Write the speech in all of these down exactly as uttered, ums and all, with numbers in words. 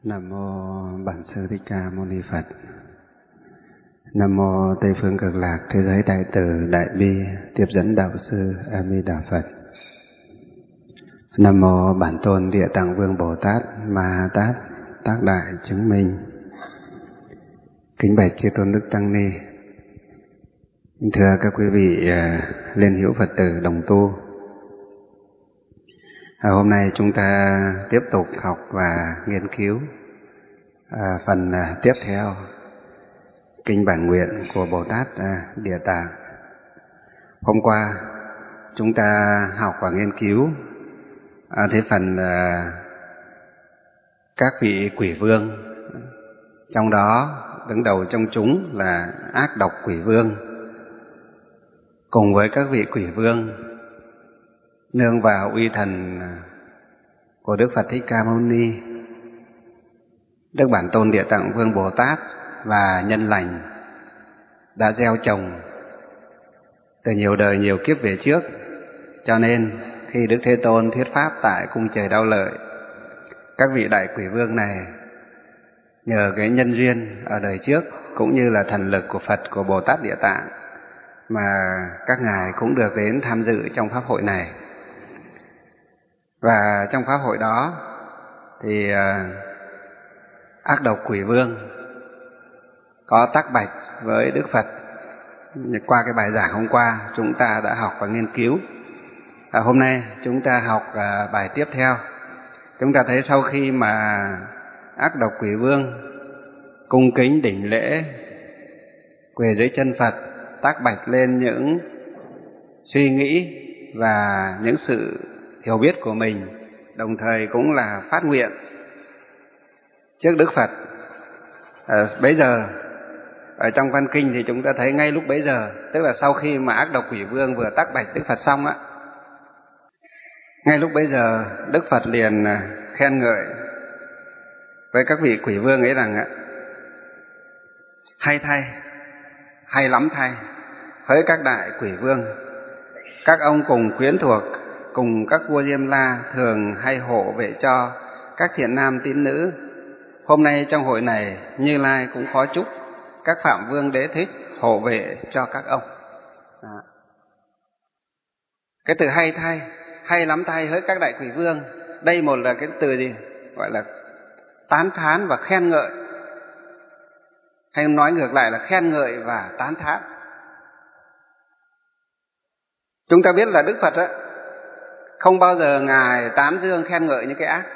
Nam mô Bản Sư Thích Ca Mâu Ni Phật. Nam mô Tây phương Cực Lạc Thế giới Đại Từ Đại Bi Tiếp dẫn Đạo Sư A Di Đà Phật. Nam mô Bản Tôn Địa Tạng Vương Bồ Tát Ma Tát Tác Đại Chứng Minh. Kính bạch chư tôn đức tăng ni. Thưa các quý vị liên hữu Phật tử đồng tu, à, hôm nay chúng ta tiếp tục học và nghiên cứu à, phần à, tiếp theo Kinh Bản Nguyện của Bồ Tát à, Địa Tạng. Hôm qua chúng ta học và nghiên cứu à, thế phần à, các vị quỷ vương, trong đó đứng đầu trong chúng là ác độc quỷ vương. Cùng với các vị quỷ vương nương vào uy thần của Đức Phật Thích Ca Mâu Ni, Đức Bản Tôn Địa Tạng Vương Bồ Tát và nhân lành đã gieo trồng từ nhiều đời nhiều kiếp về trước. Cho nên khi Đức Thế Tôn thuyết pháp tại cung trời Đao Lợi, các vị đại quỷ vương này nhờ cái nhân duyên ở đời trước cũng như là thần lực của Phật, của Bồ Tát Địa Tạng mà các ngài cũng được đến tham dự trong pháp hội này. Và trong pháp hội đó thì ác độc quỷ vương có tác bạch với Đức Phật. Qua cái bài giảng hôm qua chúng ta đã học và nghiên cứu. À, hôm nay chúng ta học à, bài tiếp theo. Chúng ta thấy sau khi mà ác độc quỷ vương cung kính đảnh lễ quỳ dưới chân Phật, tác bạch lên những suy nghĩ và những sự hiểu biết của mình, đồng thời cũng là phát nguyện trước Đức Phật. À, bấy giờ ở trong văn kinh thì chúng ta thấy ngay lúc bấy giờ, tức là sau khi mà ác độc quỷ vương vừa tác bạch Đức Phật xong á, ngay lúc bấy giờ Đức Phật liền khen ngợi với các vị quỷ vương ấy rằng hay thay, hay lắm thay, hỡi các đại quỷ vương, các ông cùng quyến thuộc, cùng các vua Diêm La thường hay hộ vệ cho các thiện nam tín nữ. Hôm nay trong hội này, Như Lai cũng khó chúc các Phạm Vương Đế Thích hộ vệ cho các ông. Đó. Cái từ hay thay, hay lắm thay, hỡi các đại quỷ vương, đây một là cái từ gì? Gọi là tán thán và khen ngợi. Hay nói ngược lại là khen ngợi và tán thán. Chúng ta biết là Đức Phật á, không bao giờ ngài tán dương khen ngợi những cái ác.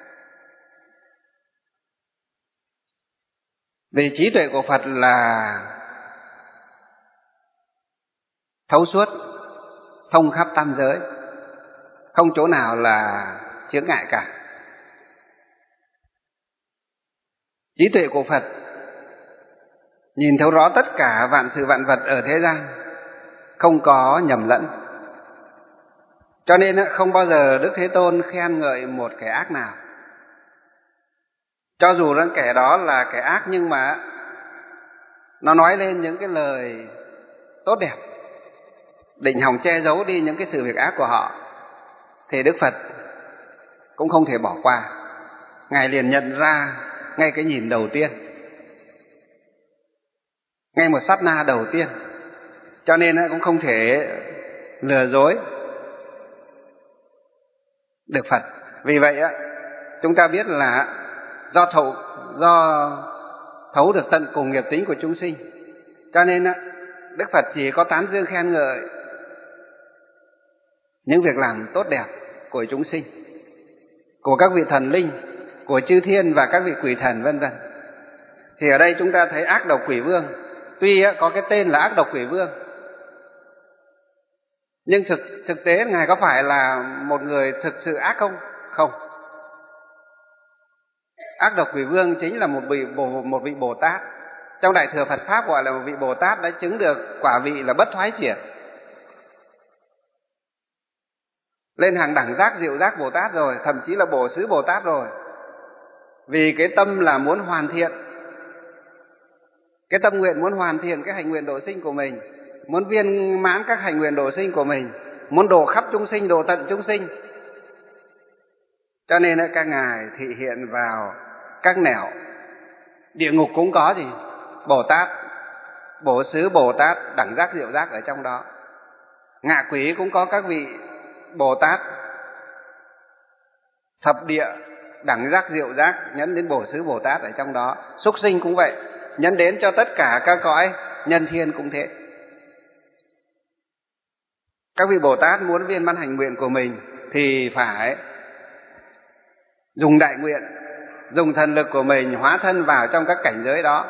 Vì trí tuệ của Phật là thấu suốt, thông khắp tam giới, không chỗ nào là chướng ngại cả. Trí tuệ của Phật nhìn thấu rõ tất cả vạn sự vạn vật ở thế gian, không có nhầm lẫn. Cho nên không bao giờ Đức Thế Tôn khen ngợi một kẻ ác nào. Cho dù là kẻ đó là kẻ ác nhưng mà nó nói lên những cái lời tốt đẹp, định hòng che giấu đi những cái sự việc ác của họ, thì Đức Phật cũng không thể bỏ qua. Ngài liền nhận ra ngay cái nhìn đầu tiên, ngay một sát na đầu tiên. Cho nên cũng không thể lừa dối được Phật. Vì vậy chúng ta biết là do thấu, do thấu được tận cùng nghiệp tính của chúng sinh, cho nên Đức Phật chỉ có tán dương khen ngợi những việc làm tốt đẹp của chúng sinh, của các vị thần linh, của chư thiên và các vị quỷ thần vân vân. Thì ở đây chúng ta thấy ác độc quỷ vương, tuy có cái tên là ác độc quỷ vương, nhưng thực thực tế ngài có phải là một người thực sự ác không? Không. Ác độc quỷ vương chính là một vị một vị Bồ Tát. Trong Đại thừa Phật pháp gọi là một vị Bồ Tát đã chứng được quả vị là bất thoái chuyển, lên hàng đẳng giác diệu giác Bồ Tát rồi, thậm chí là Bổ Xứ Bồ Tát rồi. Vì cái tâm là muốn hoàn thiện, cái tâm nguyện muốn hoàn thiện cái hành nguyện độ sinh của mình, muốn viên mãn các hành nguyện độ sinh của mình, muốn độ khắp chúng sinh, độ tận chúng sinh. Cho nên các ngài thị hiện vào các nẻo. Địa ngục cũng có gì? Bồ Tát, Bổ Xứ Bồ Tát, đẳng giác diệu giác ở trong đó. Ngạ quỷ cũng có các vị Bồ Tát, thập địa, đẳng giác diệu giác, nhấn đến Bổ Xứ Bồ Tát ở trong đó. Súc sinh cũng vậy, nhấn đến cho tất cả các cõi nhân thiên cũng thế. Các vị Bồ Tát muốn viên mãn hành nguyện của mình thì phải dùng đại nguyện, dùng thần lực của mình hóa thân vào trong các cảnh giới đó,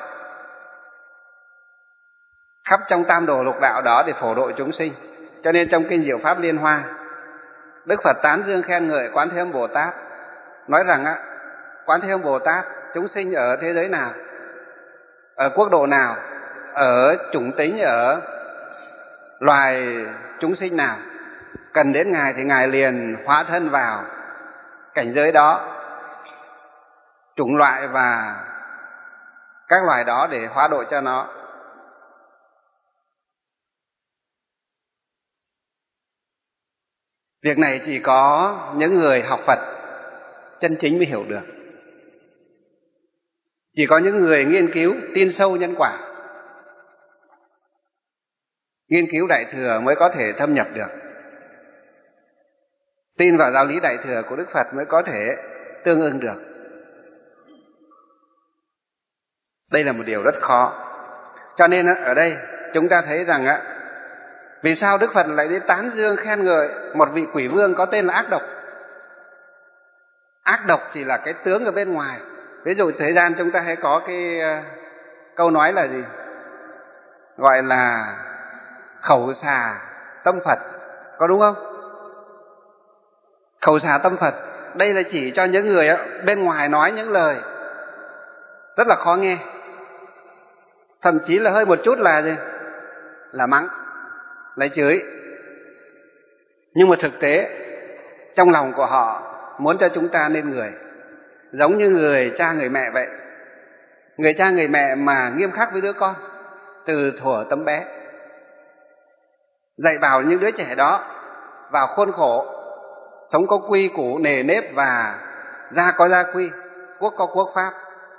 khắp trong tam đồ lục đạo đó để phổ độ chúng sinh. Cho nên trong kinh Diệu Pháp Liên Hoa, Đức Phật tán dương khen ngợi Quán Thế Âm Bồ Tát, nói rằng á, Quán Thế Âm Bồ Tát chúng sinh ở thế giới nào, ở quốc độ nào, ở chủng tính, ở loài chúng sinh nào, cần đến Ngài thì Ngài liền hóa thân vào cảnh giới đó, chủng loại và các loài đó để hóa độ cho nó. Việc này chỉ có những người học Phật chân chính mới hiểu được. Chỉ có những người nghiên cứu, tin sâu nhân quả, nghiên cứu Đại Thừa mới có thể thâm nhập được. Tin vào giáo lý Đại Thừa của Đức Phật mới có thể tương ưng được. Đây là một điều rất khó. Cho nên ở đây chúng ta thấy rằng á, vì sao Đức Phật lại đi tán dương khen ngợi một vị quỷ vương có tên là ác độc? Ác độc chỉ là cái tướng ở bên ngoài. Ví dụ thời gian chúng ta hay có cái uh, câu nói là gì? Gọi là khẩu xà tâm Phật, có đúng không? Khẩu xà tâm Phật, đây là chỉ cho những người uh, bên ngoài nói những lời rất là khó nghe, thậm chí là hơi một chút là gì? Là mắng, lại chửi. Nhưng mà thực tế trong lòng của họ muốn cho chúng ta nên người, giống như người cha người mẹ vậy. Người cha người mẹ mà nghiêm khắc với đứa con từ thuở tấm bé, dạy bảo những đứa trẻ đó vào khuôn khổ, sống có quy củ nề nếp và gia có gia quy, quốc có quốc pháp.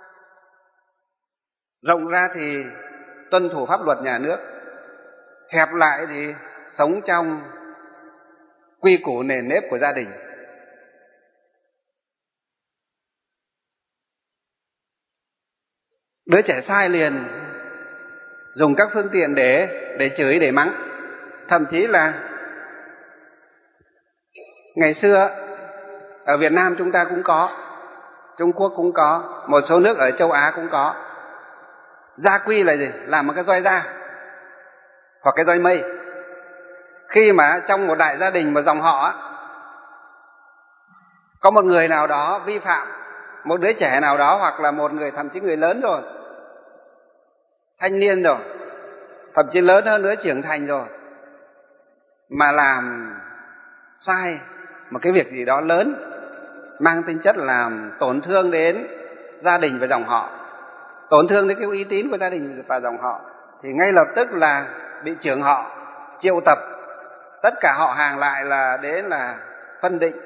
Rộng ra thì tuân thủ pháp luật nhà nước, hẹp lại thì sống trong quy củ nề nếp của gia đình. Đứa trẻ sai liền dùng các phương tiện để để chửi, để mắng. Thậm chí là ngày xưa ở Việt Nam chúng ta cũng có, Trung Quốc cũng có, một số nước ở châu Á cũng có. Gia quy là gì? Làm một cái roi da hoặc cái roi mây. Khi mà trong một đại gia đình, một dòng họ có một người nào đó vi phạm, một đứa trẻ nào đó, hoặc là một người, thậm chí người lớn rồi, thanh niên rồi, thậm chí lớn hơn nữa, trưởng thành rồi, mà làm sai một cái việc gì đó lớn, mang tính chất làm tổn thương đến gia đình và dòng họ, tổn thương đến cái uy tín của gia đình và dòng họ, thì ngay lập tức là bị trưởng họ triệu tập tất cả họ hàng lại là đến là phân định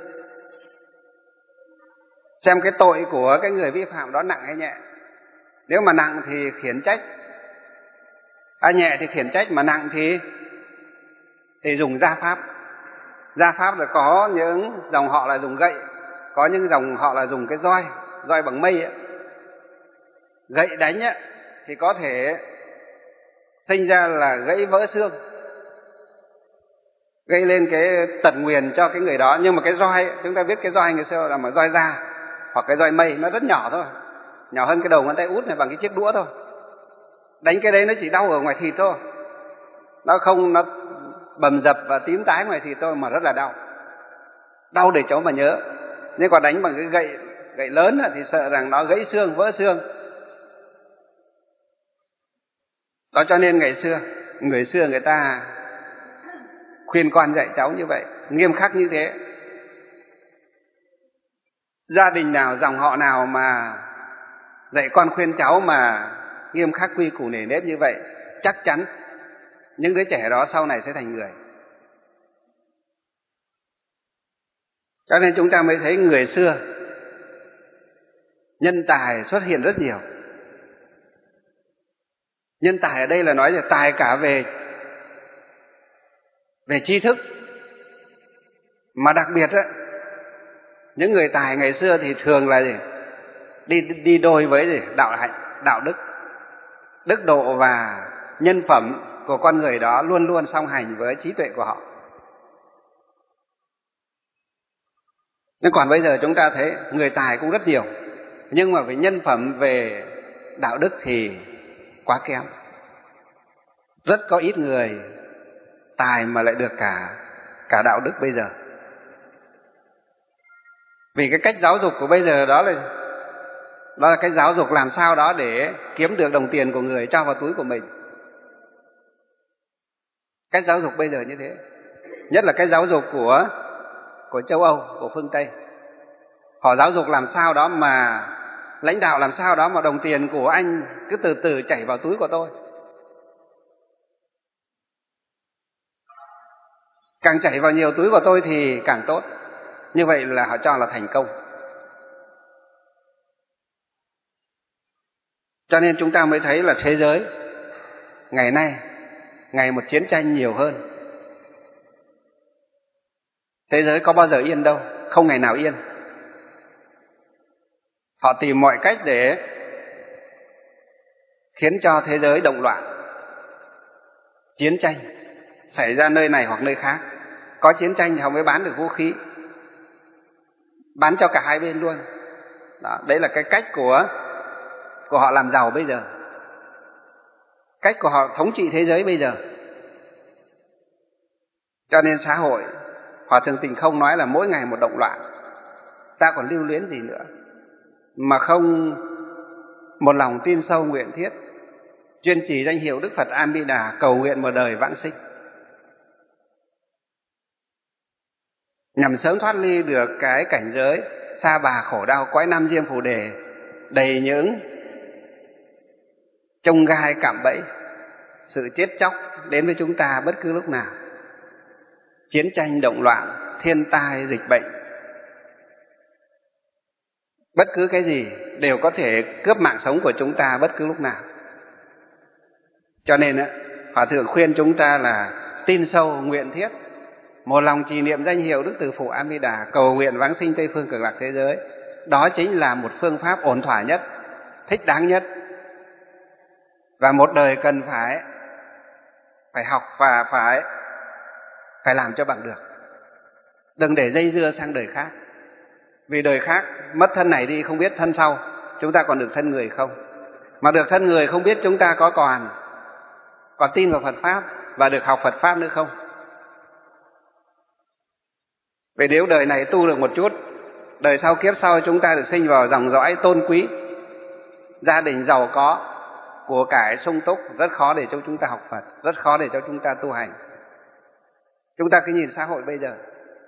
xem cái tội của cái người vi phạm đó nặng hay nhẹ. Nếu mà nặng thì khiển trách, à nhẹ thì khiển trách, mà nặng thì thì dùng gia pháp. Gia pháp là có những dòng họ là dùng gậy, có những dòng họ là dùng cái roi, roi bằng mây ấy. Gậy đánh ấy, thì có thể sinh ra là gãy vỡ xương, gây lên cái tật nguyền cho cái người đó. Nhưng mà cái roi, chúng ta biết cái roi ngày xưa là một roi da hoặc cái roi mây, nó rất nhỏ thôi, nhỏ hơn cái đầu ngón tay út này, bằng cái chiếc đũa thôi. Đánh cái đấy nó chỉ đau ở ngoài thịt thôi, nó không, nó bầm dập và tím tái ngoài thịt thôi, mà rất là đau, đau để cháu mà nhớ. Nhưng còn đánh bằng cái gậy gậy lớn thì sợ rằng nó gãy xương, vỡ xương. Đó, cho nên ngày xưa người xưa người ta khuyên con dạy cháu như vậy, nghiêm khắc như thế. Gia đình nào, dòng họ nào mà dạy con khuyên cháu mà nghiêm khắc quy củ nề nếp như vậy, chắc chắn những đứa trẻ đó sau này sẽ thành người. Cho nên chúng ta mới thấy người xưa Nhân tài xuất hiện rất nhiều. Nhân tài ở đây là nói về tài cả về về tri thức, mà đặc biệt á, những người tài ngày xưa thì thường là gì? đi đi đôi với gì? đạo hạnh, đạo đức, đức độ và nhân phẩm của con người đó luôn luôn song hành với trí tuệ của họ. Nhưng còn bây giờ chúng ta thấy người tài cũng rất nhiều, nhưng mà về nhân phẩm, về đạo đức thì quá kém. Rất có ít người tài mà lại được cả cả đạo đức bây giờ. Vì cái cách giáo dục của bây giờ đó là đó là cách giáo dục làm sao đó để kiếm được đồng tiền của người cho vào túi của mình. Cách giáo dục bây giờ như thế, nhất là cái giáo dục của của châu Âu, của phương Tây. Họ giáo dục làm sao đó mà lãnh đạo làm sao đó mà đồng tiền của anh cứ từ từ chảy vào túi của tôi. Càng chảy vào nhiều túi của tôi thì càng tốt. Như vậy là họ cho là thành công. Cho nên chúng ta mới thấy là thế giới ngày nay ngày một chiến tranh nhiều hơn. Thế giới có bao giờ yên đâu, không ngày nào yên. Họ tìm mọi cách để khiến cho thế giới động loạn, chiến tranh xảy ra nơi này hoặc nơi khác. Có chiến tranh thì họ mới bán được vũ khí, bán cho cả hai bên luôn. Đó, đấy là cái cách của của họ làm giàu bây giờ, cách của họ thống trị thế giới bây giờ. Cho nên xã hội, Hòa Thượng Tình Không nói là mỗi ngày một động loạn, ta còn lưu luyến gì nữa mà không một lòng tin sâu nguyện thiết, chuyên trì danh hiệu Đức Phật A Di Đà, cầu nguyện một đời vãng sinh, nhằm sớm thoát ly được cái cảnh giới sa bà khổ đau cõi Nam Diêm Phù Đề, đầy những chông gai cạm bẫy, sự chết chóc đến với chúng ta bất cứ lúc nào. Chiến tranh, động loạn, thiên tai, dịch bệnh, bất cứ cái gì đều có thể cướp mạng sống của chúng ta bất cứ lúc nào. Cho nên Hòa Thượng khuyên chúng ta là tin sâu nguyện thiết, một lòng trì niệm danh hiệu Đức Từ Phụ A Di Đà, cầu nguyện vãng sinh Tây phương Cực Lạc thế giới. Đó chính là một phương pháp ổn thỏa nhất, thích đáng nhất, và một đời cần phải phải học và phải phải làm cho bằng được. Đừng để dây dưa sang đời khác. Vì đời khác mất thân này đi không biết thân sau chúng ta còn được thân người không. Mà được thân người không biết chúng ta có còn còn tin vào Phật Pháp và được học Phật Pháp nữa không. Vì nếu đời này tu được một chút, đời sau kiếp sau chúng ta được sinh vào dòng dõi tôn quý, gia đình giàu có, của cải sung túc, rất khó để cho chúng ta học Phật, rất khó để cho chúng ta tu hành. Chúng ta cứ nhìn xã hội bây giờ,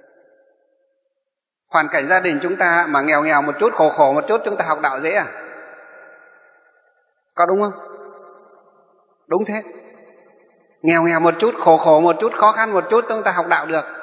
hoàn cảnh gia đình chúng ta mà nghèo nghèo một chút, khổ khổ một chút, chúng ta học đạo dễ à? Có đúng không? Đúng thế. Nghèo nghèo một chút, khổ khổ một chút, khó khăn một chút, chúng ta học đạo được.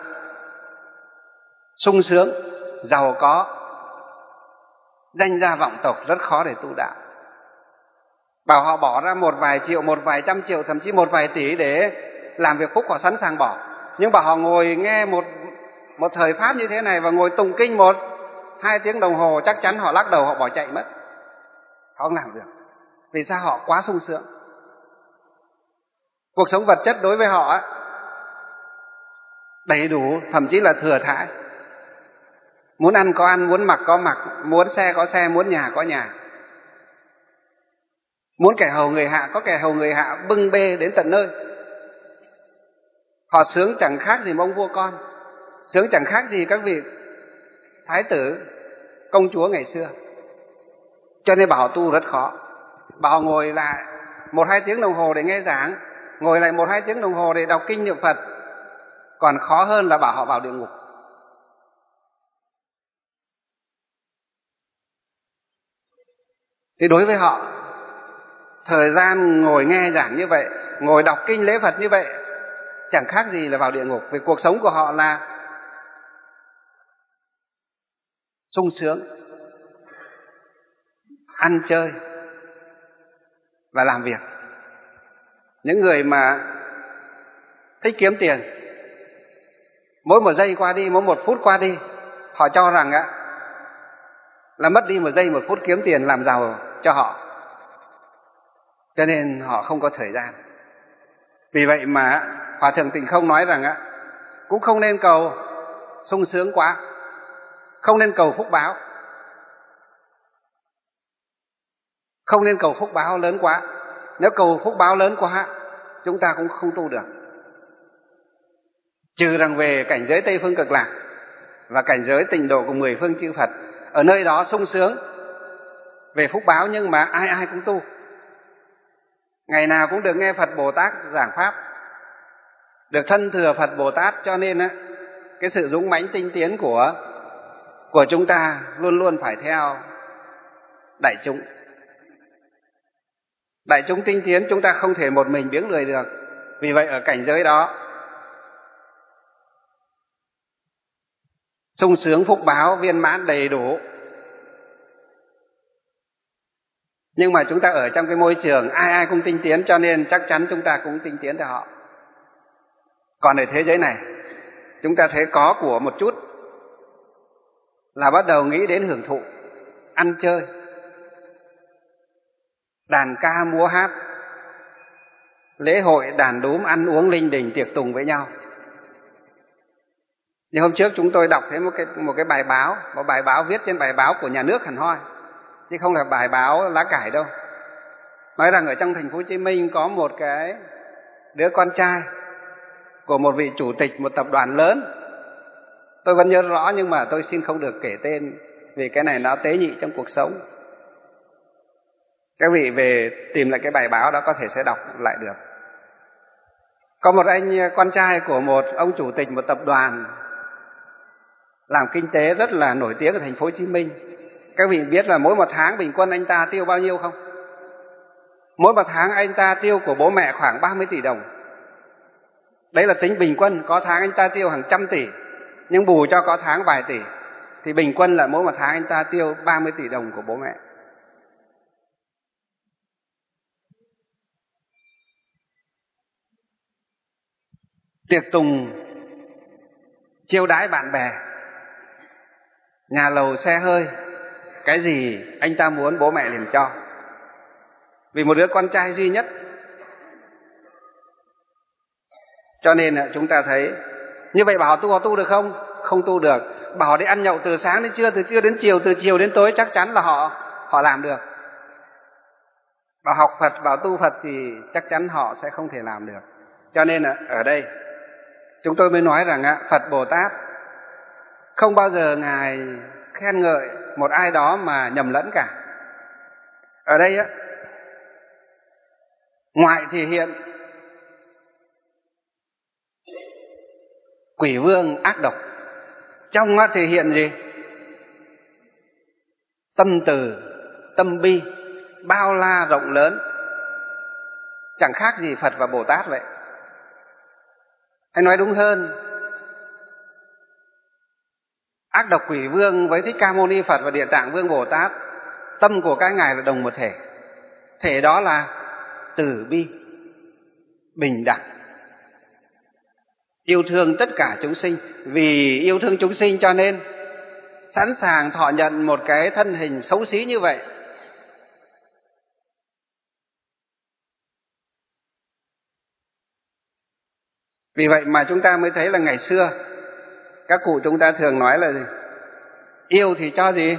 Sung sướng, giàu có, danh gia vọng tộc, rất khó để tu đạo. Bảo họ bỏ ra một vài triệu, một vài trăm triệu, thậm chí một vài tỷ để làm việc phúc, họ sẵn sàng bỏ. Nhưng bảo họ ngồi nghe một một thời pháp như thế này và ngồi tụng kinh một hai tiếng đồng hồ, chắc chắn họ lắc đầu, họ bỏ chạy mất. Họ không làm được. Vì sao? Họ quá sung sướng. Cuộc sống vật chất đối với họ đầy đủ, thậm chí là thừa thãi. Muốn ăn có ăn, muốn mặc có mặc, muốn xe có xe, muốn nhà có nhà. Muốn kẻ hầu người hạ có kẻ hầu người hạ, bưng bê đến tận nơi. Họ sướng chẳng khác gì ông vua con, sướng chẳng khác gì các vị thái tử, công chúa ngày xưa. Cho nên bảo họ tu rất khó. Bảo họ ngồi lại một hai tiếng đồng hồ để nghe giảng, ngồi lại một hai tiếng đồng hồ để đọc kinh niệm Phật, còn khó hơn là bảo họ vào địa ngục. Thì đối với họ, thời gian ngồi nghe giảng như vậy, ngồi đọc kinh lễ Phật như vậy, chẳng khác gì là vào địa ngục. Vì cuộc sống của họ là sung sướng. ăn chơi và làm việc. Những người mà thích kiếm tiền, mỗi một giây qua đi, mỗi một phút qua đi, họ cho rằng á là mất đi một giây một phút kiếm tiền làm giàu cho họ, cho nên họ không có thời gian. Vì vậy mà Hòa Thượng Tịnh Không nói rằng á, cũng không nên cầu sung sướng quá, không nên cầu phúc báo, không nên cầu phúc báo lớn quá. Nếu cầu phúc báo lớn quá, chúng ta cũng không tu được. Trừ rằng về cảnh giới Tây Phương Cực Lạc và cảnh giới tịnh độ của mười phương chư Phật, ở nơi đó sung sướng về phúc báo, nhưng mà ai ai cũng tu. Ngày nào cũng được nghe Phật Bồ Tát giảng Pháp, được thân thừa Phật Bồ Tát, cho nên á, cái sự dũng mãnh tinh tiến của, của chúng ta luôn luôn phải theo đại chúng. Đại chúng tinh tiến, chúng ta không thể một mình biếng lười được. Vì vậy ở cảnh giới đó, sung sướng phúc báo viên mãn đầy đủ. Nhưng mà chúng ta ở trong cái môi trường ai ai cũng tinh tiến, cho nên chắc chắn chúng ta cũng tinh tiến theo họ. Còn ở thế giới này, chúng ta thấy có của một chút là bắt đầu nghĩ đến hưởng thụ, ăn chơi, đàn ca múa hát, lễ hội đàn đúm, ăn uống linh đình tiệc tùng với nhau. Nhưng hôm trước chúng tôi đọc thấy một cái, một cái bài báo, một bài báo viết trên bài báo của nhà nước hẳn hoi, chứ không là bài báo lá cải đâu. Nói rằng ở trong thành phố Hồ Chí Minh có một cái đứa con trai của một vị chủ tịch một tập đoàn lớn. Tôi vẫn nhớ rõ nhưng mà tôi xin không được kể tên vì cái này nó tế nhị trong cuộc sống. Các vị về tìm lại cái bài báo đó có thể sẽ đọc lại được. Có một anh con trai của một ông chủ tịch một tập đoàn làm kinh tế rất là nổi tiếng ở thành phố Hồ Chí Minh. Các vị biết là mỗi một tháng bình quân anh ta tiêu bao nhiêu không? Mỗi một tháng anh ta tiêu của bố mẹ khoảng ba mươi tỷ đồng. Đấy là tính bình quân, có tháng anh ta tiêu hàng trăm tỷ, nhưng bù cho có tháng vài tỷ, thì bình quân là mỗi một tháng anh ta tiêu ba mươi tỷ đồng của bố mẹ. Tiệc tùng, chiêu đãi bạn bè, nhà lầu xe hơi, cái gì anh ta muốn bố mẹ liền cho. Vì một đứa con trai duy nhất. Cho nên chúng ta thấy, như vậy bảo họ tu, họ tu được không? Không tu được. Bảo họ đi ăn nhậu từ sáng đến trưa, từ trưa đến chiều, từ chiều đến tối, chắc chắn là họ họ làm được. Bảo học Phật, bảo tu Phật thì chắc chắn họ sẽ không thể làm được. Cho nên ở đây chúng tôi mới nói rằng Phật Bồ Tát không bao giờ Ngài khen ngợi một ai đó mà nhầm lẫn cả. Ở đây á, ngoại thì hiện quỷ vương ác độc, trong thì hiện gì? Tâm từ, tâm bi, bao la rộng lớn, chẳng khác gì Phật và Bồ Tát vậy. Hay nói đúng hơn, ác độc quỷ vương với Thích Ca Mâu Ni Phật và Địa Tạng Vương Bồ Tát, tâm của các ngài là đồng một thể. Thể đó là từ bi, bình đẳng, yêu thương tất cả chúng sinh. Vì yêu thương chúng sinh cho nên sẵn sàng thọ nhận một cái thân hình xấu xí như vậy. Vì vậy mà chúng ta mới thấy là ngày xưa các cụ chúng ta thường nói là gì? Yêu thì cho gì?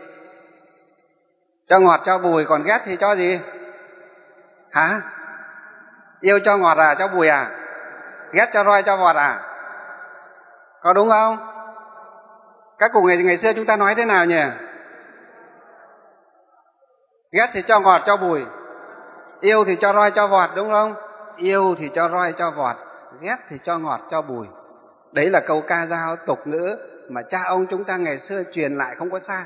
Cho ngọt cho bùi, còn ghét thì cho gì? Hả? Yêu cho ngọt à, cho bùi à? Ghét cho roi cho vọt à? Có đúng không? Các cụ ngày, ngày xưa chúng ta nói thế nào nhỉ? Ghét thì cho ngọt cho bùi, yêu thì cho roi cho vọt, đúng không? Yêu thì cho roi cho vọt, ghét thì cho ngọt cho bùi. Đấy là câu ca dao tục ngữ mà cha ông chúng ta ngày xưa truyền lại không có sai.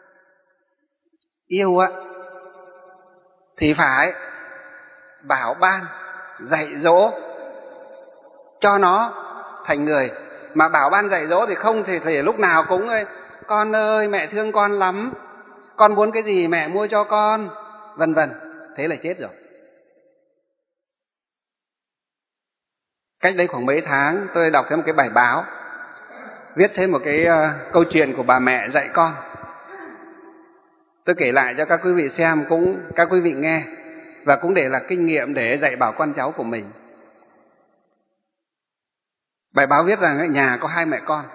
Yêu á thì phải bảo ban, dạy dỗ cho nó thành người. Mà bảo ban dạy dỗ thì không thể, thể lúc nào cũng ơi, con ơi mẹ thương con lắm, con muốn cái gì mẹ mua cho con, vân vân. Thế là chết rồi. Cách đây khoảng mấy tháng tôi đọc thêm một cái bài báo viết thêm một cái uh, câu chuyện của bà mẹ dạy con. Tôi kể lại cho các quý vị xem, cũng các quý vị nghe, và cũng để là kinh nghiệm để dạy bảo con cháu của mình. Bài báo viết rằng ở nhà có hai mẹ con.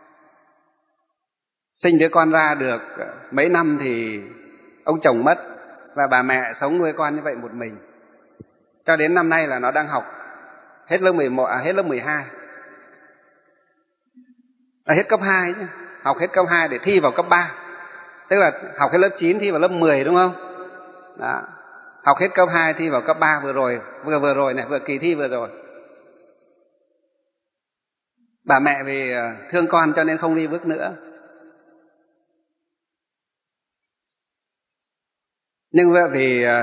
Sinh đứa con ra được mấy năm thì ông chồng mất, và bà mẹ sống nuôi con như vậy một mình. Cho đến năm nay là nó đang học hết lớp mười một, à, hết lớp mười hai. À, hết cấp hai chứ. Học hết cấp hai để thi vào cấp ba. Tức là học hết lớp chín thi vào lớp mười, đúng không? Đó. Học hết cấp hai thi vào cấp ba vừa rồi, vừa vừa rồi này, vừa kỳ thi vừa rồi. Bà mẹ vì thương con cho nên không đi bước nữa. Nhưng vì uh,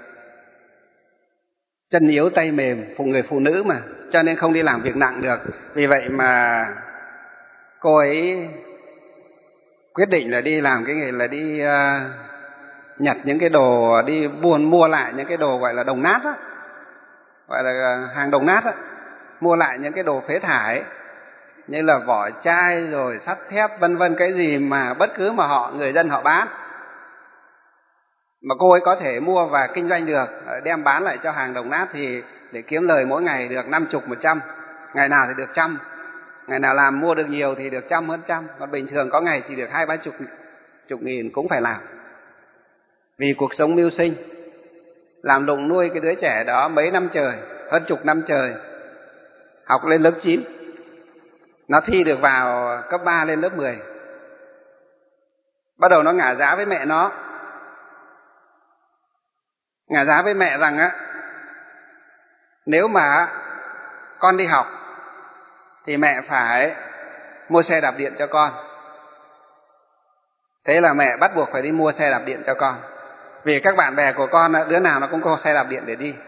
chân yếu tay mềm, phụ người phụ nữ mà, cho nên không đi làm việc nặng được. Vì vậy mà cô ấy quyết định là đi làm cái nghề là đi uh, nhặt những cái đồ, đi buôn mua lại những cái đồ gọi là đồng nát á, gọi là hàng đồng nát á, mua lại những cái đồ phế thải như là vỏ chai rồi sắt thép vân vân, cái gì mà bất cứ mà họ người dân họ bán mà cô ấy có thể mua và kinh doanh được, đem bán lại cho hàng đồng nát, thì để kiếm lời mỗi ngày được năm chục một trăm, ngày nào thì được trăm, ngày nào làm mua được nhiều thì được trăm hơn trăm, còn bình thường có ngày chỉ được hai ba chục chục nghìn cũng phải làm vì cuộc sống mưu sinh. Làm lụng nuôi cái đứa trẻ đó mấy năm trời, hơn chục năm trời, học lên lớp chín, nó thi được vào cấp ba lên lớp mười. Bắt đầu nó ngả giá với mẹ nó, ngả giá với mẹ rằng á, nếu mà con đi học thì mẹ phải mua xe đạp điện cho con. Thế là mẹ bắt buộc phải đi mua xe đạp điện cho con, vì các bạn bè của con đứa nào nó cũng có xe đạp điện để đi,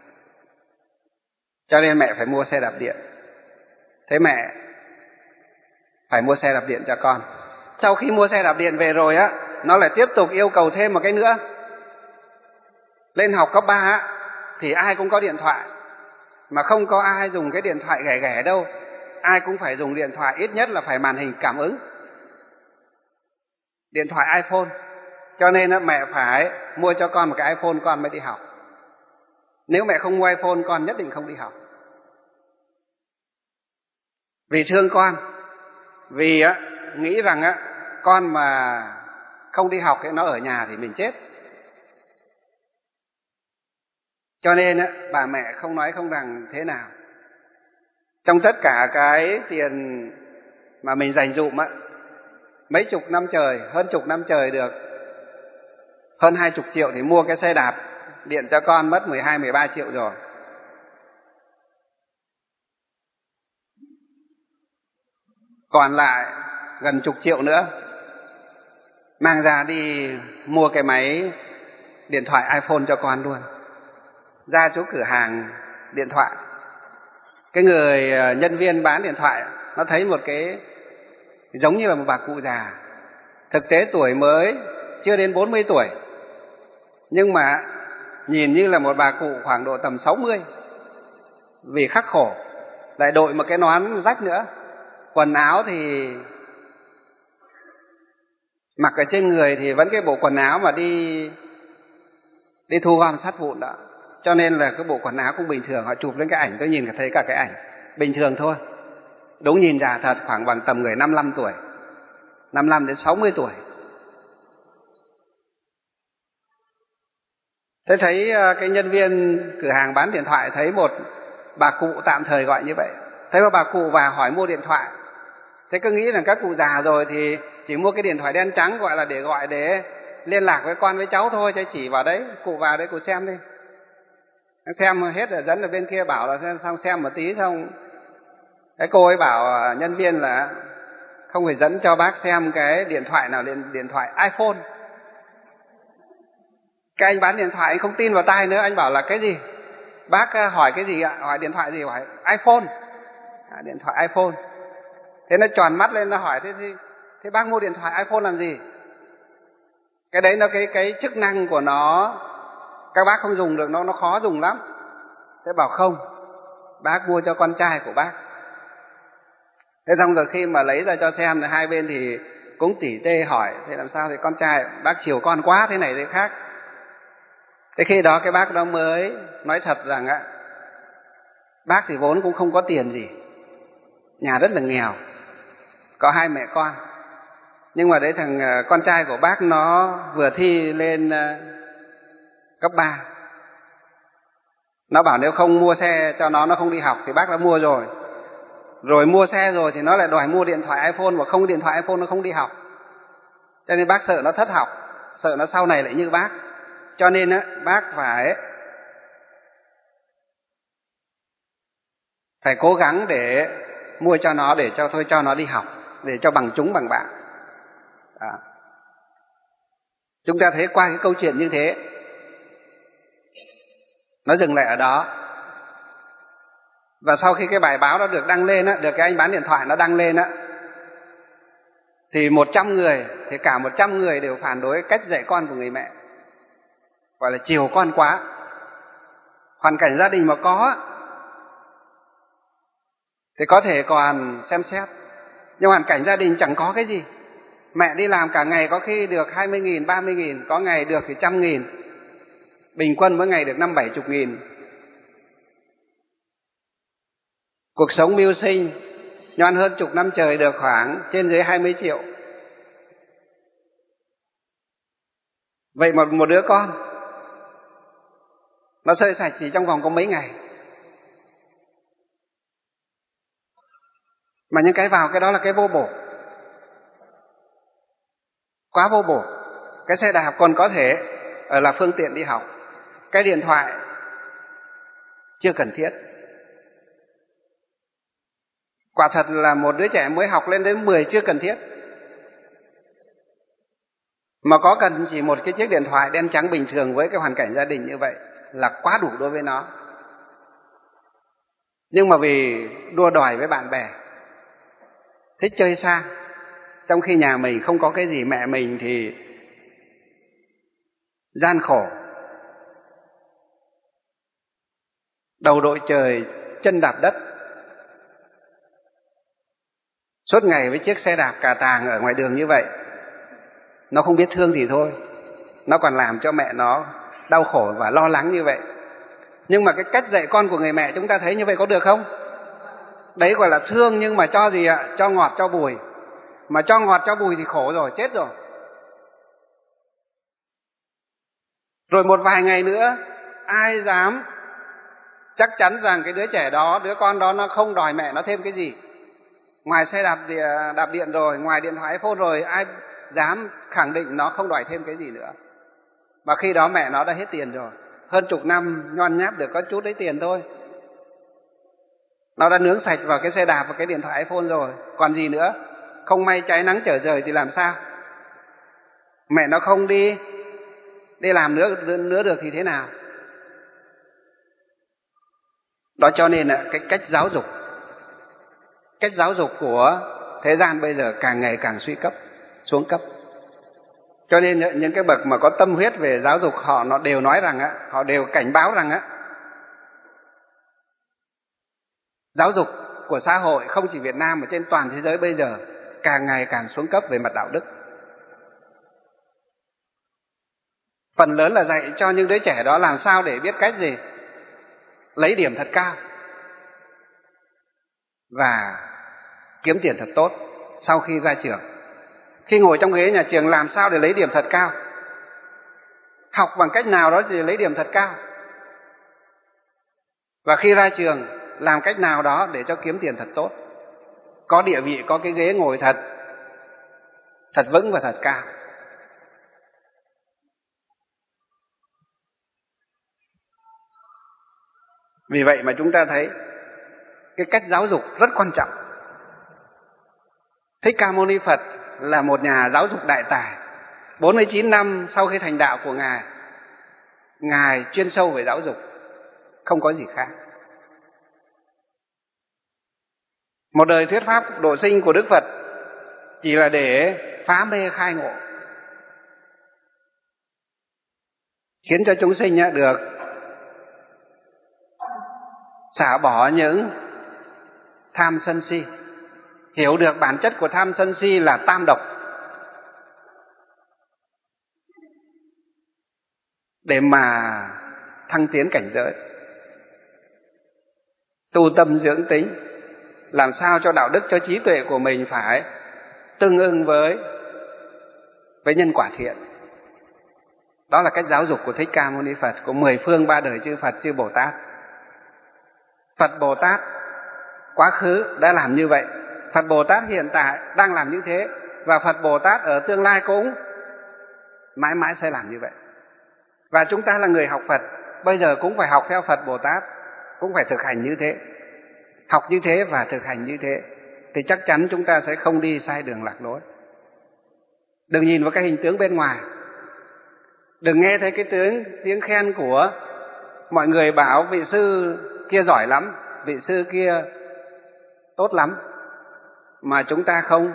cho nên mẹ phải mua xe đạp điện. Thế mẹ phải mua xe đạp điện cho con. Sau khi mua xe đạp điện về rồi á, nó lại tiếp tục yêu cầu thêm một cái nữa. Lên học cấp ba á, thì ai cũng có điện thoại, mà không có ai dùng cái điện thoại ghẻ ghẻ đâu. Ai cũng phải dùng điện thoại, ít nhất là phải màn hình cảm ứng, điện thoại iPhone. Cho nên á, mẹ phải mua cho con một cái iPhone con mới đi học. Nếu mẹ không mua iPhone, con nhất định không đi học. Vì thương con, vì á, nghĩ rằng á, con mà không đi học thì nó ở nhà thì mình chết. Cho nên á, bà mẹ không nói không rằng thế nào. Trong tất cả cái tiền mà mình dành dụm á, mấy chục năm trời, hơn chục năm trời được hơn hai chục triệu thì mua cái xe đạp điện cho con mất mười hai, mười ba triệu rồi. Còn lại gần chục triệu nữa mang ra đi mua cái máy điện thoại iPhone cho con luôn. Ra chỗ cửa hàng điện thoại, cái người nhân viên bán điện thoại nó thấy một cái giống như là một bà cụ già, thực tế tuổi mới chưa đến bốn mươi tuổi, nhưng mà nhìn như là một bà cụ khoảng độ tầm sáu mươi, vì khắc khổ, lại đội một cái nón rách nữa. Quần áo thì mặc ở trên người thì vẫn cái bộ quần áo mà đi đi thu gom sắt vụn đó, cho nên là cái bộ quần áo cũng bình thường. Họ chụp lên cái ảnh, tôi nhìn thấy cả cái ảnh bình thường thôi, đúng nhìn già thật, khoảng bằng tầm người năm mươi lăm tuổi, năm mươi lăm đến sáu mươi tuổi. Thế thấy cái nhân viên cửa hàng bán điện thoại thấy một bà cụ, tạm thời gọi như vậy, thấy một bà cụ và hỏi mua điện thoại. Thế cứ nghĩ là các cụ già rồi thì chỉ mua cái điện thoại đen trắng, gọi là để gọi để liên lạc với con với cháu thôi, chứ chỉ vào đấy, cụ vào đấy cụ xem đi. Xem hết rồi dẫn ở bên kia bảo là xong xem một tí, xong cái cô ấy bảo nhân viên là không phải dẫn cho bác xem cái điện thoại nào, điện thoại iPhone. Cái anh bán điện thoại anh không tin vào tai nữa, anh bảo là cái gì? Bác hỏi cái gì ạ? Hỏi điện thoại gì? Hỏi iPhone. À, điện thoại iPhone. Thế nó tròn mắt lên, nó hỏi thế, thế, thế bác mua điện thoại iPhone làm gì? Cái đấy nó cái cái chức năng của nó các bác không dùng được, nó nó khó dùng lắm. Thế bảo không, bác mua cho con trai của bác. Thế xong rồi khi mà lấy ra cho xem thì hai bên thì cũng tỉ tê hỏi, thế làm sao thì con trai bác chiều con quá thế này thế khác. Thế khi đó cái bác đó mới nói thật rằng á, bác thì vốn cũng không có tiền gì, nhà rất là nghèo, có hai mẹ con. Nhưng mà đấy thằng con trai của bác nó vừa thi lên cấp ba. Nó bảo nếu không mua xe cho nó, nó không đi học thì bác đã mua rồi. Rồi mua xe rồi thì nó lại đòi mua điện thoại iPhone, và không điện thoại iPhone nó không đi học. Cho nên bác sợ nó thất học, sợ nó sau này lại như bác. Cho nên á, bác phải phải cố gắng để mua cho nó, để cho thôi cho nó đi học, để cho bằng chúng bằng bạn. À. Chúng ta thấy qua cái câu chuyện như thế, nó dừng lại ở đó. Và sau khi cái bài báo đó được đăng lên á, được cái anh bán điện thoại nó đăng lên á, thì một trăm người, thì cả một trăm người đều phản đối cách dạy con của người mẹ, gọi là chiều con quá. Hoàn cảnh gia đình mà có thì có thể còn xem xét, nhưng hoàn cảnh gia đình chẳng có cái gì. Mẹ đi làm cả ngày có khi được hai mươi nghìn, ba mươi nghìn, có ngày được thì trăm nghìn, bình quân mỗi ngày được năm bảy chục nghìn. Cuộc sống mưu sinh nhoan hơn chục năm trời được khoảng trên dưới hai mươi triệu. Vậy mà một đứa con nó sơi sạch chỉ trong vòng có mấy ngày. Mà những cái vào cái đó là cái vô bổ, quá vô bổ. Cái xe đạp còn có thể là phương tiện đi học, cái điện thoại chưa cần thiết. Quả thật là một đứa trẻ mới học lên đến mười chưa cần thiết, mà có cần chỉ một cái chiếc điện thoại đen trắng bình thường với cái hoàn cảnh gia đình như vậy là quá đủ đối với nó. Nhưng mà vì đua đòi với bạn bè, thích chơi sang, trong khi nhà mình không có cái gì, mẹ mình thì gian khổ, đầu đội trời chân đạp đất, suốt ngày với chiếc xe đạp cà tàng ở ngoài đường như vậy. Nó không biết thương thì thôi, nó còn làm cho mẹ nó đau khổ và lo lắng như vậy. Nhưng mà cái cách dạy con của người mẹ chúng ta thấy như vậy có được không? Đấy gọi là thương, nhưng mà cho gì ạ? Cho ngọt cho bùi. Mà cho ngọt cho bùi thì khổ rồi, chết rồi. Rồi một vài ngày nữa, ai dám chắc chắn rằng cái đứa trẻ đó, đứa con đó nó không đòi mẹ nó thêm cái gì. Ngoài xe đạp, đạp điện rồi, ngoài điện thoại iPhone rồi, ai dám khẳng định nó không đòi thêm cái gì nữa. Mà khi đó mẹ nó đã hết tiền rồi, hơn chục năm nhoan nháp được có chút đấy tiền thôi. Nó đã nướng sạch vào cái xe đạp và cái điện thoại iPhone rồi, còn gì nữa. Không may cháy nắng trở trời thì làm sao? Mẹ nó không đi đi làm nữa, nữa được thì thế nào? Đó, cho nên là cái cách giáo dục, cách giáo dục của thế gian bây giờ càng ngày càng suy cấp, xuống cấp. Cho nên những cái bậc mà có tâm huyết về giáo dục, họ nó đều nói rằng á, họ đều cảnh báo rằng á, giáo dục của xã hội không chỉ Việt Nam mà trên toàn thế giới bây giờ càng ngày càng xuống cấp về mặt đạo đức. Phần lớn là dạy cho những đứa trẻ đó làm sao để biết cách gì lấy điểm thật cao và kiếm tiền thật tốt sau khi ra trường. Khi ngồi trong ghế nhà trường làm sao để lấy điểm thật cao, học bằng cách nào đó để lấy điểm thật cao, và khi ra trường làm cách nào đó để cho kiếm tiền thật tốt, có địa vị, có cái ghế ngồi thật thật vững và thật cao. Vì vậy mà chúng ta thấy cái cách giáo dục rất quan trọng. Thích Ca Mâu Ni Phật là một nhà giáo dục đại tài. bốn mươi chín năm sau khi thành đạo của Ngài, Ngài chuyên sâu về giáo dục, không có gì khác. Một đời thuyết pháp độ sinh của Đức Phật chỉ là để phá mê khai ngộ. khiến cho chúng sinh được xả bỏ những tham sân si, hiểu được bản chất của tham sân si là tam độc, để mà thăng tiến cảnh giới, tu tâm dưỡng tính, làm sao cho đạo đức, cho trí tuệ của mình phải tương ưng với với nhân quả thiện. Đó là cách giáo dục của Thích Ca Mâu Ni Phật, của mười phương ba đời chư Phật, chư Bồ Tát. Phật Bồ Tát quá khứ đã làm như vậy, Phật Bồ Tát hiện tại đang làm như thế, và Phật Bồ Tát ở tương lai cũng mãi mãi sẽ làm như vậy. Và chúng ta là người học Phật, bây giờ cũng phải học theo Phật Bồ Tát, cũng phải thực hành như thế. Học như thế và thực hành như thế thì chắc chắn chúng ta sẽ không đi sai đường lạc lối. Đừng nhìn vào cái hình tướng bên ngoài, đừng nghe thấy cái tiếng, tiếng khen của mọi người bảo vị sư kia giỏi lắm, vị sư kia tốt lắm, mà chúng ta không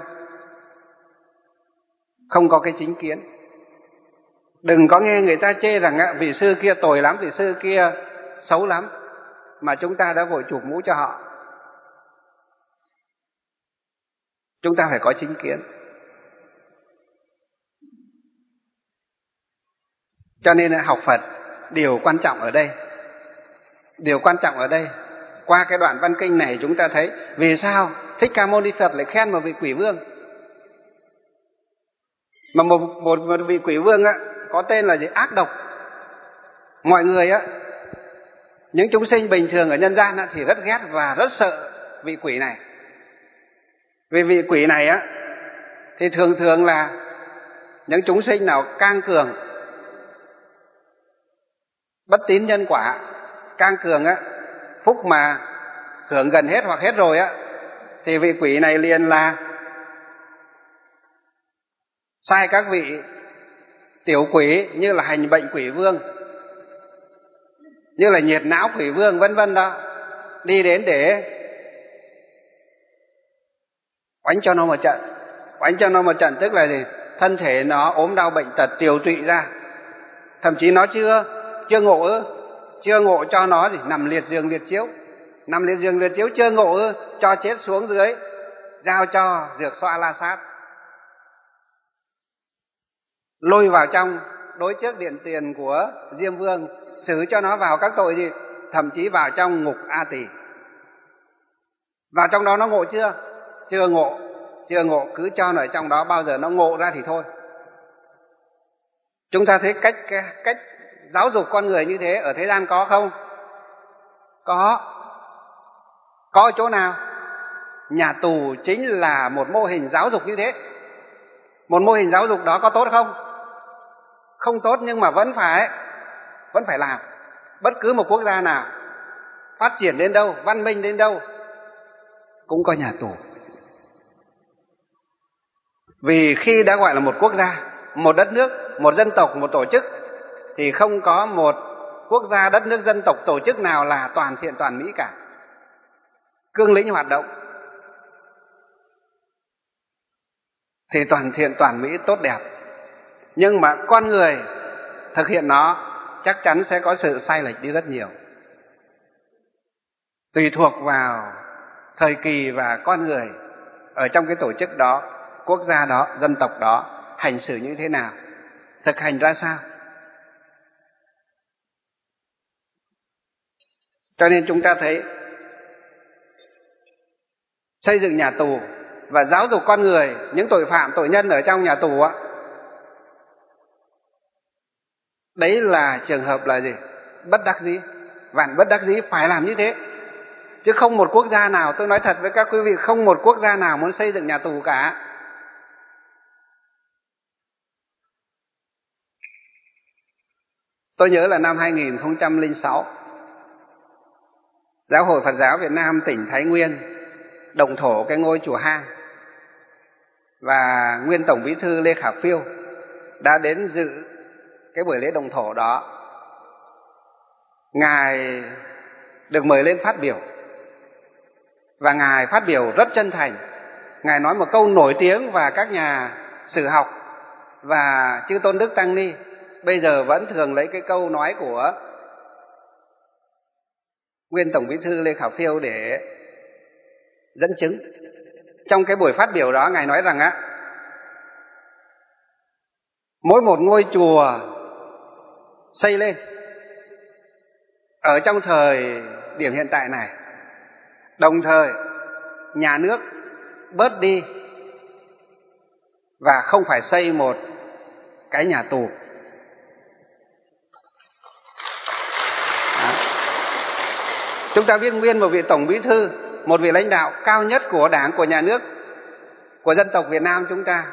không có cái chính kiến. Đừng có nghe người ta chê rằng vị sư kia tồi lắm, vị sư kia xấu lắm, mà chúng ta đã vội chụp mũ cho họ. Chúng ta phải có chính kiến. Cho nên là học Phật, điều quan trọng ở đây, điều quan trọng ở đây, qua cái đoạn văn kinh này chúng ta thấy vì sao Thích Ca Mâu Ni Phật lại khen một vị quỷ vương. Mà một, một, một vị quỷ vương á, có tên là gì? Ác độc. Mọi người á, những chúng sinh bình thường ở nhân gian á, thì rất ghét và rất sợ vị quỷ này. Vì vị quỷ này á, thì thường thường là những chúng sinh nào cang cường, bất tín nhân quả, cang cường á, phúc mà hưởng gần hết hoặc hết rồi á, thì vị quỷ này liền là sai các vị tiểu quỷ như là hành bệnh quỷ vương, như là nhiệt não quỷ vương vân vân đó, đi đến để oánh cho nó một trận. Oánh cho nó một trận tức là gì? Thân thể nó ốm đau bệnh tật tiều tụy ra, thậm chí nó chưa chưa ngộ ư, chưa ngộ cho nó gì nằm liệt giường liệt chiếu, nằm liệt giường liệt chiếu chưa ngộ ư, cho chết xuống dưới, giao cho dược xoa la sát, lôi vào trong đối trước điện tiền của Diêm Vương, xử cho nó vào các tội gì, thậm chí vào trong ngục A Tỳ. Vào trong đó nó ngộ chưa? Chưa ngộ, chưa ngộ, cứ cho nó ở trong đó, bao giờ nó ngộ ra thì thôi. Chúng ta thấy cách cách giáo dục con người như thế ở thế gian có không? Có. Có ở chỗ nào? Nhà tù chính là một mô hình giáo dục như thế. Một mô hình giáo dục đó có tốt không? Không tốt, nhưng mà vẫn phải vẫn phải làm. Bất cứ một quốc gia nào phát triển đến đâu, văn minh đến đâu, cũng có nhà tù. Vì khi đã gọi là một quốc gia, một đất nước, một dân tộc, một tổ chức, thì không có một quốc gia, đất nước, dân tộc, tổ chức nào là toàn thiện toàn mỹ cả. Cương lĩnh hoạt động thì toàn thiện toàn mỹ tốt đẹp, nhưng mà con người thực hiện nó chắc chắn sẽ có sự sai lệch đi rất nhiều, tùy thuộc vào thời kỳ và con người ở trong cái tổ chức đó, quốc gia đó, dân tộc đó hành xử như thế nào, thực hành ra sao. Cho nên chúng ta thấy xây dựng nhà tù và giáo dục con người, những tội phạm, tội nhân ở trong nhà tù á, đấy là trường hợp là gì? Bất đắc dĩ, vạn bất đắc dĩ phải làm như thế. Chứ không một quốc gia nào, tôi nói thật với các quý vị, không một quốc gia nào muốn xây dựng nhà tù cả. Tôi nhớ là năm hai nghìn không trăm lẻ sáu, Giáo hội Phật giáo Việt Nam tỉnh Thái Nguyên động thổ cái ngôi chùa Hang, và nguyên Tổng Bí thư Lê Khả Phiêu đã đến dự cái buổi lễ động thổ đó. Ngài được mời lên phát biểu, và Ngài phát biểu rất chân thành. Ngài nói một câu nổi tiếng và các nhà sử học và chư Tôn Đức Tăng Ni bây giờ vẫn thường lấy cái câu nói của nguyên Tổng Bí thư Lê Khả Phiêu để dẫn chứng. Trong cái buổi phát biểu đó, Ngài nói rằng á, mỗi một ngôi chùa xây lên ở trong thời điểm hiện tại này, đồng thời nhà nước bớt đi và không phải xây một cái nhà tù. Đó. Chúng ta biết nguyên một vị Tổng Bí thư, một vị lãnh đạo cao nhất của Đảng, của nhà nước, của dân tộc Việt Nam chúng ta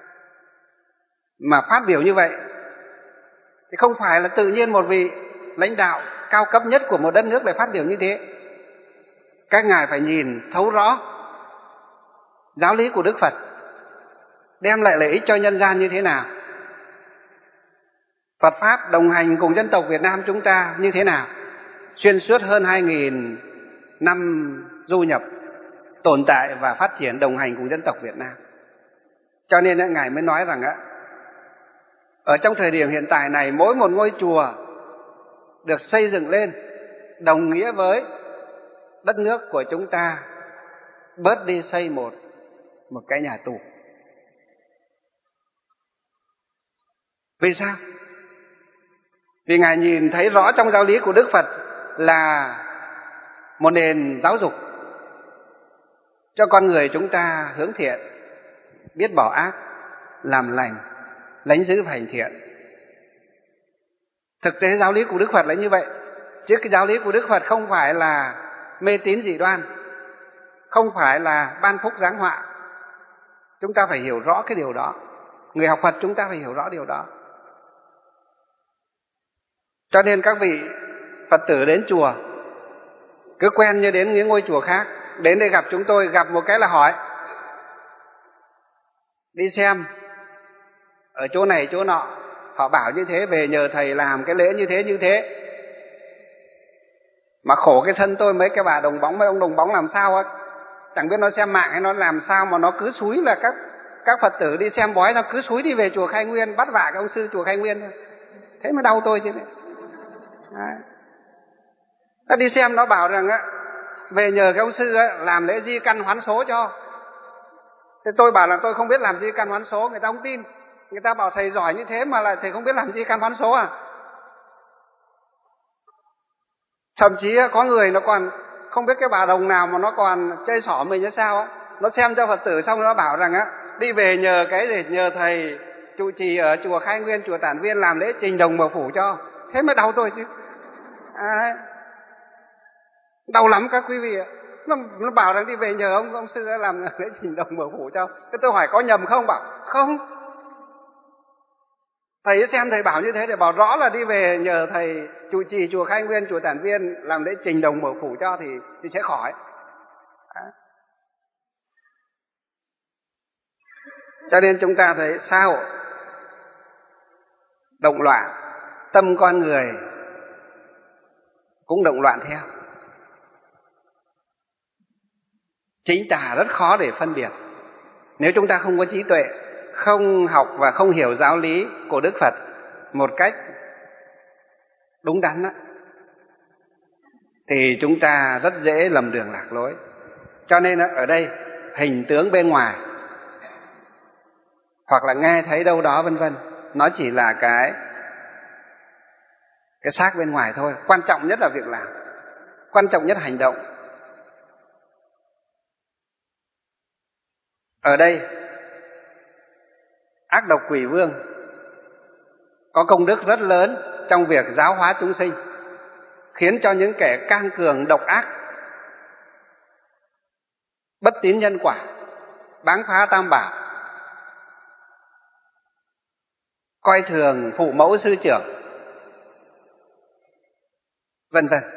mà phát biểu như vậy thì không phải là tự nhiên một vị lãnh đạo cao cấp nhất của một đất nước lại phát biểu như thế. Các ngài phải nhìn thấu rõ giáo lý của Đức Phật đem lại lợi ích cho nhân gian như thế nào, Phật Pháp đồng hành cùng dân tộc Việt Nam chúng ta như thế nào, xuyên suốt hơn hai nghìn năm du nhập, tồn tại và phát triển đồng hành cùng dân tộc Việt Nam. Cho nên ngài mới nói rằng ở trong thời điểm hiện tại này, mỗi một ngôi chùa được xây dựng lên đồng nghĩa với đất nước của chúng ta bớt đi xây một một cái nhà tù. Vì sao? Vì ngài nhìn thấy rõ trong giáo lý của Đức Phật là một nền giáo dục cho con người chúng ta hướng thiện, biết bỏ ác, làm lành, lánh giữ và hành thiện. Thực tế giáo lý của Đức Phật là như vậy. Chứ cái giáo lý của Đức Phật không phải là mê tín dị đoan, không phải là ban phúc giáng họa. Chúng ta phải hiểu rõ cái điều đó. Người học Phật chúng ta phải hiểu rõ điều đó. Cho nên các vị Phật tử đến chùa cứ quen như đến những ngôi chùa khác, đến đây gặp chúng tôi, gặp một cái là hỏi, đi xem ở chỗ này chỗ nọ, họ bảo như thế, về nhờ thầy làm cái lễ như thế như thế. Mà khổ cái thân tôi, mấy cái bà đồng bóng, mấy ông đồng bóng làm sao á, chẳng biết nó xem mạng hay nó làm sao mà nó cứ xúi là các các Phật tử đi xem bói, nó cứ xúi đi về chùa Khai Nguyên, bắt vạ cái ông sư chùa Khai Nguyên. Thế mới đau tôi chứ. Đấy. Ta đi xem nó bảo rằng á, về nhờ cái ông sư á, làm lễ di căn hoán số cho. Thế tôi bảo là tôi không biết làm di căn hoán số, người ta không tin. Người ta bảo thầy giỏi như thế mà lại thầy không biết làm di căn hoán số à? Thậm chí có người nó còn không biết cái bà đồng nào mà nó còn chơi xỏ mình như sao á. Nó xem cho Phật tử xong nó bảo rằng á, đi về nhờ cái gì, nhờ thầy trụ trì ở chùa Khai Nguyên, chùa Tản Viên làm lễ trình đồng mở phủ cho. Thế mới đau tôi chứ. À, đau lắm các quý vị ạ. Nó, nó bảo rằng đi về nhờ ông ông sư làm lễ trình đồng mở phủ cho. Thế tôi hỏi có nhầm không? Bảo không. Thầy xem thầy bảo như thế, thầy bảo rõ là đi về nhờ thầy trụ trì chùa Khai Nguyên, chùa Tản Viên làm lễ trình đồng mở phủ cho thì, thì sẽ khỏi. Đó. Cho nên chúng ta thấy xã hội động loạn, tâm con người cũng động loạn theo. Chính tà rất khó để phân biệt. Nếu chúng ta không có trí tuệ, không học và không hiểu giáo lý của Đức Phật một cách đúng đắn đó, thì chúng ta rất dễ lầm đường lạc lối. Cho nên ở đây hình tướng bên ngoài hoặc là nghe thấy đâu đó vân vân, nó chỉ là cái cái xác bên ngoài thôi. Quan trọng nhất là việc làm, quan trọng nhất là hành động. Ở đây ác độc quỷ vương có công đức rất lớn trong việc giáo hóa chúng sinh, khiến cho những kẻ can cường độc ác, bất tín nhân quả, báng phá tam bảo, coi thường phụ mẫu sư trưởng, vân vân.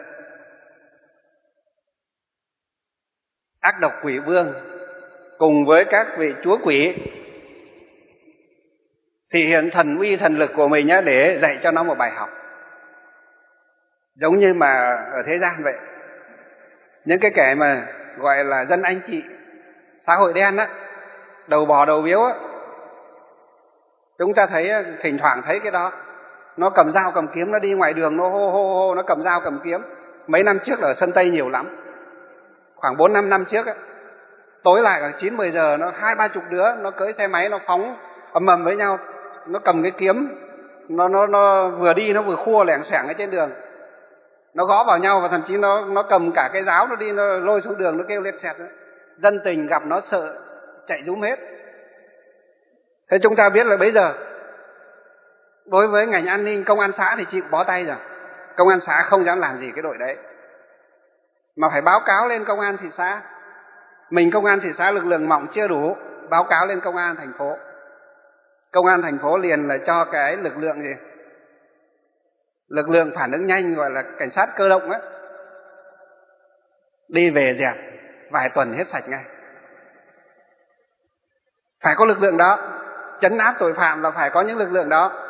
Ác độc quỷ vương cùng với các vị chúa quỷ thể hiện thần uy thần lực của mình nhá, để dạy cho nó một bài học. Giống như mà ở thế gian vậy, những cái kẻ mà gọi là dân anh chị, xã hội đen á, đầu bò đầu biếu á, chúng ta thấy thỉnh thoảng thấy cái đó. nó cầm dao cầm kiếm, nó đi ngoài đường nó hô hô hô, nó cầm dao cầm kiếm. Mấy năm trước ở sân Tây nhiều lắm, khoảng bốn năm năm trước ấy, tối lại khoảng chín mười giờ nó hai ba chục đứa nó cưỡi xe máy nó phóng ầm ầm với nhau, nó cầm cái kiếm, nó nó nó vừa đi nó vừa khua lẻng xẻng ở trên đường, nó gõ vào nhau, và thậm chí nó nó cầm cả cái giáo nó đi nó lôi xuống đường, nó kêu lên xẹt. Dân tình gặp nó sợ chạy rúm hết. Thế chúng ta biết là bây giờ đối với ngành an ninh, công an xã thì chịu bó tay rồi, công an xã không dám làm gì cái đội đấy, mà phải báo cáo lên công an thị xã. Mình công an thị xã lực lượng mỏng chưa đủ, báo cáo lên công an thành phố. Công an thành phố liền là cho cái lực lượng gì, lực lượng phản ứng nhanh, gọi là cảnh sát cơ động ấy, đi về dẹp, vài tuần hết sạch ngay. Phải có lực lượng đó, trấn áp tội phạm là phải có những lực lượng đó.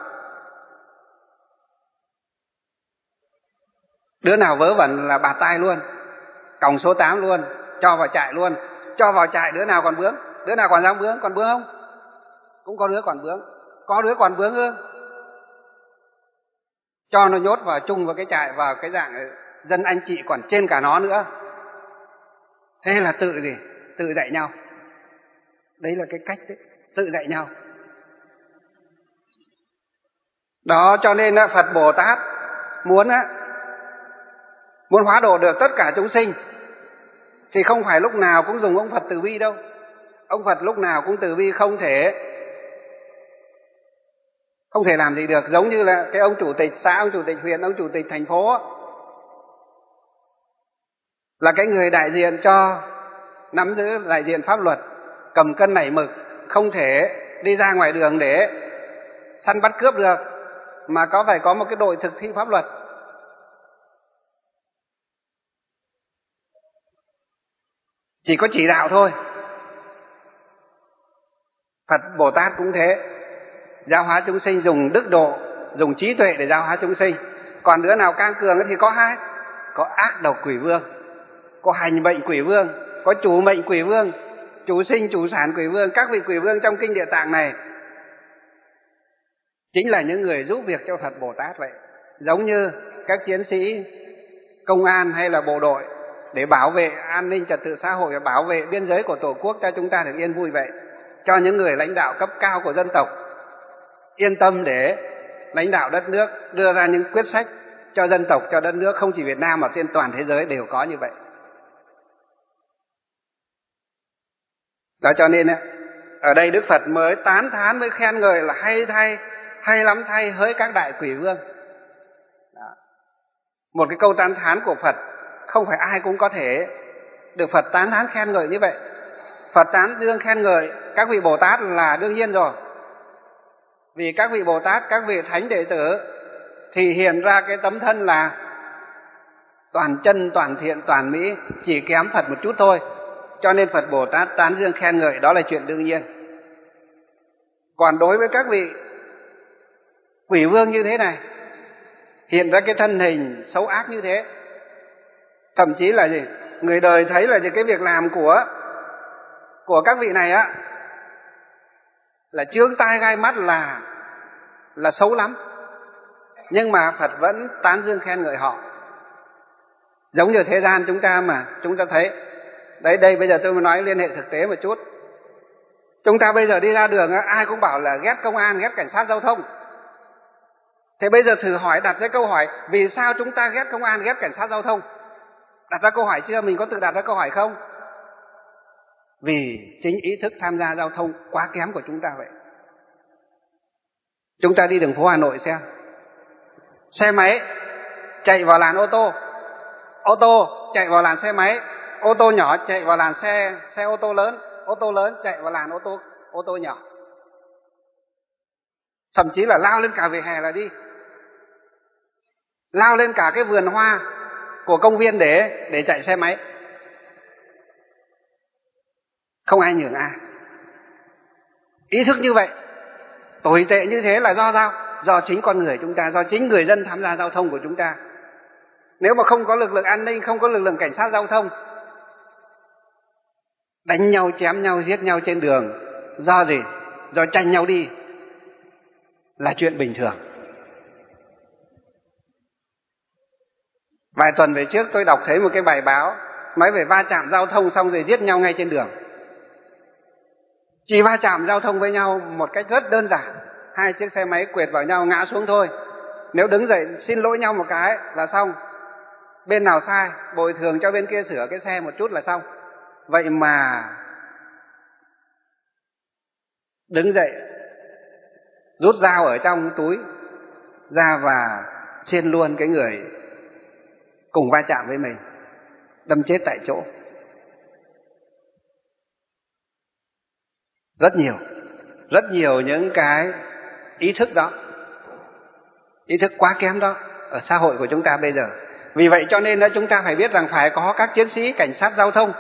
Đứa nào vớ vẩn là bạt tai luôn, còng số tám luôn, cho vào trại luôn. Cho vào trại đứa nào còn bướng, đứa nào còn dám bướng, còn bướng không? Cũng có đứa còn bướng, có đứa còn bướng ư? Cho nó nhốt vào chung vào cái trại, vào cái dạng dân anh chị còn trên cả nó nữa. Thế là tự gì? Tự dạy nhau. Đấy là cái cách đấy, tự dạy nhau. Đó, cho nên Phật Bồ Tát muốn á, muốn hóa độ được tất cả chúng sinh thì không phải lúc nào cũng dùng ông Phật từ bi đâu. Ông Phật lúc nào cũng từ bi, không thể không thể làm gì được. Giống như là cái ông chủ tịch xã, ông chủ tịch huyện, ông chủ tịch thành phố là cái người đại diện cho, nắm giữ đại diện pháp luật, cầm cân nảy mực, không thể đi ra ngoài đường để săn bắt cướp được, mà có phải có một cái đội thực thi pháp luật. Chỉ có chỉ đạo thôi. Phật Bồ Tát cũng thế, giáo hóa chúng sinh, dùng đức độ, dùng trí tuệ để giáo hóa chúng sinh. Còn đứa nào cang cường thì có hai, có ác độc quỷ vương, có hành mệnh quỷ vương, có chủ mệnh quỷ vương, chủ sinh chủ sản quỷ vương. Các vị quỷ vương trong kinh Địa Tạng này chính là những người giúp việc cho Phật Bồ Tát vậy. Giống như các chiến sĩ công an hay là bộ đội để bảo vệ an ninh trật tự xã hội, bảo vệ biên giới của Tổ quốc cho chúng ta được yên vui vậy. Cho những người lãnh đạo cấp cao của dân tộc yên tâm để lãnh đạo đất nước, đưa ra những quyết sách cho dân tộc, cho đất nước, không chỉ Việt Nam mà trên toàn thế giới đều có như vậy. Đó, cho nên ở đây Đức Phật mới tán thán, mới khen ngợi là hay thay, hay lắm thay hỡi các đại quỷ vương. Đó. Một cái câu tán thán của Phật không phải ai cũng có thể được Phật tán thán khen ngợi như vậy. Phật tán dương khen ngợi các vị Bồ Tát là đương nhiên rồi. Vì các vị Bồ Tát, các vị thánh đệ tử thì hiện ra cái tấm thân là toàn chân, toàn thiện, toàn mỹ, chỉ kém Phật một chút thôi. Cho nên Phật Bồ Tát tán dương khen ngợi, đó là chuyện đương nhiên. Còn đối với các vị quỷ vương như thế này, hiện ra cái thân hình xấu ác như thế, thậm chí là gì? Người đời thấy là gì? Cái việc làm của của các vị này á là chướng tai gai mắt, là là xấu lắm. Nhưng mà Phật vẫn tán dương khen ngợi họ. Giống như thế gian chúng ta mà chúng ta thấy. Đấy, đây bây giờ tôi mới nói liên hệ thực tế một chút. Chúng ta bây giờ đi ra đường ai cũng bảo là ghét công an, ghét cảnh sát giao thông. Thế bây giờ thử hỏi, đặt ra câu hỏi, vì sao chúng ta ghét công an, ghét cảnh sát giao thông? Đặt ra câu hỏi chưa? Mình có tự đặt ra câu hỏi không? Vì chính ý thức tham gia giao thông quá kém của chúng ta vậy. Chúng ta đi đường phố Hà Nội xem, xe máy chạy vào làn ô tô, ô tô chạy vào làn xe máy, ô tô nhỏ chạy vào làn xe xe ô tô lớn, ô tô lớn chạy vào làn ô tô ô tô nhỏ. Thậm chí là lao lên cả vỉa hè là đi, lao lên cả cái vườn hoa của công viên để để chạy xe máy. Không ai nhường ai. Ý thức như vậy, tồi tệ như thế là do sao? Do chính con người chúng ta, do chính người dân tham gia giao thông của chúng ta. Nếu mà không có lực lượng an ninh, không có lực lượng cảnh sát giao thông, đánh nhau, chém nhau, giết nhau trên đường, do gì? Do tranh nhau đi, là chuyện bình thường. Vài tuần về trước tôi đọc thấy một cái bài báo nói về va chạm giao thông xong rồi giết nhau ngay trên đường. Chỉ va chạm giao thông với nhau một cách rất đơn giản, hai chiếc xe máy quệt vào nhau ngã xuống thôi. Nếu đứng dậy xin lỗi nhau một cái là xong. Bên nào sai bồi thường cho bên kia sửa cái xe một chút là xong. Vậy mà đứng dậy rút dao ở trong túi ra và xiên luôn cái người cùng va chạm với mình, đâm chết tại chỗ. Rất nhiều, rất nhiều những cái ý thức đó, ý thức quá kém đó ở xã hội của chúng ta bây giờ. Vì vậy cho nên chúng ta phải biết rằng phải có các chiến sĩ cảnh sát giao thông,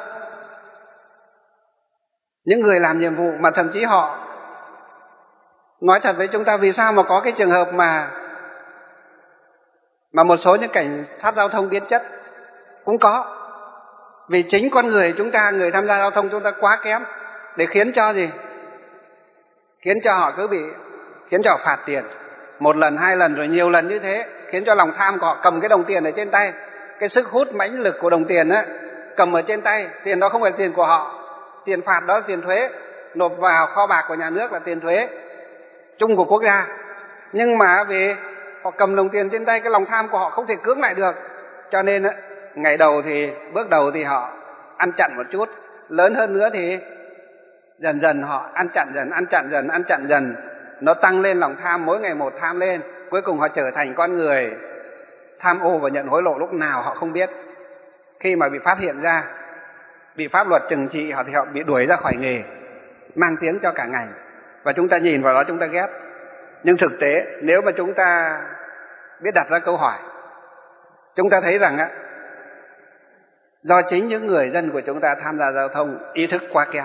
những người làm nhiệm vụ mà thậm chí họ nói thật với chúng ta vì sao mà có cái trường hợp mà mà một số những cảnh sát giao thông biến chất cũng có. Vì chính con người chúng ta, người tham gia giao thông chúng ta quá kém để khiến cho gì? Khiến cho họ cứ bị, khiến cho họ phạt tiền một lần, hai lần rồi nhiều lần như thế, khiến cho lòng tham của họ cầm cái đồng tiền ở trên tay, cái sức hút mãnh lực của đồng tiền á, cầm ở trên tay. Tiền đó không phải tiền của họ, tiền phạt đó là tiền thuế, nộp vào kho bạc của nhà nước là tiền thuế chung của quốc gia. Nhưng mà vì họ cầm đồng tiền trên tay, cái lòng tham của họ không thể cưỡng lại được, cho nên á, ngày đầu thì bước đầu thì họ ăn chặn một chút, lớn hơn nữa thì dần dần họ ăn chặn dần, ăn chặn dần, ăn chặn dần, nó tăng lên lòng tham, mỗi ngày một tham lên, cuối cùng họ trở thành con người tham ô và nhận hối lộ lúc nào họ không biết. Khi mà bị phát hiện ra, bị pháp luật trừng trị họ thì họ bị đuổi ra khỏi nghề, mang tiếng cho cả ngành, và chúng ta nhìn vào đó chúng ta ghét. Nhưng thực tế nếu mà chúng ta biết đặt ra câu hỏi, chúng ta thấy rằng á, do chính những người dân của chúng ta tham gia giao thông ý thức quá kém.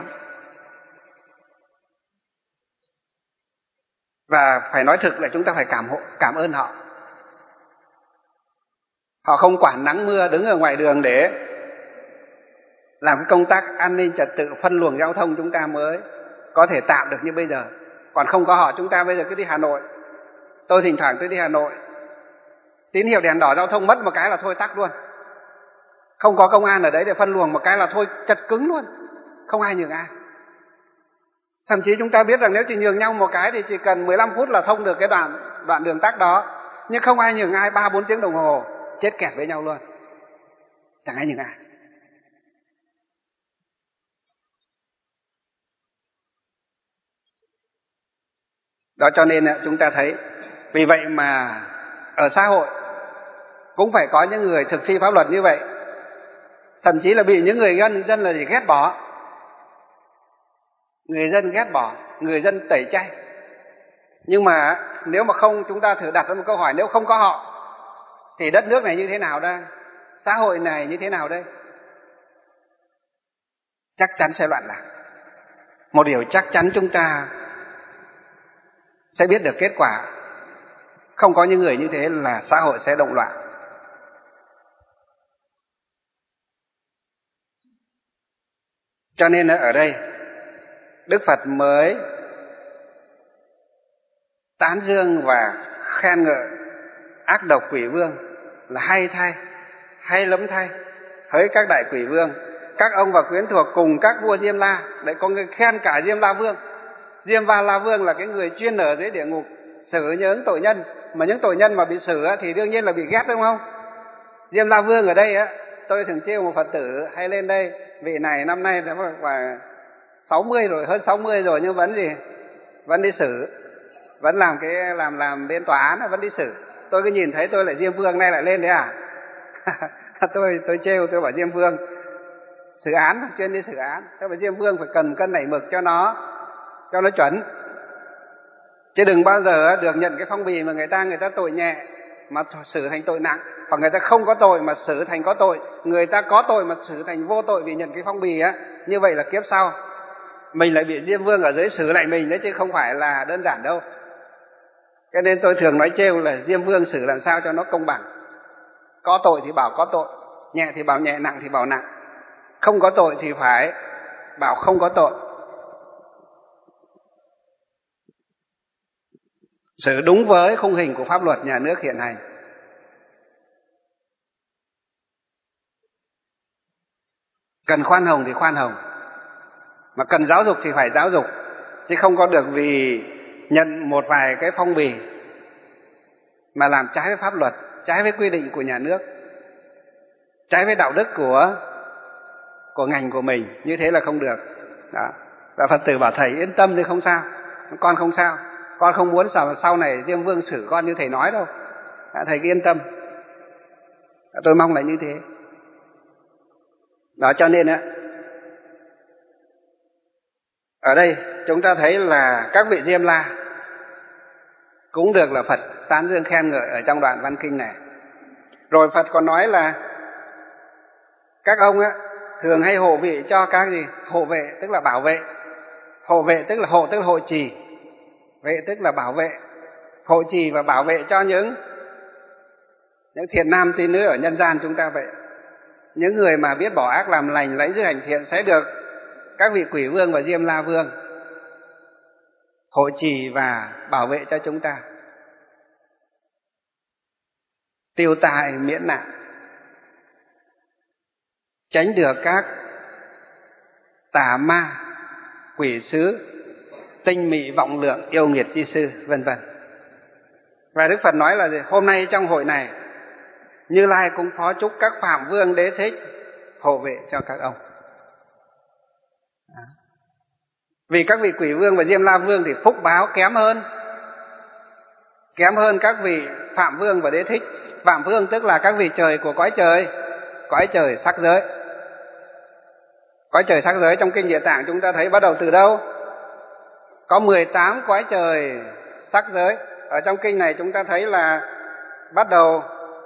Và phải nói thực là chúng ta phải cảm hộ, cảm ơn họ. Họ không quản nắng mưa đứng ở ngoài đường để làm cái công tác an ninh trật tự, phân luồng giao thông, chúng ta mới có thể tạm được như bây giờ. Còn không có họ chúng ta bây giờ cứ đi Hà Nội. Tôi thỉnh thoảng tôi đi Hà Nội, tín hiệu đèn đỏ giao thông mất một cái là thôi tắc luôn. Không có công an ở đấy để phân luồng một cái là thôi chật cứng luôn, không ai nhường ai. Thậm chí chúng ta biết rằng nếu chỉ nhường nhau một cái thì chỉ cần mười lăm phút là thông được cái đoạn đoạn đường tắc đó, nhưng không ai nhường ai, ba bốn tiếng đồng hồ chết kẹt với nhau luôn, chẳng ai nhường ai. Đó cho nên chúng ta thấy, vì vậy mà ở xã hội cũng phải có những người thực thi pháp luật như vậy, thậm chí là bị những người dân dân là gì ghét bỏ, người dân ghét bỏ, người dân tẩy chay. Nhưng mà nếu mà không, chúng ta thử đặt ra một câu hỏi, nếu không có họ thì đất nước này như thế nào đây, xã hội này như thế nào đây? Chắc chắn sẽ loạn lạc. Một điều chắc chắn chúng ta sẽ biết được kết quả, không có những người như thế là xã hội sẽ động loạn. Cho nên ở đây Đức Phật mới tán dương và khen ngợi ác độc quỷ vương là hay thay, hay lắm thay. Hỡi các đại quỷ vương, các ông và quyến thuộc cùng các vua Diêm La. Đấy, có người khen cả Diêm La Vương. Diêm Va La Vương là cái người chuyên ở dưới địa ngục xử những tội nhân, mà những tội nhân mà bị xử thì đương nhiên là bị ghét, đúng không? Diêm La Vương ở đây á, tôi thường trêu một Phật tử hay lên đây, vị này năm nay đã phải sáu mươi rồi, hơn sáu mươi rồi, nhưng vẫn gì? Vẫn đi xử, vẫn làm cái làm làm bên tòa án, vẫn đi xử. Tôi cứ nhìn thấy tôi lại Diêm Vương nay lại lên đấy à? tôi tôi trêu, tôi bảo Diêm Vương xử án, chuyên đi xử án. Thế mà Diêm Vương phải cần cân nảy mực cho nó cho nó chuẩn, chứ đừng bao giờ được nhận cái phong bì mà người ta người ta tội nhẹ mà xử thành tội nặng, hoặc người ta không có tội mà xử thành có tội, người ta có tội mà xử thành vô tội vì nhận cái phong bì á. Như vậy là kiếp sau mình lại bị Diêm Vương ở dưới xử lại mình đấy, chứ không phải là đơn giản đâu. Cho nên tôi thường nói trêu là Diêm Vương xử làm sao cho nó công bằng. Có tội thì bảo có tội, nhẹ thì bảo nhẹ, nặng thì bảo nặng. Không có tội thì phải bảo không có tội. Xử đúng với khung hình của pháp luật nhà nước hiện hành. Cần khoan hồng thì khoan hồng, mà cần giáo dục thì phải giáo dục, chứ không có được vì nhận một vài cái phong bì mà làm trái với pháp luật, trái với quy định của nhà nước, trái với đạo đức của của ngành của mình. Như thế là không được. Đó. Và Phật tử bảo thầy yên tâm thì không sao, con không sao, con không muốn sau, sau này Diêm Vương xử con như thầy nói đâu. Đó, thầy cứ yên tâm. Đó, tôi mong là như thế. Đó, cho nên á, ở đây chúng ta thấy là các vị Diêm La cũng được là Phật tán dương khen ngợi ở trong đoạn văn kinh này. Rồi Phật còn nói là các ông á thường hay hộ vị cho các gì? Hộ vệ tức là bảo vệ. Hộ vệ tức là hộ tức là hộ trì. Vệ tức là bảo vệ. Hộ trì và bảo vệ cho những những thiện nam tín nữ ở nhân gian chúng ta vậy. Những người mà biết bỏ ác làm lành, lãnh giữ hành thiện sẽ được các vị Quỷ Vương và Diêm La Vương hộ trì và bảo vệ cho chúng ta, tiêu tai miễn nạn, tránh được các tà ma, quỷ sứ, tinh mị vọng lượng, yêu nghiệt chi sư, vân vân. Và Đức Phật nói là gì? Hôm nay trong hội này, Như Lai cũng phó chúc các Phạm Vương Đế Thích hộ vệ cho các ông. Đó. Vì các vị Quỷ Vương và Diêm La Vương thì phúc báo kém hơn, kém hơn các vị Phạm Vương và Đế Thích. Phạm Vương tức là các vị trời của cõi trời, cõi trời sắc giới. Cõi trời sắc giới trong kinh Địa Tạng chúng ta thấy bắt đầu từ đâu? Có mười tám cõi trời sắc giới. Ở trong kinh này chúng ta thấy là bắt đầu,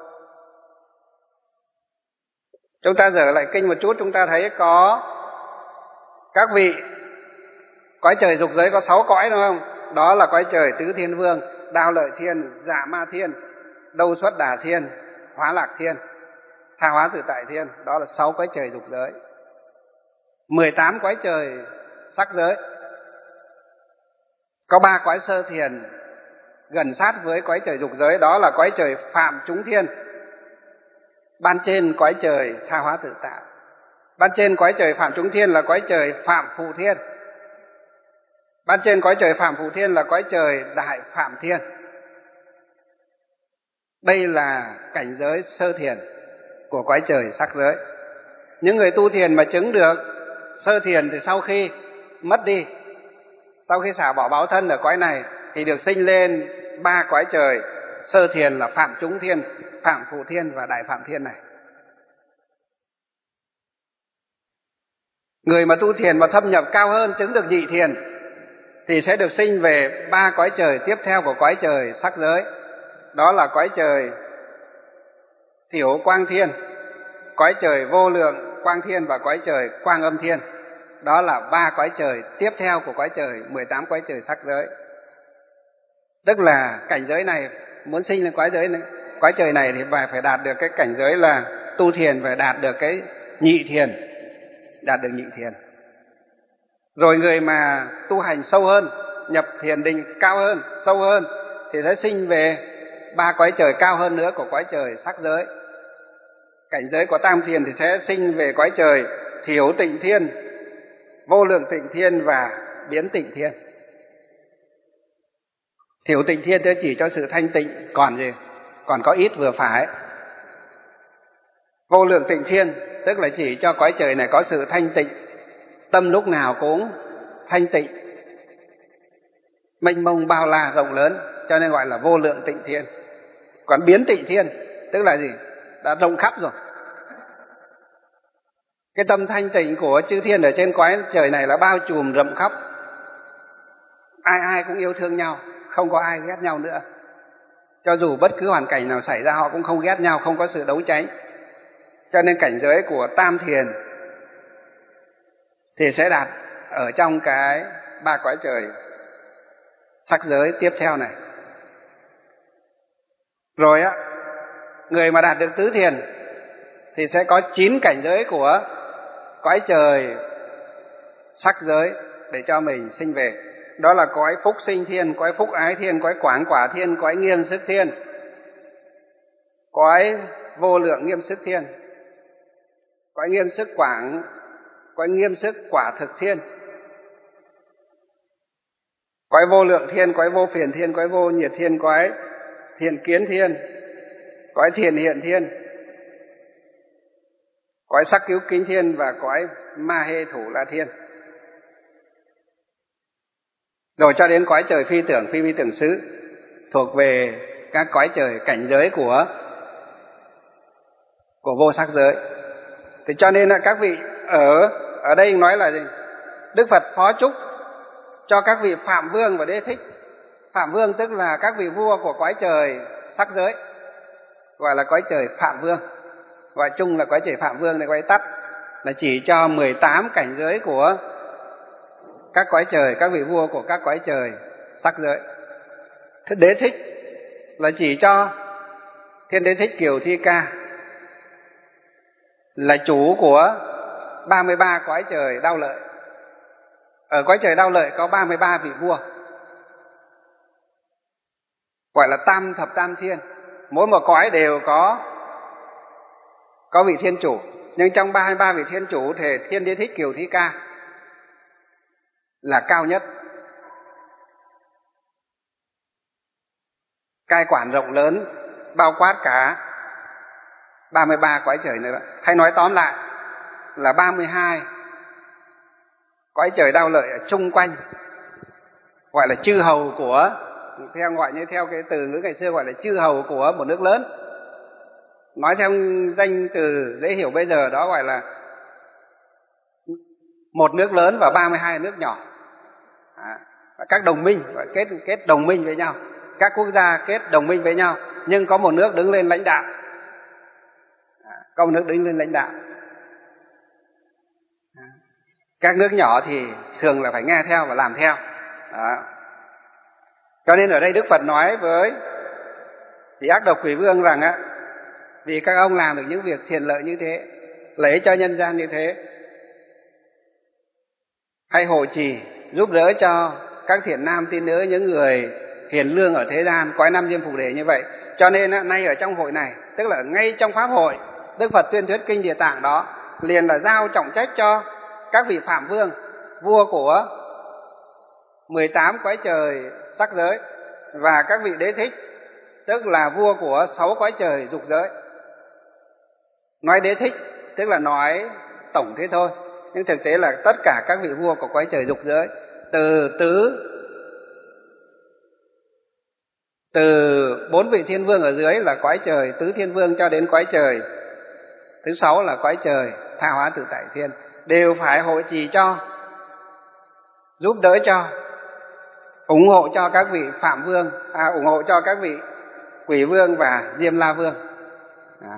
chúng ta dở lại kinh một chút, chúng ta thấy có các vị cõi trời dục giới có sáu cõi, đúng không? Đó là cõi trời Tứ Thiên Vương, Đao Lợi Thiên, Dạ Ma Thiên, Đâu Xuất Đà Thiên, Hóa Lạc Thiên, Tha Hóa Tự Tại Thiên. Đó là sáu cõi trời dục giới. mười tám cõi trời sắc giới. Có ba cõi sơ thiền gần sát với cõi trời dục giới, đó là cõi trời Phạm Chúng Thiên. Ban trên cõi trời Tha Hóa Tự Tại. Ban trên cõi trời Phạm Chúng Thiên là cõi trời Phạm Phụ Thiên. Ban trên cõi trời Phạm Phụ Thiên là cõi trời Đại Phạm Thiên. Đây là cảnh giới sơ thiền của cõi trời sắc giới. Những người tu thiền mà chứng được sơ thiền thì sau khi mất đi, sau khi xả bỏ báo thân ở cõi này thì được sinh lên ba cõi trời sơ thiền là Phạm Chúng Thiên, Phạm Phụ Thiên và Đại Phạm Thiên này. Người mà tu thiền mà thâm nhập cao hơn, chứng được nhị thiền thì sẽ được sinh về ba cõi trời tiếp theo của cõi trời sắc giới. Đó là cõi trời Thiểu Quang Thiên, cõi trời Vô Lượng Quang Thiên và cõi trời Quang Âm Thiên. Đó là ba cõi trời tiếp theo của cõi trời mười tám cõi trời sắc giới. Tức là cảnh giới này, muốn sinh lên cõi giới này, cõi trời này thì phải đạt được cái cảnh giới là tu thiền, phải đạt được cái nhị thiền, đạt được nhị thiền. Rồi người mà tu hành sâu hơn, nhập thiền định cao hơn, sâu hơn thì sẽ sinh về ba cõi trời cao hơn nữa của cõi trời sắc giới. Cảnh giới của tam thiền thì sẽ sinh về cõi trời Thiểu Tịnh Thiên, Vô Lượng Tịnh Thiên và Biến Tịnh Thiên. Thiểu Tịnh Thiên thì chỉ cho sự thanh tịnh, còn gì? Còn có ít vừa phải. Vô Lượng Tịnh Thiên tức là chỉ cho cõi trời này có sự thanh tịnh, tâm lúc nào cũng thanh tịnh, mênh mông bao la rộng lớn, cho nên gọi là Vô Lượng Tịnh Thiên. Còn Biến Tịnh Thiên tức là gì? Đã rộng khắp rồi. Cái tâm thanh tịnh của chư thiên ở trên cõi trời này là bao trùm rộng khắp. Ai ai cũng yêu thương nhau, không có ai ghét nhau nữa. Cho dù bất cứ hoàn cảnh nào xảy ra họ cũng không ghét nhau, không có sự đấu tranh. Cho nên cảnh giới của tam thiền thì sẽ đạt ở trong cái ba cõi trời sắc giới tiếp theo này. Rồi á, người mà đạt được tứ thiền thì sẽ có chín cảnh giới của cõi trời sắc giới để cho mình sinh về. Đó là cõi Phúc Sinh Thiên, cõi Phúc Ái Thiên, cõi Quảng Quả Thiên, cõi Nghiêm Sức Thiên, cõi Vô Lượng Nghiêm Sức Thiên. Cõi Nghiêm Sức Quảng cõi nghiêm sức quả thực thiên, cõi vô lượng thiên, cõi vô phiền thiên, cõi vô nhiệt thiên, cõi thiện kiến thiên, cõi thiện hiện thiên, cõi sắc cứu kính thiên và cõi ma hê thủ la thiên. Rồi cho đến cõi trời phi tưởng, phi vi tưởng xứ, thuộc về các cõi trời cảnh giới của của vô sắc giới. Thì cho nên là các vị ở ở đây nói là gì? Đức Phật phó chúc cho các vị Phạm Vương và Đế Thích. Phạm Vương tức là các vị vua của cõi trời sắc giới, gọi là cõi trời Phạm Vương, gọi chung là cõi trời Phạm Vương, này gọi tắt là chỉ cho mười tám cảnh giới của các cõi trời, các vị vua của các cõi trời sắc giới. Thế Đế Thích là chỉ cho Thiên Đế Thích Kiều Thi Ca, là chủ của ba mươi ba cõi trời Đao Lợi. Ở cõi trời Đao Lợi có ba mươi ba vị vua, gọi là tam thập tam thiên. Mỗi một cõi đều có có vị thiên chủ, nhưng trong ba mươi ba vị thiên chủ thì Thiên Đế Thích Kiều Thi Ca là cao nhất, cai quản rộng lớn, bao quát cả ba mươi ba cõi trời nữa. Hay nói tóm lại là ba mươi hai cõi trời Đao Lợi ở chung quanh, gọi là chư hầu của, theo gọi như theo cái từ ngữ ngày xưa gọi là chư hầu của một nước lớn. Nói theo danh từ dễ hiểu bây giờ đó gọi là một nước lớn và ba mươi hai nước nhỏ. À, các đồng minh, gọi kết kết đồng minh với nhau, các quốc gia kết đồng minh với nhau, nhưng có một nước đứng lên lãnh đạo. À, có một nước đứng lên lãnh đạo. À, các nước nhỏ thì thường là phải nghe theo và làm theo. Đó. Cho nên ở đây Đức Phật nói với vị ác độc quỷ vương rằng á, vì các ông làm được những việc thiện lợi như thế, lợi ích cho nhân gian như thế, hay hộ trì giúp đỡ cho các thiện nam tín nữ, những người hiền lương ở thế gian, cõi năm diêm phù đề như vậy. Cho nên á, nay ở trong hội này, tức là ngay trong pháp hội Đức Phật tuyên thuyết kinh Địa Tạng đó, liền là giao trọng trách cho các vị Phạm Vương, vua của mười tám cõi trời sắc giới, và các vị Đế Thích, tức là vua của sáu cõi trời dục giới. Nói Đế Thích tức là nói tổng thế thôi, nhưng thực tế là tất cả các vị vua của cõi trời dục giới, từ tứ từ bốn vị thiên vương ở dưới là cõi trời tứ thiên vương cho đến cõi trời thứ sáu là cõi trời tha hóa tự tại thiên, đều phải hộ trì cho, giúp đỡ cho, ủng hộ cho các vị Phạm Vương, à, ủng hộ cho các vị Quỷ Vương và Diêm La Vương. Đó.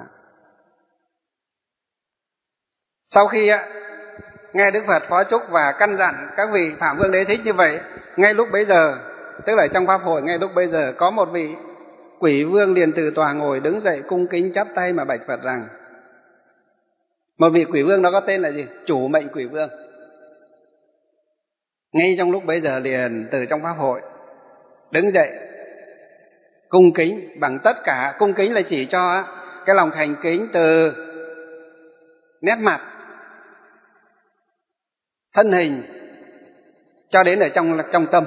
Sau khi á, nghe Đức Phật phó chúc và căn dặn các vị Phạm Vương Đế Thích như vậy, ngay lúc bấy giờ, tức là trong pháp hội ngay lúc bấy giờ, có một vị Quỷ Vương liền từ tòa ngồi đứng dậy cung kính chắp tay mà bạch Phật rằng, một vị Quỷ Vương đó có tên là gì? Chủ mệnh Quỷ Vương. Ngay trong lúc bấy giờ liền từ trong pháp hội đứng dậy cung kính bằng tất cả. Cung kính là chỉ cho cái lòng thành kính từ nét mặt, thân hình cho đến ở trong trong tâm.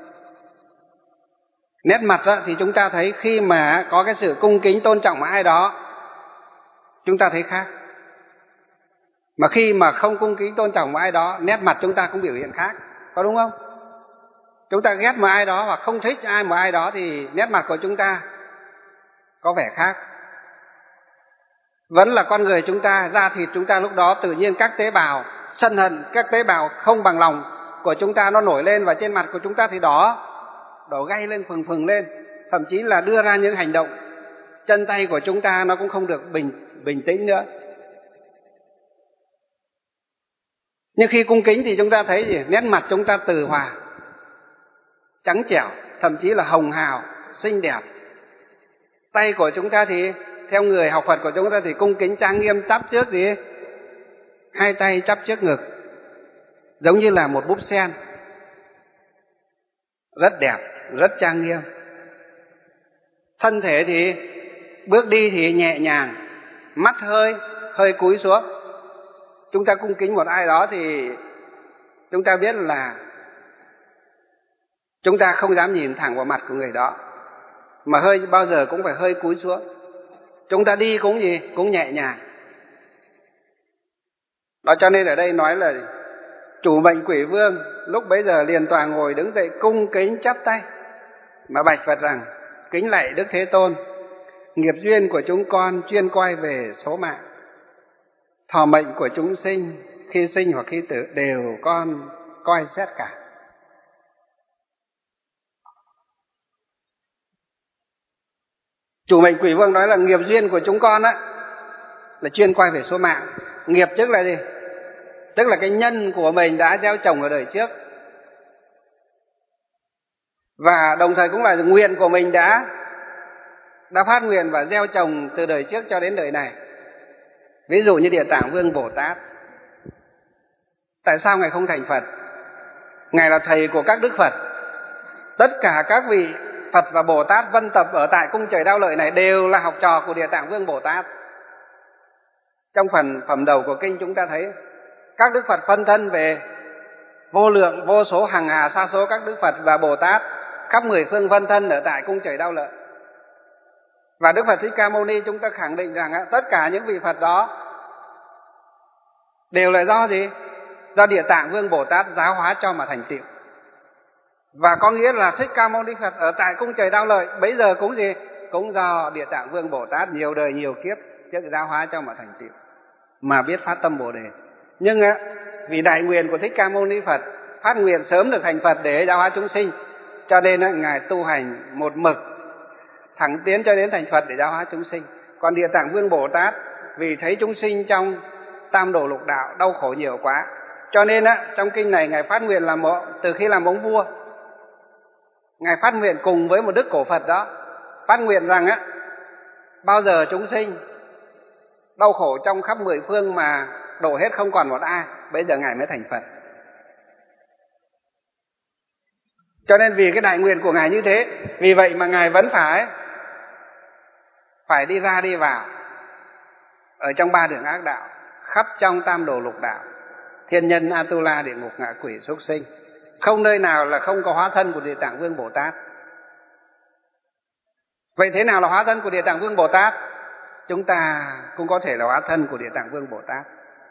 Nét mặt đó, thì chúng ta thấy khi mà có cái sự cung kính tôn trọng ai đó, chúng ta thấy khác. Mà khi mà không cung kính tôn trọng ai đó, nét mặt chúng ta cũng biểu hiện khác, có đúng không? Chúng ta ghét một ai đó hoặc không thích ai một ai đó thì nét mặt của chúng ta có vẻ khác. Vẫn là con người chúng ta, da thịt chúng ta lúc đó tự nhiên các tế bào sân hận, các tế bào không bằng lòng của chúng ta nó nổi lên, và trên mặt của chúng ta thì đỏ, đỏ gay lên, phừng phừng lên, thậm chí là đưa ra những hành động, chân tay của chúng ta nó cũng không được bình bình tĩnh nữa. Nhưng khi cung kính thì chúng ta thấy gì? Nét mặt chúng ta từ hòa, trắng trẻo, thậm chí là hồng hào, xinh đẹp. Tay của chúng ta thì theo người học Phật của chúng ta thì cung kính trang nghiêm, chắp trước gì? Hai tay chắp trước ngực, giống như là một búp sen, rất đẹp, rất trang nghiêm. Thân thể thì bước đi thì nhẹ nhàng, mắt hơi hơi cúi xuống, chúng ta cung kính một ai đó thì chúng ta biết là chúng ta không dám nhìn thẳng vào mặt của người đó, mà hơi bao giờ cũng phải hơi cúi xuống. Chúng ta đi cũng gì? Cũng nhẹ nhàng. Đó, cho nên ở đây nói là chủ mệnh Quỷ Vương lúc bấy giờ liền tòa ngồi đứng dậy cung kính chắp tay mà bạch Phật rằng: kính lạy Đức Thế Tôn, nghiệp duyên của chúng con chuyên quay về số mạng, thọ mệnh của chúng sinh khi sinh hoặc khi tử đều con coi xét cả. Chủ mệnh Quỷ Vương nói là nghiệp duyên của chúng con á là chuyên quay về số mạng. Nghiệp tức là gì? Tức là cái nhân của mình đã gieo trồng ở đời trước, và đồng thời cũng là nguyện của mình đã đã phát nguyện và gieo trồng từ đời trước cho đến đời này. Ví dụ như Địa Tạng Vương Bồ Tát, tại sao Ngài không thành Phật? Ngài là thầy của các đức Phật. Tất cả các vị Phật và Bồ Tát vân tập ở tại cung trời Đao Lợi này đều là học trò của Địa Tạng Vương Bồ Tát. Trong phần phẩm đầu của kinh chúng ta thấy các đức Phật phân thân về vô lượng vô số hằng hà sa số các đức Phật và Bồ Tát khắp mười phương phân thân ở tại cung trời Đao Lợi. Và Đức Phật Thích Ca Mâu Ni chúng ta khẳng định rằng tất cả những vị Phật đó đều là do gì? Do Địa Tạng Vương Bồ Tát giáo hóa cho mà thành tựu. Và có nghĩa là Thích Ca Mâu Ni Phật ở tại cung trời Đao Lợi bây giờ cũng gì? Cũng do Địa Tạng Vương Bồ Tát nhiều đời nhiều kiếp trước giáo hóa cho mà thành tựu, mà biết phát tâm Bồ Đề. Nhưng vì đại nguyện của Thích Ca Mâu Ni Phật phát nguyện sớm được thành Phật để giáo hóa chúng sinh, cho nên Ngài tu hành một mực thẳng tiến cho đến thành Phật để giáo hóa chúng sinh. Còn Địa Tạng Vương Bồ Tát vì thấy chúng sinh trong tam đồ lục đạo đau khổ nhiều quá, cho nên á, trong kinh này Ngài phát nguyện làm một, từ khi làm ông vua, Ngài phát nguyện cùng với một đức cổ Phật đó, phát nguyện rằng á, bao giờ chúng sinh đau khổ trong khắp mười phương mà đổ hết không còn một ai, bây giờ Ngài mới thành Phật. Cho nên vì cái đại nguyện của Ngài như thế, vì vậy mà Ngài vẫn phải phải đi ra đi vào ở trong ba đường ác đạo, khắp trong tam đồ lục đạo, thiên nhân, Atula, địa ngục, ngạ quỷ, súc sinh, không nơi nào là không có hóa thân của Địa Tạng Vương Bồ Tát. Vậy thế nào là hóa thân của Địa Tạng Vương Bồ Tát? Chúng ta cũng có thể là hóa thân của Địa Tạng Vương Bồ Tát.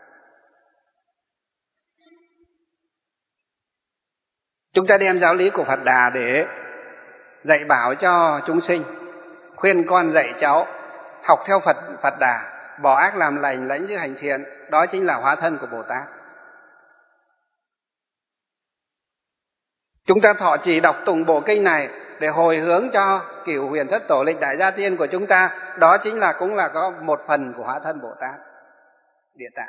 Chúng ta đem giáo lý của Phật Đà để dạy bảo cho chúng sinh, khuyên con dạy cháu học theo Phật Phật Đà, bỏ ác làm lành, lãnh giữ hành thiện, đó chính là hóa thân của Bồ Tát. Chúng ta thọ trì đọc tụng bộ kinh này để hồi hướng cho cửu huyền thất tổ lịch đại gia tiên của chúng ta, đó chính là cũng là có một phần của hóa thân Bồ Tát Địa Tạng.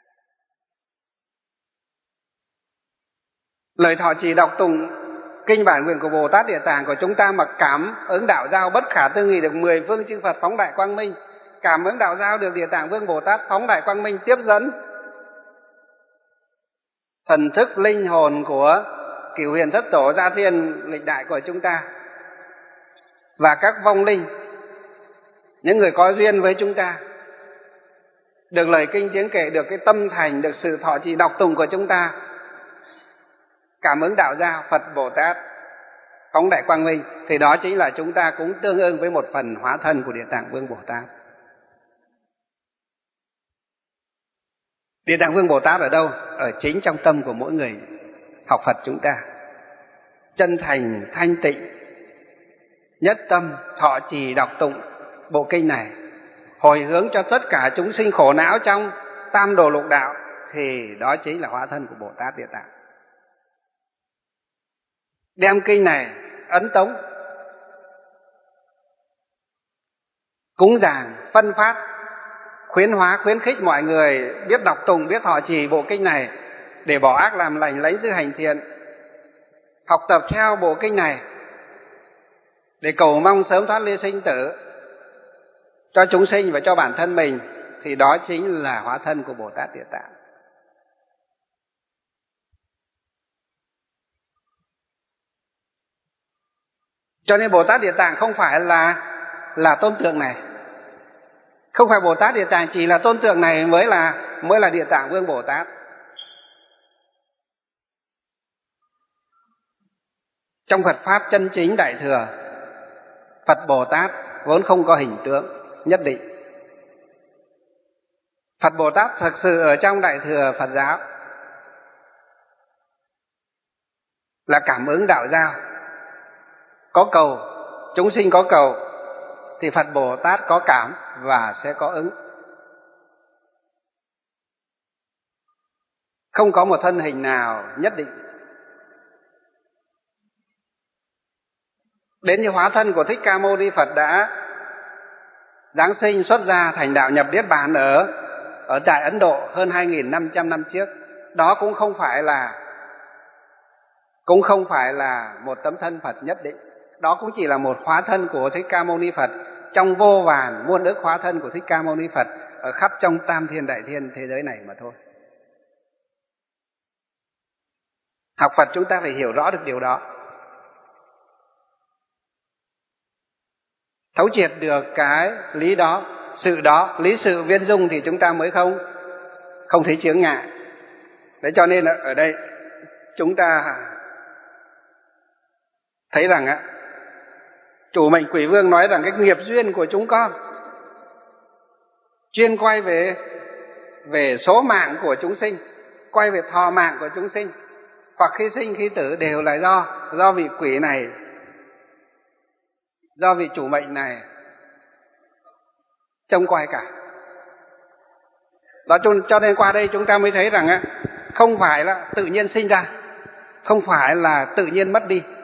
Lời thọ trì đọc tụng kinh bản nguyện của Bồ Tát Địa Tạng của chúng ta mà cảm ứng đạo giao bất khả tư nghị được mười phương chư Phật phóng đại quang minh, cảm ứng đạo giao được Địa Tạng Vương Bồ Tát phóng đại quang minh tiếp dẫn thần thức linh hồn của cửu huyền thất tổ gia tiên lịch đại của chúng ta và các vong linh, những người có duyên với chúng ta, được lời kinh tiếng kệ, được cái tâm thành, được sự thọ trì đọc tụng của chúng ta, cảm ứng đạo giao Phật Bồ Tát phóng đại quang minh, thì đó chính là chúng ta cũng tương ưng với một phần hóa thân của Địa Tạng Vương Bồ Tát. Địa Tạng Vương Bồ Tát ở đâu? Ở chính trong tâm của mỗi người học Phật chúng ta. Chân thành, thanh tịnh, nhất tâm, thọ trì đọc tụng bộ kinh này, hồi hướng cho tất cả chúng sinh khổ não trong tam đồ lục đạo, thì đó chính là hóa thân của Bồ Tát Địa Tạng. Đem kinh này ấn tống, cúng dường, phân phát, khuyến hóa, khuyến khích mọi người biết đọc tụng, biết thọ trì bộ kinh này để bỏ ác làm lành, lãnh giữ hành thiện, học tập theo bộ kinh này để cầu mong sớm thoát ly sinh tử cho chúng sinh và cho bản thân mình, thì đó chính là hóa thân của Bồ Tát Địa Tạng. Cho nên Bồ Tát Địa Tạng không phải là là tôn tượng này, không phải Bồ Tát Địa Tạng chỉ là tôn tượng này mới là mới là Địa Tạng Vương Bồ Tát. Trong Phật Pháp chân chính Đại Thừa, Phật Bồ Tát vốn không có hình tượng nhất định. Phật Bồ Tát thực sự ở trong Đại Thừa Phật giáo là cảm ứng đạo giao. Có cầu, chúng sinh có cầu, thì Phật Bồ Tát có cảm và sẽ có ứng. Không có một thân hình nào nhất định. Đến như hóa thân của Thích Ca Mâu Ni Phật đã giáng sinh xuất gia thành đạo nhập Niết Bàn ở ở tại Ấn Độ hơn hai nghìn năm trăm năm trước. Đó cũng không phải là cũng không phải là một tấm thân Phật nhất định. Đó cũng chỉ là một hóa thân của Thích Ca Mâu Ni Phật trong vô vàn muôn ức hóa thân của Thích Ca Mâu Ni Phật ở khắp trong tam thiên đại thiên thế giới này mà thôi. Học Phật chúng ta phải hiểu rõ được điều đó, thấu triệt được cái lý đó, sự đó, lý sự viên dung thì chúng ta mới không không thấy chướng ngại. Thế cho nên ở đây chúng ta thấy rằng á, Chủ Mệnh Quỷ Vương nói rằng cái nghiệp duyên của chúng con chuyên quay về về số mạng của chúng sinh, quay về thọ mạng của chúng sinh, hoặc khi sinh khi tử đều là do do vị quỷ này, do vị chủ mệnh này trông coi cả. Đó cho nên qua đây chúng ta mới thấy rằng á, không phải là tự nhiên sinh ra, không phải là tự nhiên mất đi.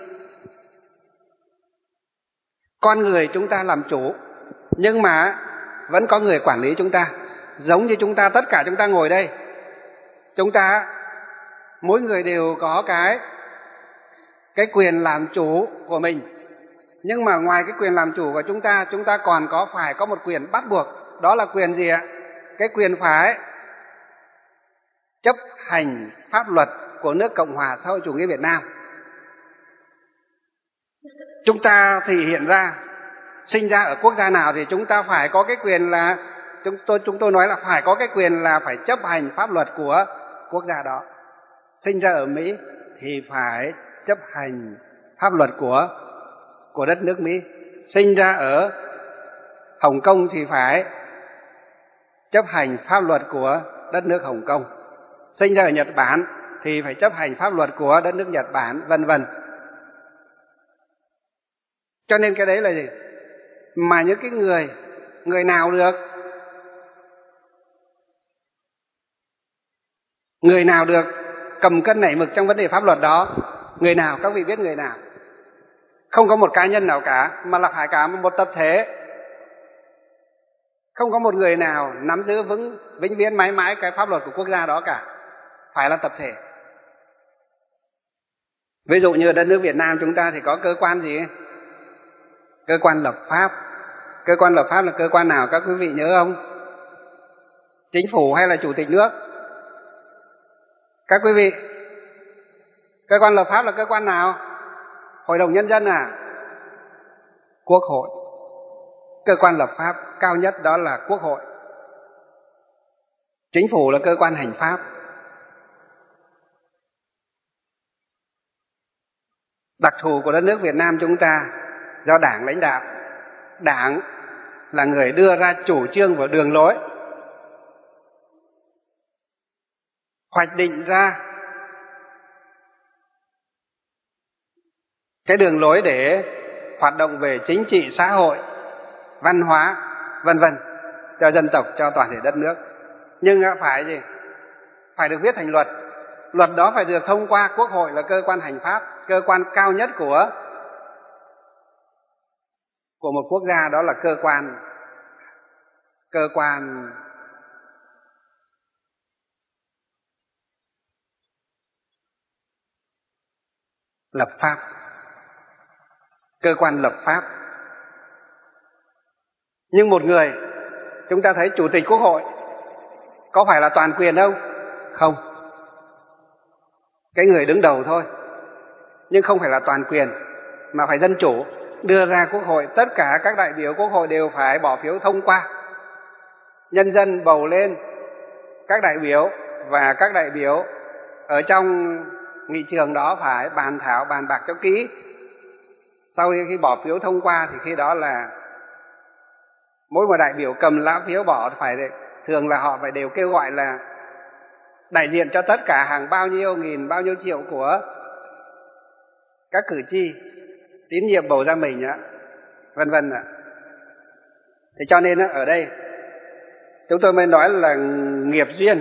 Con người chúng ta làm chủ, nhưng mà vẫn có người quản lý chúng ta. Giống như chúng ta, tất cả chúng ta ngồi đây, chúng ta mỗi người đều có cái cái quyền làm chủ của mình. Nhưng mà ngoài cái quyền làm chủ của chúng ta, chúng ta còn có phải có một quyền bắt buộc. Đó là quyền gì ạ? Cái quyền phải chấp hành pháp luật của nước Cộng hòa xã hội chủ nghĩa Việt Nam. Chúng ta thì hiện ra, sinh ra ở quốc gia nào thì chúng ta phải có cái quyền là, chúng tôi chúng tôi nói là phải có cái quyền là phải chấp hành pháp luật của quốc gia đó. Sinh ra ở Mỹ thì phải chấp hành pháp luật của của đất nước Mỹ. Sinh ra ở Hồng Kông thì phải chấp hành pháp luật của đất nước Hồng Kông. Sinh ra ở Nhật Bản thì phải chấp hành pháp luật của đất nước Nhật Bản, vân vân. Cho nên cái đấy là gì? Mà những cái người người nào được người nào được cầm cân nảy mực trong vấn đề pháp luật đó? Người nào? Các vị biết người nào? Không có một cá nhân nào cả, mà là phải cả một tập thể. Không có một người nào nắm giữ vững vĩnh viễn mãi mãi cái pháp luật của quốc gia đó cả, phải là tập thể. Ví dụ như ở đất nước Việt Nam chúng ta thì có cơ quan gì? Cơ quan lập pháp. Cơ quan lập pháp là cơ quan nào các quý vị nhớ không? Chính phủ hay là chủ tịch nước? Các quý vị, cơ quan lập pháp là cơ quan nào? Hội đồng Nhân dân à? Quốc hội. Cơ quan lập pháp cao nhất đó là Quốc hội. Chính phủ là cơ quan hành pháp. Đặc thù của đất nước Việt Nam chúng ta do Đảng lãnh đạo. Đảng là người đưa ra chủ trương và đường lối, hoạch định ra cái đường lối để hoạt động về chính trị, xã hội, văn hóa, vân vân cho dân tộc, cho toàn thể đất nước. Nhưng phải gì? Phải được viết thành luật. Luật đó phải được thông qua Quốc hội là cơ quan hành pháp, cơ quan cao nhất của của một quốc gia, đó là cơ quan cơ quan lập pháp. Cơ quan lập pháp. Nhưng một người, chúng ta thấy Chủ tịch Quốc hội có phải là toàn quyền không? Không. Cái người đứng đầu thôi. Nhưng không phải là toàn quyền, mà phải dân chủ. Đưa ra Quốc hội, tất cả các đại biểu Quốc hội đều phải bỏ phiếu thông qua. Nhân dân bầu lên các đại biểu và các đại biểu ở trong nghị trường đó phải bàn thảo, bàn bạc cho kỹ. Sau khi bỏ phiếu thông qua thì khi đó là mỗi một đại biểu cầm lá phiếu bỏ, phải thường là họ phải đều kêu gọi là đại diện cho tất cả hàng bao nhiêu nghìn, bao nhiêu triệu của các cử tri tín nhiệm bầu ra mình á, vân vân ạ. Thế cho nên ở đây chúng tôi mới nói là nghiệp duyên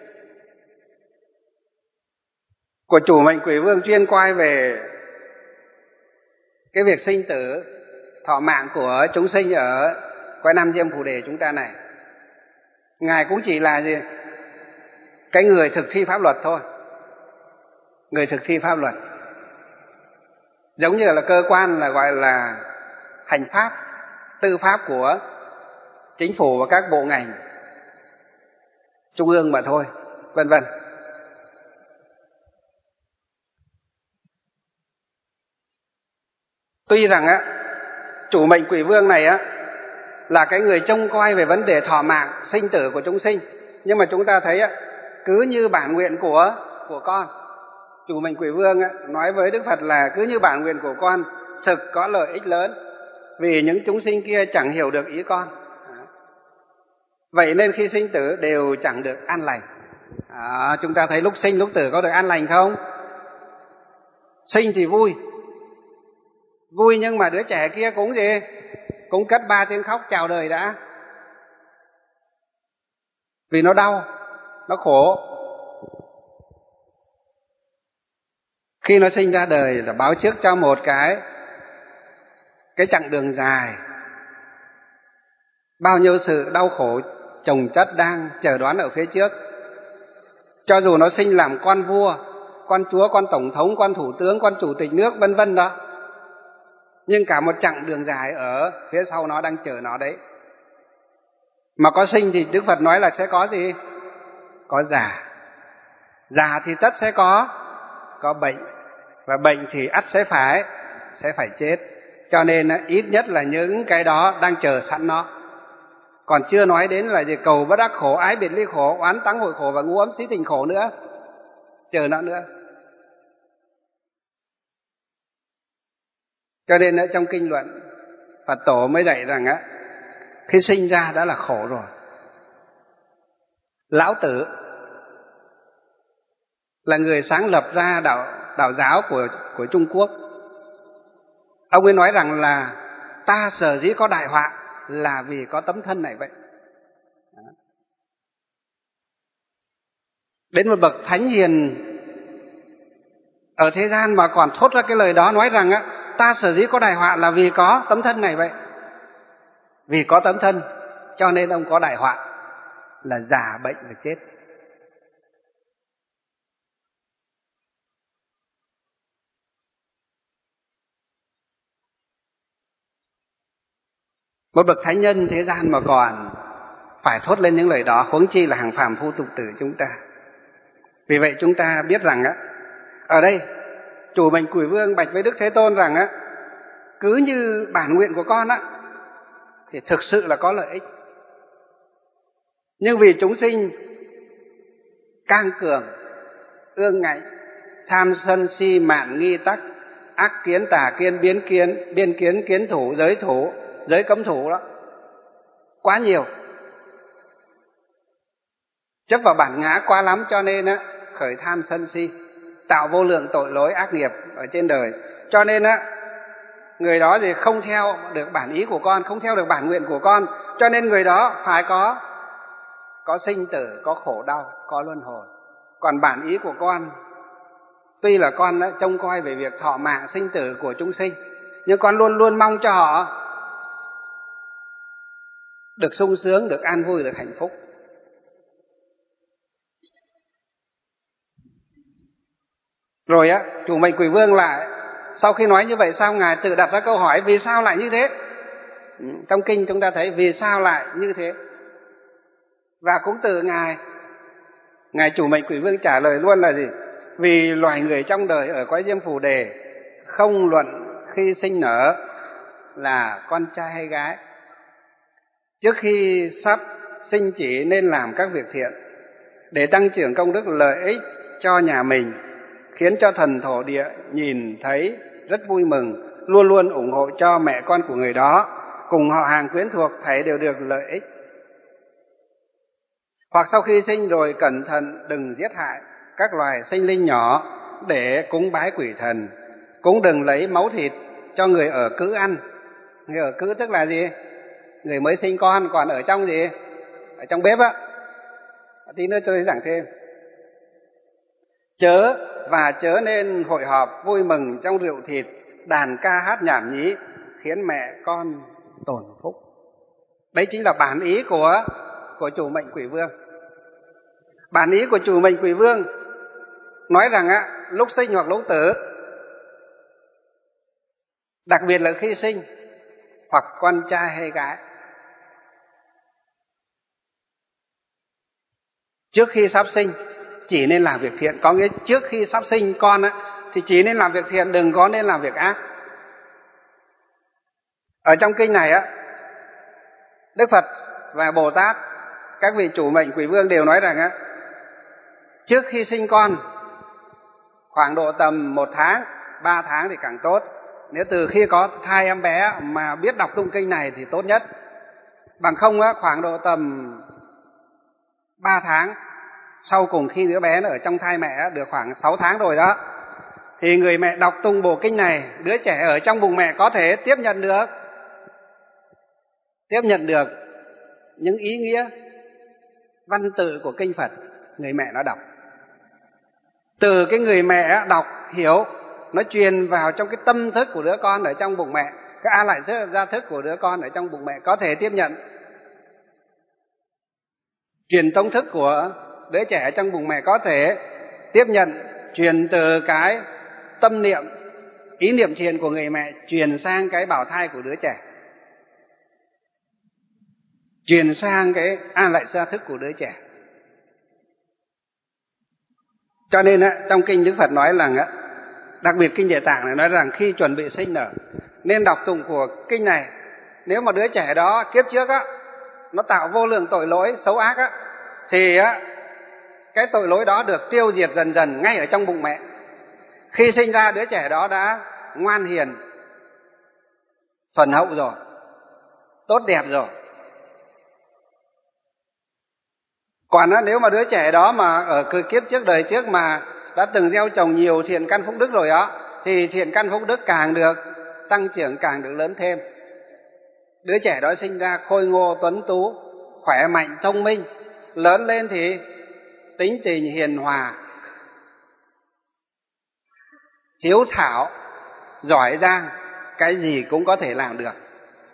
của chủ mệnh quỷ vương chuyên quay về cái việc sinh tử, thọ mạng của chúng sinh ở cõi năm Diêm Phù Đề chúng ta này. Ngài cũng chỉ là gì? Cái người thực thi pháp luật thôi. Người thực thi pháp luật. Giống như là cơ quan là gọi là hành pháp, tư pháp của chính phủ và các bộ ngành trung ương mà thôi, vân vân. Tuy rằng á, chủ mệnh quỷ vương này á là cái người trông coi về vấn đề thọ mạng, sinh tử của chúng sinh, nhưng mà chúng ta thấy á, cứ như bản nguyện của của con, chủ mệnh quỷ vương á, nói với Đức Phật là cứ như bản nguyện của con thực có lợi ích lớn, vì những chúng sinh kia chẳng hiểu được ý con. Vậy nên khi sinh tử đều chẳng được an lành. À, chúng ta thấy lúc sinh lúc tử có được an lành không? Sinh thì vui, vui nhưng mà đứa trẻ kia cũng gì? Cũng cất ba tiếng khóc chào đời đã. Vì nó đau, nó khổ. Khi nó sinh ra đời là báo trước cho một cái cái chặng đường dài, bao nhiêu sự đau khổ chồng chất đang chờ đoán ở phía trước. Cho dù nó sinh làm con vua, con chúa, con tổng thống, con thủ tướng, con chủ tịch nước, vân vân đó, nhưng cả một chặng đường dài ở phía sau nó đang chờ nó đấy. Mà có sinh thì Đức Phật nói là sẽ có gì? Có già. Già thì tất sẽ có có bệnh, và bệnh thì ắt sẽ phải sẽ phải chết. Cho nên ít nhất là những cái đó đang chờ sẵn nó. Còn chưa nói đến là gì? Cầu bất đắc khổ, ái biệt ly khổ, oán tắng hội khổ và ngu ấm xí tình khổ nữa. Chờ nó nữa. Cho nên ở trong kinh luận Phật tổ mới dạy rằng á, khi sinh ra đã là khổ rồi. Lão Tử là người sáng lập ra đạo đạo giáo của của Trung Quốc. Ông ấy nói rằng là ta sở dĩ có đại họa là vì có tấm thân này vậy. Đến một bậc thánh hiền ở thế gian mà còn thốt ra cái lời đó, nói rằng á, ta sở dĩ có đại họa là vì có tấm thân này vậy. Vì có tấm thân cho nên ông có đại họa là già, bệnh và chết. Một bậc thánh nhân thế gian mà còn phải thốt lên những lời đó, huống chi là hàng phàm phu tục tử chúng ta. Vì vậy chúng ta biết rằng á, ở đây chủ mệnh quỷ vương bạch với Đức Thế Tôn rằng á, cứ như bản nguyện của con á thì thực sự là có lợi ích. Nhưng vì chúng sinh cang cường, ương ngạnh, tham sân si mạn nghi tắc, ác kiến tà kiến biến kiến, biên kiến kiến thủ, giới thủ, giới cấm thủ đó, quá nhiều, chấp vào bản ngã quá lắm, cho nên á khởi tham sân si, tạo vô lượng tội lỗi ác nghiệp ở trên đời. Cho nên á người đó thì không theo được bản ý của con, không theo được bản nguyện của con, cho nên người đó phải có có sinh tử, có khổ đau, có luân hồi. Còn bản ý của con, tuy là con đã trông coi về việc thọ mạng sinh tử của chúng sinh, nhưng con luôn luôn mong cho họ được sung sướng, được an vui, được hạnh phúc. Rồi á, chủ mệnh quỷ vương lại sau khi nói như vậy, sao Ngài tự đặt ra câu hỏi vì sao lại như thế? Trong kinh chúng ta thấy vì sao lại như thế. Và cũng từ Ngài, Ngài chủ mệnh quỷ vương trả lời luôn là gì? Vì loài người trong đời ở cõi Diêm Phù Đề không luận khi sinh nở là con trai hay gái, trước khi sắp sinh chỉ nên làm các việc thiện, để tăng trưởng công đức lợi ích cho nhà mình, khiến cho thần thổ địa nhìn thấy rất vui mừng, luôn luôn ủng hộ cho mẹ con của người đó, cùng họ hàng quyến thuộc thảy đều được lợi ích. Hoặc sau khi sinh rồi cẩn thận đừng giết hại các loài sinh linh nhỏ để cúng bái quỷ thần, cũng đừng lấy máu thịt cho người ở cữ ăn. Người ở cữ tức là gì? Người mới sinh con còn ở trong gì? Ở trong bếp á. Tí nữa tôi giảng thêm. Chớ và chớ nên hội họp vui mừng trong rượu thịt, đàn ca hát nhảm nhí, khiến mẹ con tổn phúc. Đấy chính là bản ý của của chủ mệnh quỷ vương. Bản ý của chủ mệnh quỷ vương nói rằng á, lúc sinh hoặc lúc tử, đặc biệt là khi sinh, hoặc con trai hay gái, trước khi sắp sinh chỉ nên làm việc thiện. Có nghĩa trước khi sắp sinh con á, thì chỉ nên làm việc thiện, đừng có nên làm việc ác. Ở trong kinh này á, Đức Phật và Bồ Tát, các vị chủ mệnh quỷ vương đều nói rằng á, trước khi sinh con khoảng độ tầm một tháng, ba tháng thì càng tốt. Nếu từ khi có thai em bé mà biết đọc tụng kinh này thì tốt nhất. Bằng không á, khoảng độ tầm ba tháng, sau cùng khi đứa bé nó ở trong thai mẹ được khoảng sáu tháng rồi đó, thì người mẹ đọc tụng bộ kinh này, đứa trẻ ở trong bụng mẹ có thể tiếp nhận được tiếp nhận được những ý nghĩa văn tự của kinh Phật người mẹ nó đọc. Từ cái người mẹ đọc hiểu, nó truyền vào trong cái tâm thức của đứa con ở trong bụng mẹ, cái a lại gia thức của đứa con ở trong bụng mẹ có thể tiếp nhận. Truyền tông thức của đứa trẻ trong bụng mẹ có thể tiếp nhận, truyền từ cái tâm niệm, ý niệm thiền của người mẹ truyền sang cái bào thai của đứa trẻ, truyền sang cái a lại gia thức của đứa trẻ. Cho nên á, trong kinh Đức Phật nói rằng á, đặc biệt kinh Địa Tạng này nói rằng khi chuẩn bị sinh nở nên đọc tụng của kinh này. Nếu mà đứa trẻ đó kiếp trước á, nó tạo vô lượng tội lỗi xấu ác á, thì á, cái tội lỗi đó được tiêu diệt dần dần ngay ở trong bụng mẹ. Khi sinh ra đứa trẻ đó đã ngoan hiền, thuần hậu rồi, tốt đẹp rồi. Còn á, nếu mà đứa trẻ đó mà ở kiếp trước đời trước mà đã từng gieo trồng nhiều thiện căn phúc đức rồi đó, thì thiện căn phúc đức càng được tăng trưởng, càng được lớn thêm. Đứa trẻ đó sinh ra khôi ngô tuấn tú, khỏe mạnh thông minh, lớn lên thì tính tình hiền hòa, hiếu thảo, giỏi giang, cái gì cũng có thể làm được.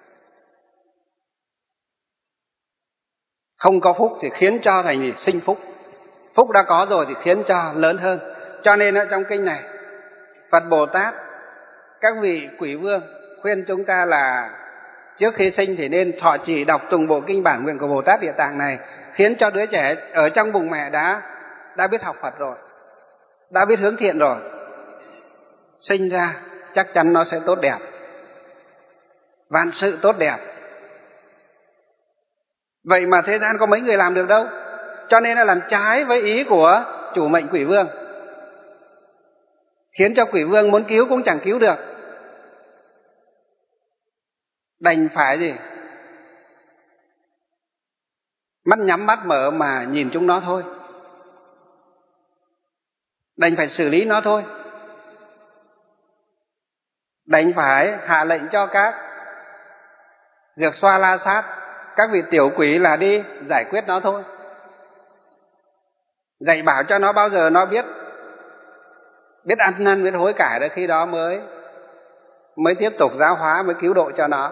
Không có phúc thì khiến cho thành gì? Sinh phúc. Phúc đã có rồi thì khiến cho lớn hơn. Cho nên ở trong kinh này, Phật Bồ Tát, các vị quỷ vương khuyên chúng ta là trước khi sinh thì nên thọ trì đọc tụng bộ kinh bản nguyện của Bồ Tát Địa Tạng này, khiến cho đứa trẻ ở trong bụng mẹ đã đã biết học Phật rồi, đã biết hướng thiện rồi, sinh ra chắc chắn nó sẽ tốt đẹp, vạn sự tốt đẹp. Vậy mà thế gian có mấy người làm được đâu. Cho nên là làm trái với ý của chủ mệnh quỷ vương, khiến cho quỷ vương muốn cứu cũng chẳng cứu được, đành phải gì? Mắt nhắm mắt mở mà nhìn chúng nó thôi, đành phải xử lý nó thôi, đành phải hạ lệnh cho các dược xoa la sát, các vị tiểu quỷ là đi giải quyết nó thôi. Dạy bảo cho nó bao giờ nó biết biết ăn năn, biết hối cải, rồi khi đó mới mới tiếp tục giáo hóa, mới cứu độ cho nó.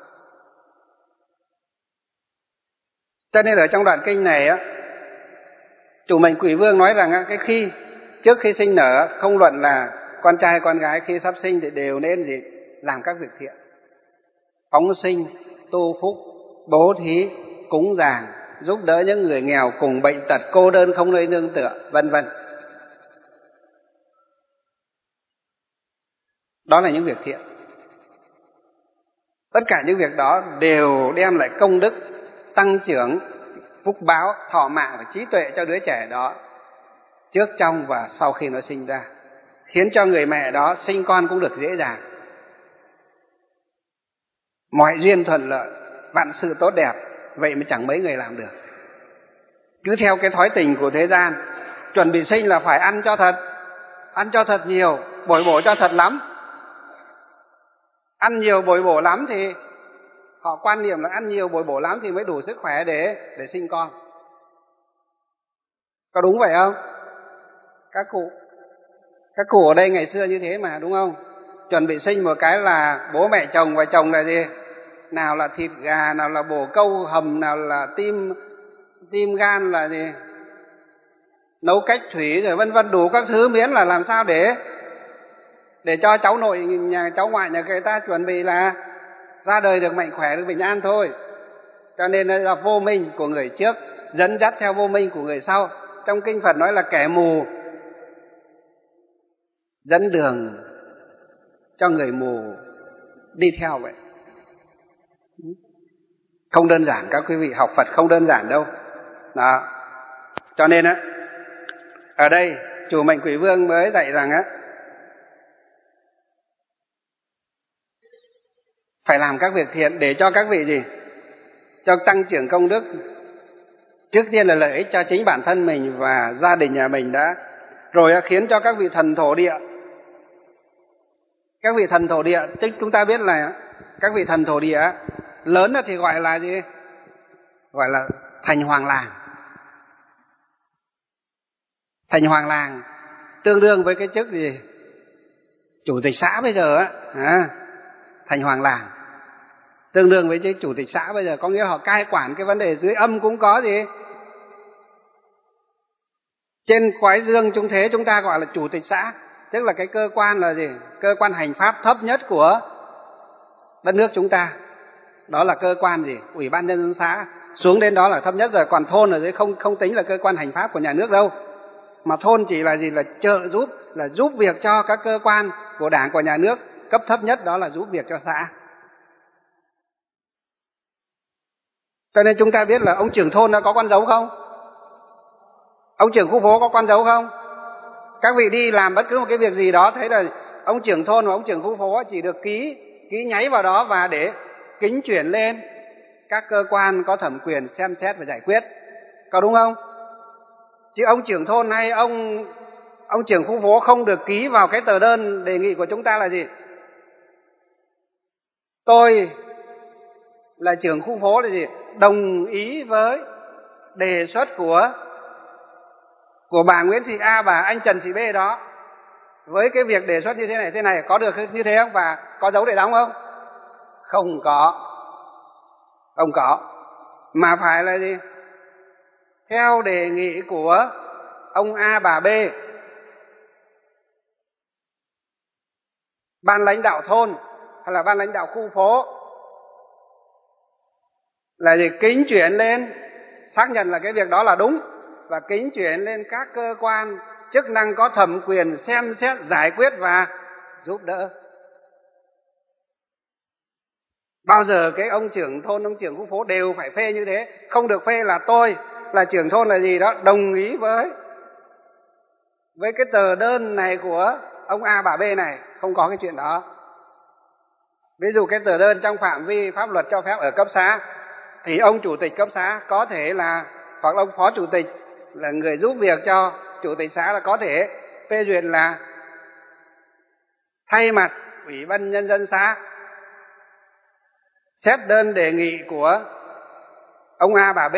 Cho nên ở trong đoạn kinh này á, chủ mệnh quỷ vương nói rằng á, cái khi trước khi sinh nở, không luận là con trai con gái, khi sắp sinh thì đều nên gì? Làm các việc thiện, phóng sinh, tu phúc, bố thí, cúng dường, giúp đỡ những người nghèo cùng bệnh tật, cô đơn không nơi nương tựa, vân vân. Đó là những việc thiện. Tất cả những việc đó đều đem lại công đức, tăng trưởng phúc báo, thọ mạng và trí tuệ cho đứa trẻ đó trước, trong và sau khi nó sinh ra, khiến cho người mẹ đó sinh con cũng được dễ dàng, mọi duyên thuận lợi, vạn sự tốt đẹp. Vậy mà chẳng mấy người làm được. Cứ theo cái thói tình của thế gian, chuẩn bị sinh là phải ăn cho thật, ăn cho thật nhiều, bồi bổ cho thật lắm. Ăn nhiều bồi bổ lắm thì họ quan niệm là ăn nhiều bồi bổ lắm thì mới đủ sức khỏe để để sinh con. Có đúng vậy không? Các cụ các cụ ở đây ngày xưa như thế mà, đúng không? Chuẩn bị sinh một cái là bố mẹ chồng, và chồng là gì? Nào là thịt gà, nào là bồ câu hầm, nào là tim tim gan là gì? Nấu cách thủy, rồi vân vân, đủ các thứ, miễn là làm sao để để cho cháu nội nhà cháu ngoại nhà người ta chuẩn bị là ra đời được mạnh khỏe, được bình an thôi. Cho nên là vô minh của người trước dẫn dắt theo vô minh của người sau. Trong kinh Phật nói là kẻ mù dẫn đường cho người mù đi theo vậy. Không đơn giản các quý vị, học Phật không đơn giản đâu. Đó. Cho nên á, ở đây chủ mệnh Quỷ Vương mới dạy rằng á, phải làm các việc thiện để cho các vị gì? Cho tăng trưởng công đức. Trước tiên là lợi ích cho chính bản thân mình và gia đình nhà mình đã, rồi khiến cho các vị thần thổ địa. Các vị thần thổ địa, chúng ta biết là các vị thần thổ địa lớn thì gọi là gì? Gọi là thành hoàng làng. Thành hoàng làng tương đương với cái chức gì? Chủ tịch xã bây giờ á, à, thành hoàng làng tương đương với chủ tịch xã bây giờ, có nghĩa họ cai quản cái vấn đề dưới âm cũng có gì. Trên quái dương trung thế chúng ta gọi là chủ tịch xã, tức là cái cơ quan là gì? Cơ quan hành pháp thấp nhất của đất nước chúng ta. Đó là cơ quan gì? Ủy ban nhân dân xã, xuống đến đó là thấp nhất rồi. Còn thôn ở dưới không không tính là cơ quan hành pháp của nhà nước đâu, mà thôn chỉ là gì? Là trợ giúp, là giúp việc cho các cơ quan của đảng, của nhà nước. Cấp thấp nhất đó là giúp việc cho xã. Cho nên chúng ta biết là ông trưởng thôn đã có con dấu không? Ông trưởng khu phố có con dấu không? Các vị đi làm bất cứ một cái việc gì đó, thấy là ông trưởng thôn và ông trưởng khu phố chỉ được ký ký nháy vào đó và để kính chuyển lên các cơ quan có thẩm quyền xem xét và giải quyết. Có đúng không? Chứ ông trưởng thôn hay ông ông trưởng khu phố không được ký vào cái tờ đơn đề nghị của chúng ta là gì? Tôi là trưởng khu phố là gì? Đồng ý với đề xuất của của bà Nguyễn Thị A, bà anh Trần Thị B đó, với cái việc đề xuất như thế này thế này, có được như thế không? Và có dấu để đóng không? Không có. Không có. Mà phải là gì? Theo đề nghị của ông A, bà B, ban lãnh đạo thôn hay là ban lãnh đạo khu phố, là gì? Kính chuyển lên, xác nhận là cái việc đó là đúng, và kính chuyển lên các cơ quan chức năng có thẩm quyền xem xét, giải quyết và giúp đỡ. Bao giờ cái ông trưởng thôn, ông trưởng khu phố đều phải phê như thế. Không được phê là tôi là trưởng thôn là gì đó đồng ý với với cái tờ đơn này của ông A, bà B này. Không có cái chuyện đó. Ví dụ cái tờ đơn trong phạm vi pháp luật cho phép ở cấp xã, thì ông chủ tịch cấp xã có thể là, hoặc ông phó chủ tịch là người giúp việc cho chủ tịch xã, là có thể phê duyệt là thay mặt Ủy ban nhân dân xã xét đơn đề nghị của ông A, bà B,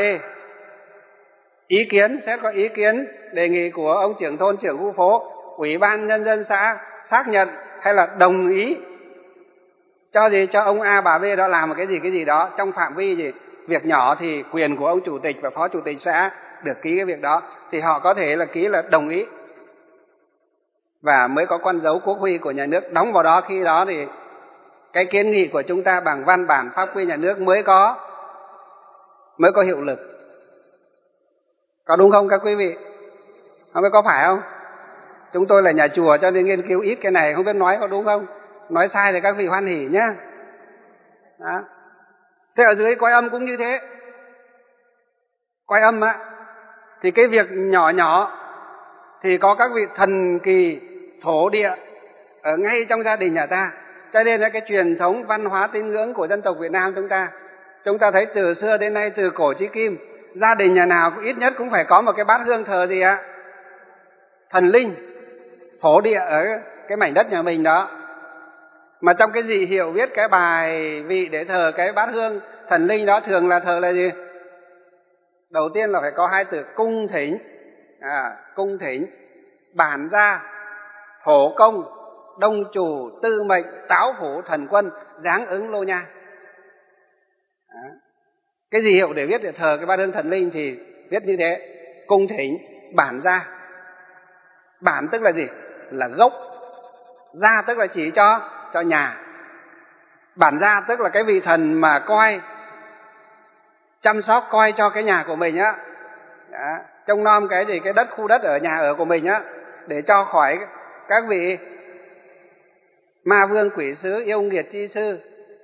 ý kiến, xét có ý kiến đề nghị của ông trưởng thôn, trưởng khu phố, Ủy ban nhân dân xã xác nhận hay là đồng ý cho gì? Cho ông A, bà B đó làm một cái gì cái gì đó trong phạm vi gì. Việc nhỏ thì quyền của ông chủ tịch và phó chủ tịch xã được ký cái việc đó, thì họ có thể là ký là đồng ý, và mới có con dấu quốc huy của nhà nước đóng vào đó. Khi đó thì cái kiến nghị của chúng ta bằng văn bản pháp quy nhà nước mới có mới có hiệu lực. Có đúng không các quý vị? Không biết có phải không? Chúng tôi là nhà chùa cho nên nghiên cứu ít cái này, không biết nói có đúng không? Nói sai thì các vị hoan hỉ nhé. Đó. Thế ở dưới cõi âm cũng như thế. Quay âm á, thì cái việc nhỏ nhỏ thì có các vị thần kỳ thổ địa ở ngay trong gia đình nhà ta. Cho nên là cái truyền thống văn hóa tín ngưỡng của dân tộc Việt Nam chúng ta, chúng ta thấy từ xưa đến nay, từ cổ chí kim, gia đình nhà nào cũng ít nhất cũng phải có một cái bát hương thờ gì ạ? Thần linh, thổ địa ở cái mảnh đất nhà mình đó. Mà trong cái dị hiệu viết cái bài vị để thờ cái bát hương thần linh đó thường là thờ là gì? Đầu tiên là phải có hai từ cung thỉnh, à, cung thỉnh, bản gia, thổ công, đông chủ, tư mệnh, táo phủ, thần quân, giáng ứng lô nha. Đó. Cái dị hiệu để viết để thờ cái bát hương thần linh thì viết như thế: cung thỉnh, bản gia. Bản tức là gì? Là gốc. Gia tức là chỉ cho cho nhà. Bản gia tức là cái vị thần mà coi, chăm sóc coi cho cái nhà của mình á, trông nom cái gì, cái đất, khu đất ở nhà ở của mình á, để cho khỏi các vị ma vương quỷ sứ, yêu nghiệt chi sư,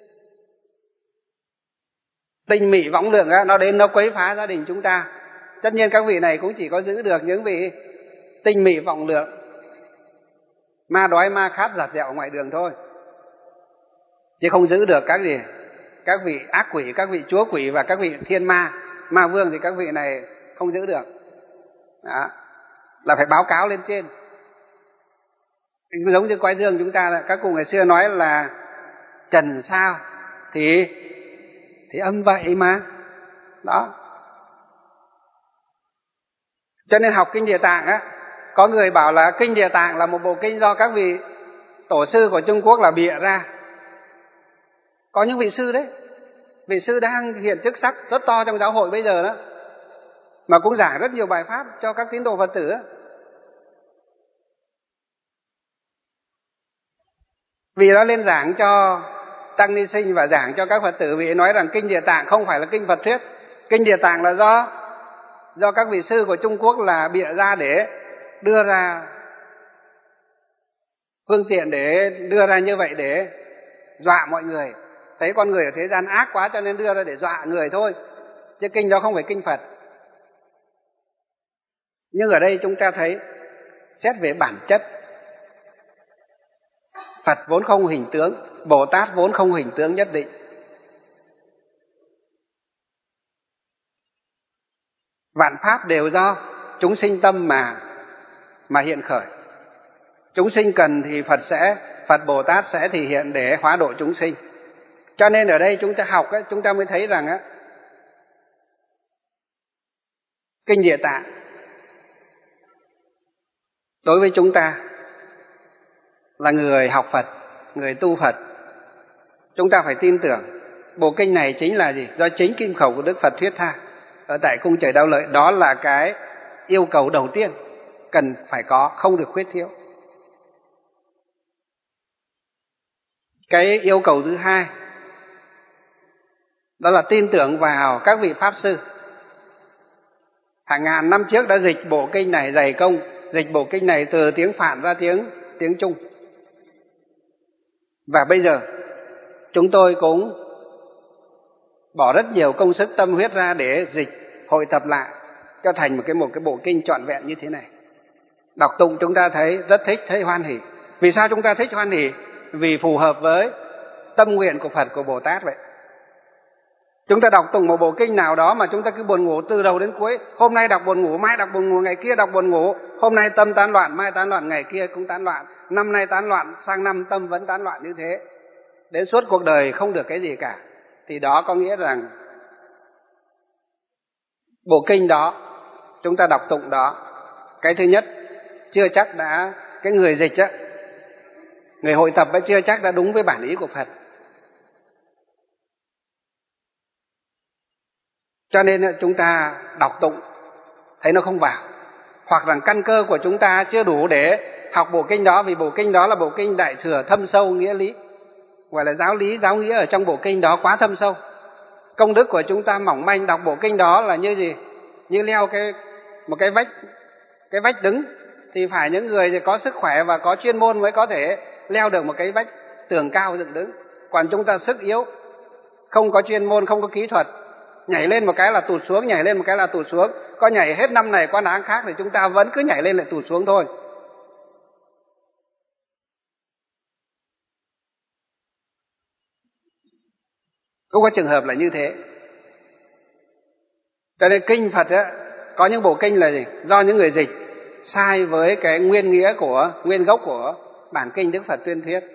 tinh mị võng lượng á, nó đến nó quấy phá gia đình chúng ta. Tất nhiên các vị này cũng chỉ có giữ được những vị tinh mị vọng lượng, ma đói ma khát giặt dẹo ngoài đường thôi, chứ không giữ được các gì, các vị ác quỷ, các vị chúa quỷ và các vị thiên ma, ma vương thì các vị này không giữ được. Đó, là phải báo cáo lên trên. Giống như quái dương chúng ta, các cụ ngày xưa nói là trần sao thì thì âm vậy mà. Đó. Cho nên học kinh Địa Tạng á, có người bảo là kinh Địa Tạng là một bộ kinh do các vị tổ sư của Trung Quốc là bịa ra. Có những vị sư đấy, vị sư đang hiện chức sắc rất to trong giáo hội bây giờ đó, mà cũng giảng rất nhiều bài pháp cho các tín đồ Phật tử đó. Vì nó lên giảng cho tăng ni sinh và giảng cho các Phật tử, vì nói rằng kinh Địa Tạng không phải là kinh Phật thuyết. Kinh Địa Tạng là do do các vị sư của Trung Quốc là bịa ra để đưa ra phương tiện, để đưa ra như vậy để dọa mọi người. Thấy con người ở thế gian ác quá cho nên đưa ra để dọa người thôi, chứ kinh đó không phải kinh Phật. Nhưng ở đây chúng ta thấy xét về bản chất, Phật vốn không hình tướng, Bồ Tát vốn không hình tướng nhất định. Vạn pháp đều do chúng sinh tâm mà mà hiện khởi. Chúng sinh cần thì Phật sẽ, Phật Bồ Tát sẽ thể hiện để hóa độ chúng sinh. Cho nên ở đây chúng ta học ấy, chúng ta mới thấy rằng á, kinh Địa Tạng đối với chúng ta là người học Phật, người tu Phật, chúng ta phải tin tưởng bộ kinh này chính là gì? Do chính kim khẩu của Đức Phật thuyết tha ở tại cung trời Đao Lợi. Đó là cái yêu cầu đầu tiên cần phải có, không được khuyết thiếu. Cái yêu cầu thứ hai đó là tin tưởng vào các vị Pháp Sư. Hàng ngàn năm trước đã dịch bộ kinh này, dày công dịch bộ kinh này từ tiếng Phạn ra tiếng tiếng Trung. Và bây giờ chúng tôi cũng bỏ rất nhiều công sức tâm huyết ra để dịch, hội tập lại cho thành một cái một cái bộ kinh trọn vẹn như thế này. Đọc tụng chúng ta thấy rất thích, thấy hoan hỉ. Vì sao chúng ta thích hoan hỉ? Vì phù hợp với tâm nguyện của Phật, của Bồ Tát vậy. Chúng ta đọc tụng một bộ kinh nào đó mà chúng ta cứ buồn ngủ từ đầu đến cuối. Hôm nay đọc buồn ngủ, mai đọc buồn ngủ, ngày kia đọc buồn ngủ. Hôm nay tâm tán loạn, mai tán loạn, ngày kia cũng tán loạn. Năm nay tán loạn, sang năm tâm vẫn tán loạn như thế. Đến suốt cuộc đời không được cái gì cả. Thì đó có nghĩa rằng bộ kinh đó, chúng ta đọc tụng đó, cái thứ nhất, chưa chắc đã, cái người dịch á, người hội tập ấy chưa chắc đã đúng với bản ý của Phật. Cho nên chúng ta đọc tụng thấy nó không vào, hoặc là căn cơ của chúng ta chưa đủ để học bộ kinh đó, vì bộ kinh đó là bộ kinh đại thừa thâm sâu nghĩa lý, gọi là giáo lý, giáo nghĩa ở trong bộ kinh đó quá thâm sâu. Công đức của chúng ta mỏng manh, đọc bộ kinh đó là như gì? Như leo cái một cái vách cái vách đứng, thì phải những người có sức khỏe và có chuyên môn mới có thể leo được một cái vách tường cao dựng đứng. Còn chúng ta sức yếu, không có chuyên môn, không có kỹ thuật, Nhảy lên một cái là tụt xuống, nhảy lên một cái là tụt xuống. Có nhảy hết năm này qua tháng khác thì chúng ta vẫn cứ nhảy lên lại tụt xuống thôi. Cũng có trường hợp là như thế. Cho nên kinh Phật á, có những bộ kinh là gì? Do những người dịch sai với cái nguyên nghĩa của, nguyên gốc của bản kinh Đức Phật tuyên thuyết.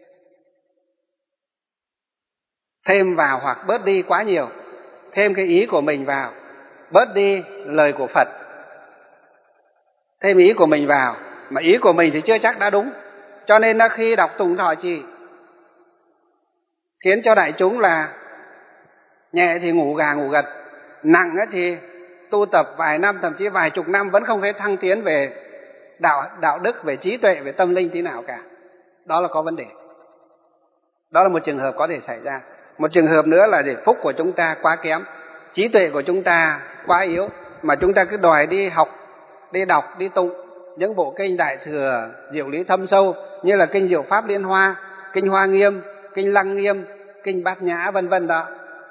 Thêm vào hoặc bớt đi quá nhiều. Thêm cái ý của mình vào, bớt đi lời của Phật. Thêm ý của mình vào, mà ý của mình thì chưa chắc đã đúng. Cho nên là khi đọc tụng thọ trì, khiến cho đại chúng là nhẹ thì ngủ gà ngủ gật, nặng thì tu tập vài năm, thậm chí vài chục năm vẫn không thấy thăng tiến về đạo, đạo đức, về trí tuệ, về tâm linh tí nào cả. Đó là có vấn đề. Đó là một trường hợp có thể xảy ra. Một trường hợp nữa là gì? Phúc của chúng ta quá kém, trí tuệ của chúng ta quá yếu, mà chúng ta cứ đòi đi học, đi đọc, đi tụng những bộ kinh Đại Thừa, Diệu Lý thâm sâu như là kinh Diệu Pháp Liên Hoa, kinh Hoa Nghiêm, kinh Lăng Nghiêm, kinh Bát Nhã vân vân đó.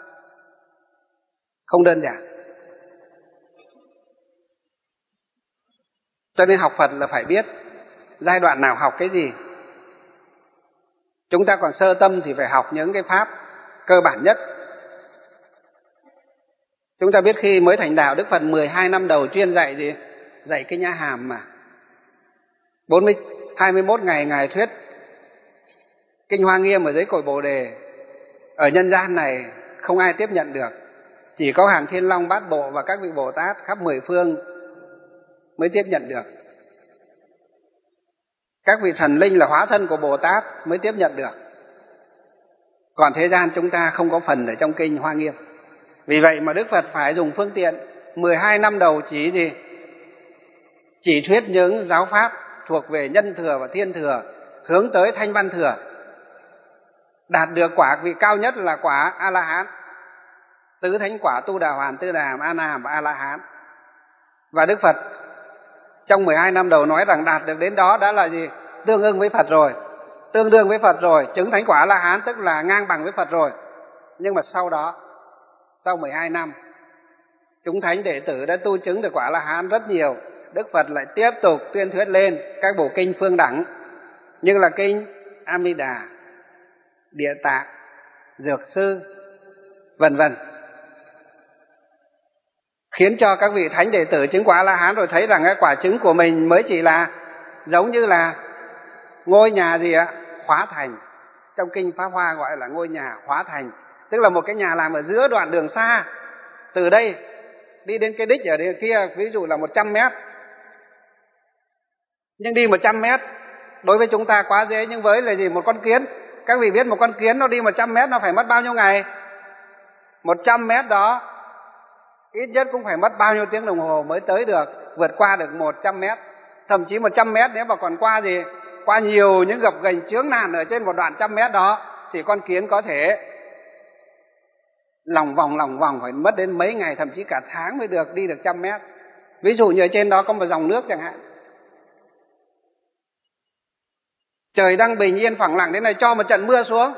Không đơn giản. Cho nên học Phật là phải biết giai đoạn nào học cái gì. Chúng ta còn sơ tâm thì phải học những cái pháp cơ bản nhất. Chúng ta biết khi mới thành đạo, Đức Phật mười hai năm đầu chuyên dạy gì? Dạy cái Nhã Hàm mà. hai mươi mốt ngày Ngài thuyết kinh Hoa Nghiêm ở dưới cội Bồ Đề. Ở nhân gian này không ai tiếp nhận được. Chỉ có hàng Thiên Long Bát Bộ và các vị Bồ Tát khắp mười phương mới tiếp nhận được. Các vị thần linh là hóa thân của Bồ Tát mới tiếp nhận được. Còn thế gian chúng ta không có phần ở trong kinh Hoa Nghiêm. Vì vậy mà Đức Phật phải dùng phương tiện mười hai năm đầu chỉ gì? Chỉ thuyết những giáo pháp thuộc về nhân thừa và thiên thừa, hướng tới thanh văn thừa. Đạt được quả vị cao nhất là quả A-la-hán. Tứ thánh quả Tu Đà Hoàn, Tư Đà Hàm, A Na Hàm và A-la-hán. Và Đức Phật trong mười hai năm đầu nói rằng đạt được đến đó đã là gì? Tương ưng với Phật rồi, tương đương với Phật rồi, chứng thánh quả A-la-hán tức là ngang bằng với Phật rồi. Nhưng mà sau đó, sau mười hai năm, chúng thánh đệ tử đã tu chứng được quả A-la-hán rất nhiều. Đức Phật lại tiếp tục tuyên thuyết lên các bộ kinh phương đẳng, như là kinh A-mi-đà, Địa Tạng, Dược Sư, vân vân, khiến cho các vị thánh đệ tử chứng quả A-la-hán rồi thấy rằng cái quả chứng của mình mới chỉ là giống như là ngôi nhà gì ạ? Khóa thành. Trong kinh Pháp Hoa gọi là ngôi nhà khóa thành, tức là một cái nhà làm ở giữa đoạn đường xa. Từ đây đi đến cái đích ở đây kia, ví dụ là một trăm mét. Nhưng đi một trăm mét đối với chúng ta quá dễ, nhưng với là gì? Một con kiến. Các vị biết một con kiến nó đi một trăm mét nó phải mất bao nhiêu ngày? một trăm mét đó ít nhất cũng phải mất bao nhiêu tiếng đồng hồ mới tới được, vượt qua được một trăm mét. Thậm chí một trăm mét nếu mà còn qua gì? Qua nhiều những gập ghềnh chướng nạn ở trên một đoạn trăm mét đó thì con kiến có thể lòng vòng lòng vòng phải mất đến mấy ngày, thậm chí cả tháng mới được đi được trăm mét. Ví dụ như ở trên đó có một dòng nước chẳng hạn. Trời đang bình yên phẳng lặng thế này cho một trận mưa xuống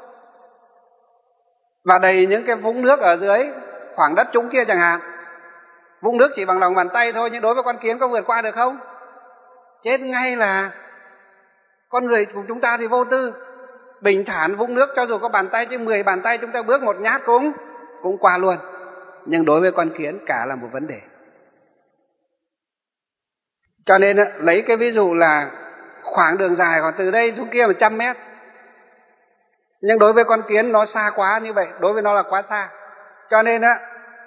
và đầy những cái vũng nước ở dưới khoảng đất trũng kia chẳng hạn. Vũng nước chỉ bằng lòng bàn tay thôi, nhưng đối với con kiến có vượt qua được không? Chết ngay là. Con người của chúng ta thì vô tư, bình thản vũng nước cho dù có bàn tay chứ mười bàn tay chúng ta bước một nhát cũng cũng qua luôn. Nhưng đối với con kiến cả là một vấn đề. Cho nên lấy cái ví dụ là khoảng đường dài còn từ đây xuống kia một trăm mét. Nhưng đối với con kiến nó xa quá như vậy, đối với nó là quá xa. Cho nên á,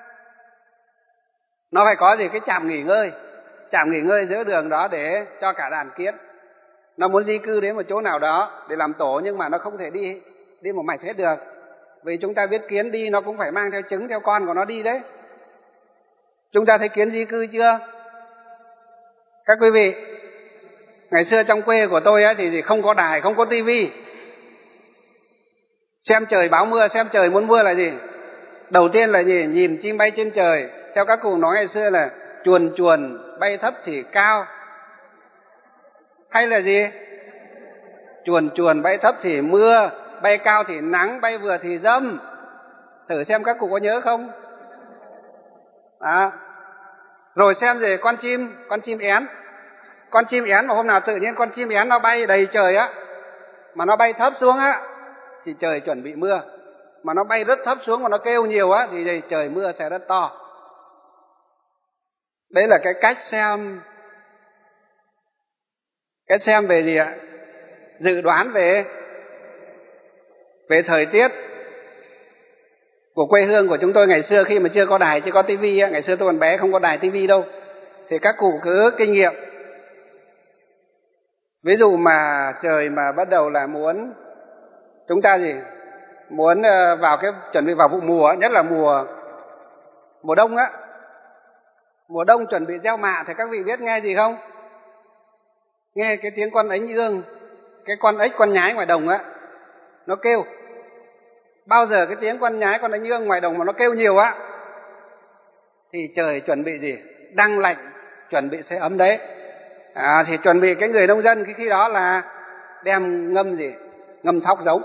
nó phải có gì cái trạm nghỉ ngơi, trạm nghỉ ngơi giữa đường đó để cho cả đàn kiến. Nó muốn di cư đến một chỗ nào đó để làm tổ, nhưng mà nó không thể đi đi một mạch hết được. Vì chúng ta biết kiến đi nó cũng phải mang theo trứng, theo con của nó đi đấy. Chúng ta thấy kiến di cư chưa? Các quý vị, ngày xưa trong quê của tôi ấy, thì không có đài, không có tivi. Xem trời báo mưa, xem trời muốn mưa là gì? Đầu tiên là gì? Nhìn chim bay trên trời. Theo các cụ nói ngày xưa là chuồn chuồn, bay thấp thì cao. Hay là gì? Chuồn chuồn bay thấp thì mưa, bay cao thì nắng, bay vừa thì dâm. Thử xem các cụ có nhớ không? Đó. Rồi xem về con chim, con chim én. Con chim én mà hôm nào tự nhiên con chim én nó bay đầy trời á, mà nó bay thấp xuống á, thì trời chuẩn bị mưa. Mà nó bay rất thấp xuống mà nó kêu nhiều á, thì trời mưa sẽ rất to. Đấy là cái cách xem. Cách xem về gì ạ? Dự đoán về về thời tiết của quê hương của chúng tôi ngày xưa, khi mà chưa có đài, chưa có tivi á. Ngày xưa tôi còn bé không có đài tivi đâu, thì các cụ cứ kinh nghiệm. Ví dụ mà trời mà bắt đầu là muốn chúng ta gì muốn vào cái chuẩn bị vào vụ mùa, nhất là mùa mùa đông á, mùa đông chuẩn bị gieo mạ, thì các vị biết nghe gì không? Nghe cái tiếng con ếch ương, cái con ếch con nhái ngoài đồng á, nó kêu. Bao giờ cái tiếng con nhái con ếch ương ngoài đồng mà nó kêu nhiều á, thì trời chuẩn bị gì? Đang lạnh, chuẩn bị sẽ ấm đấy. À, thì chuẩn bị cái người nông dân cái khi đó là đem ngâm gì? Ngâm thóc giống.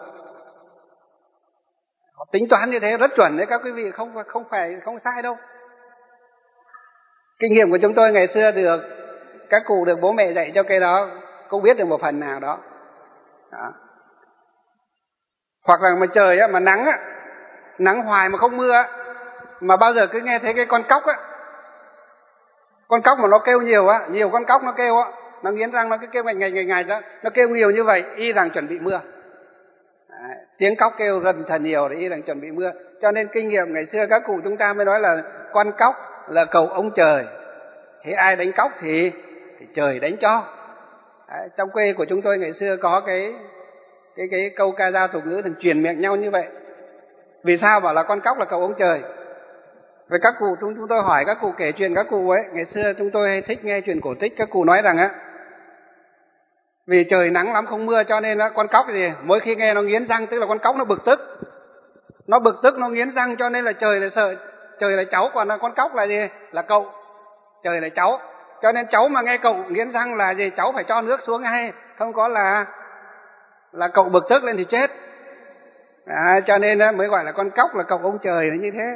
Họ tính toán như thế rất chuẩn đấy các quý vị, không không phải không sai đâu. Kinh nghiệm của chúng tôi ngày xưa được các cụ, được bố mẹ dạy cho cái đó, cũng biết được một phần nào đó. Đó. Hoặc là mà trời á, mà nắng á, nắng hoài mà không mưa á, mà bao giờ cứ nghe thấy cái con cóc á, con cóc mà nó kêu nhiều á, nhiều con cóc nó kêu á, nó nghiến răng nó cứ kêu ngày ngày ngày ngày đó, nó kêu nhiều như vậy, y rằng chuẩn bị mưa. Đấy, tiếng cóc kêu rần thần nhiều để y rằng chuẩn bị mưa. Cho nên kinh nghiệm ngày xưa các cụ chúng ta mới nói là con cóc là cầu ông trời, thế ai đánh cóc thì, thì trời đánh cho. Đấy, trong quê của chúng tôi ngày xưa có cái cái cái câu ca dao tục ngữ thường truyền miệng nhau như vậy. Vì sao bảo là con cóc là cầu ông trời? Với các cụ chúng chúng tôi hỏi các cụ kể chuyện các cụ ấy, ngày xưa chúng tôi hay thích nghe chuyện cổ tích, các cụ nói rằng á, vì trời nắng lắm không mưa cho nên á, con cóc gì mỗi khi nghe nó nghiến răng, tức là con cóc nó bực tức, nó bực tức nó nghiến răng, cho nên là trời lại sợ, trời là cháu, còn là con cóc là gì? Là cậu, trời là cháu. Cho nên cháu mà nghe cậu nghiến răng là gì? Cháu phải cho nước xuống ngay, không có là là cậu bực tức lên thì chết. À, cho nên á, mới gọi là con cóc là cậu ông trời là như thế.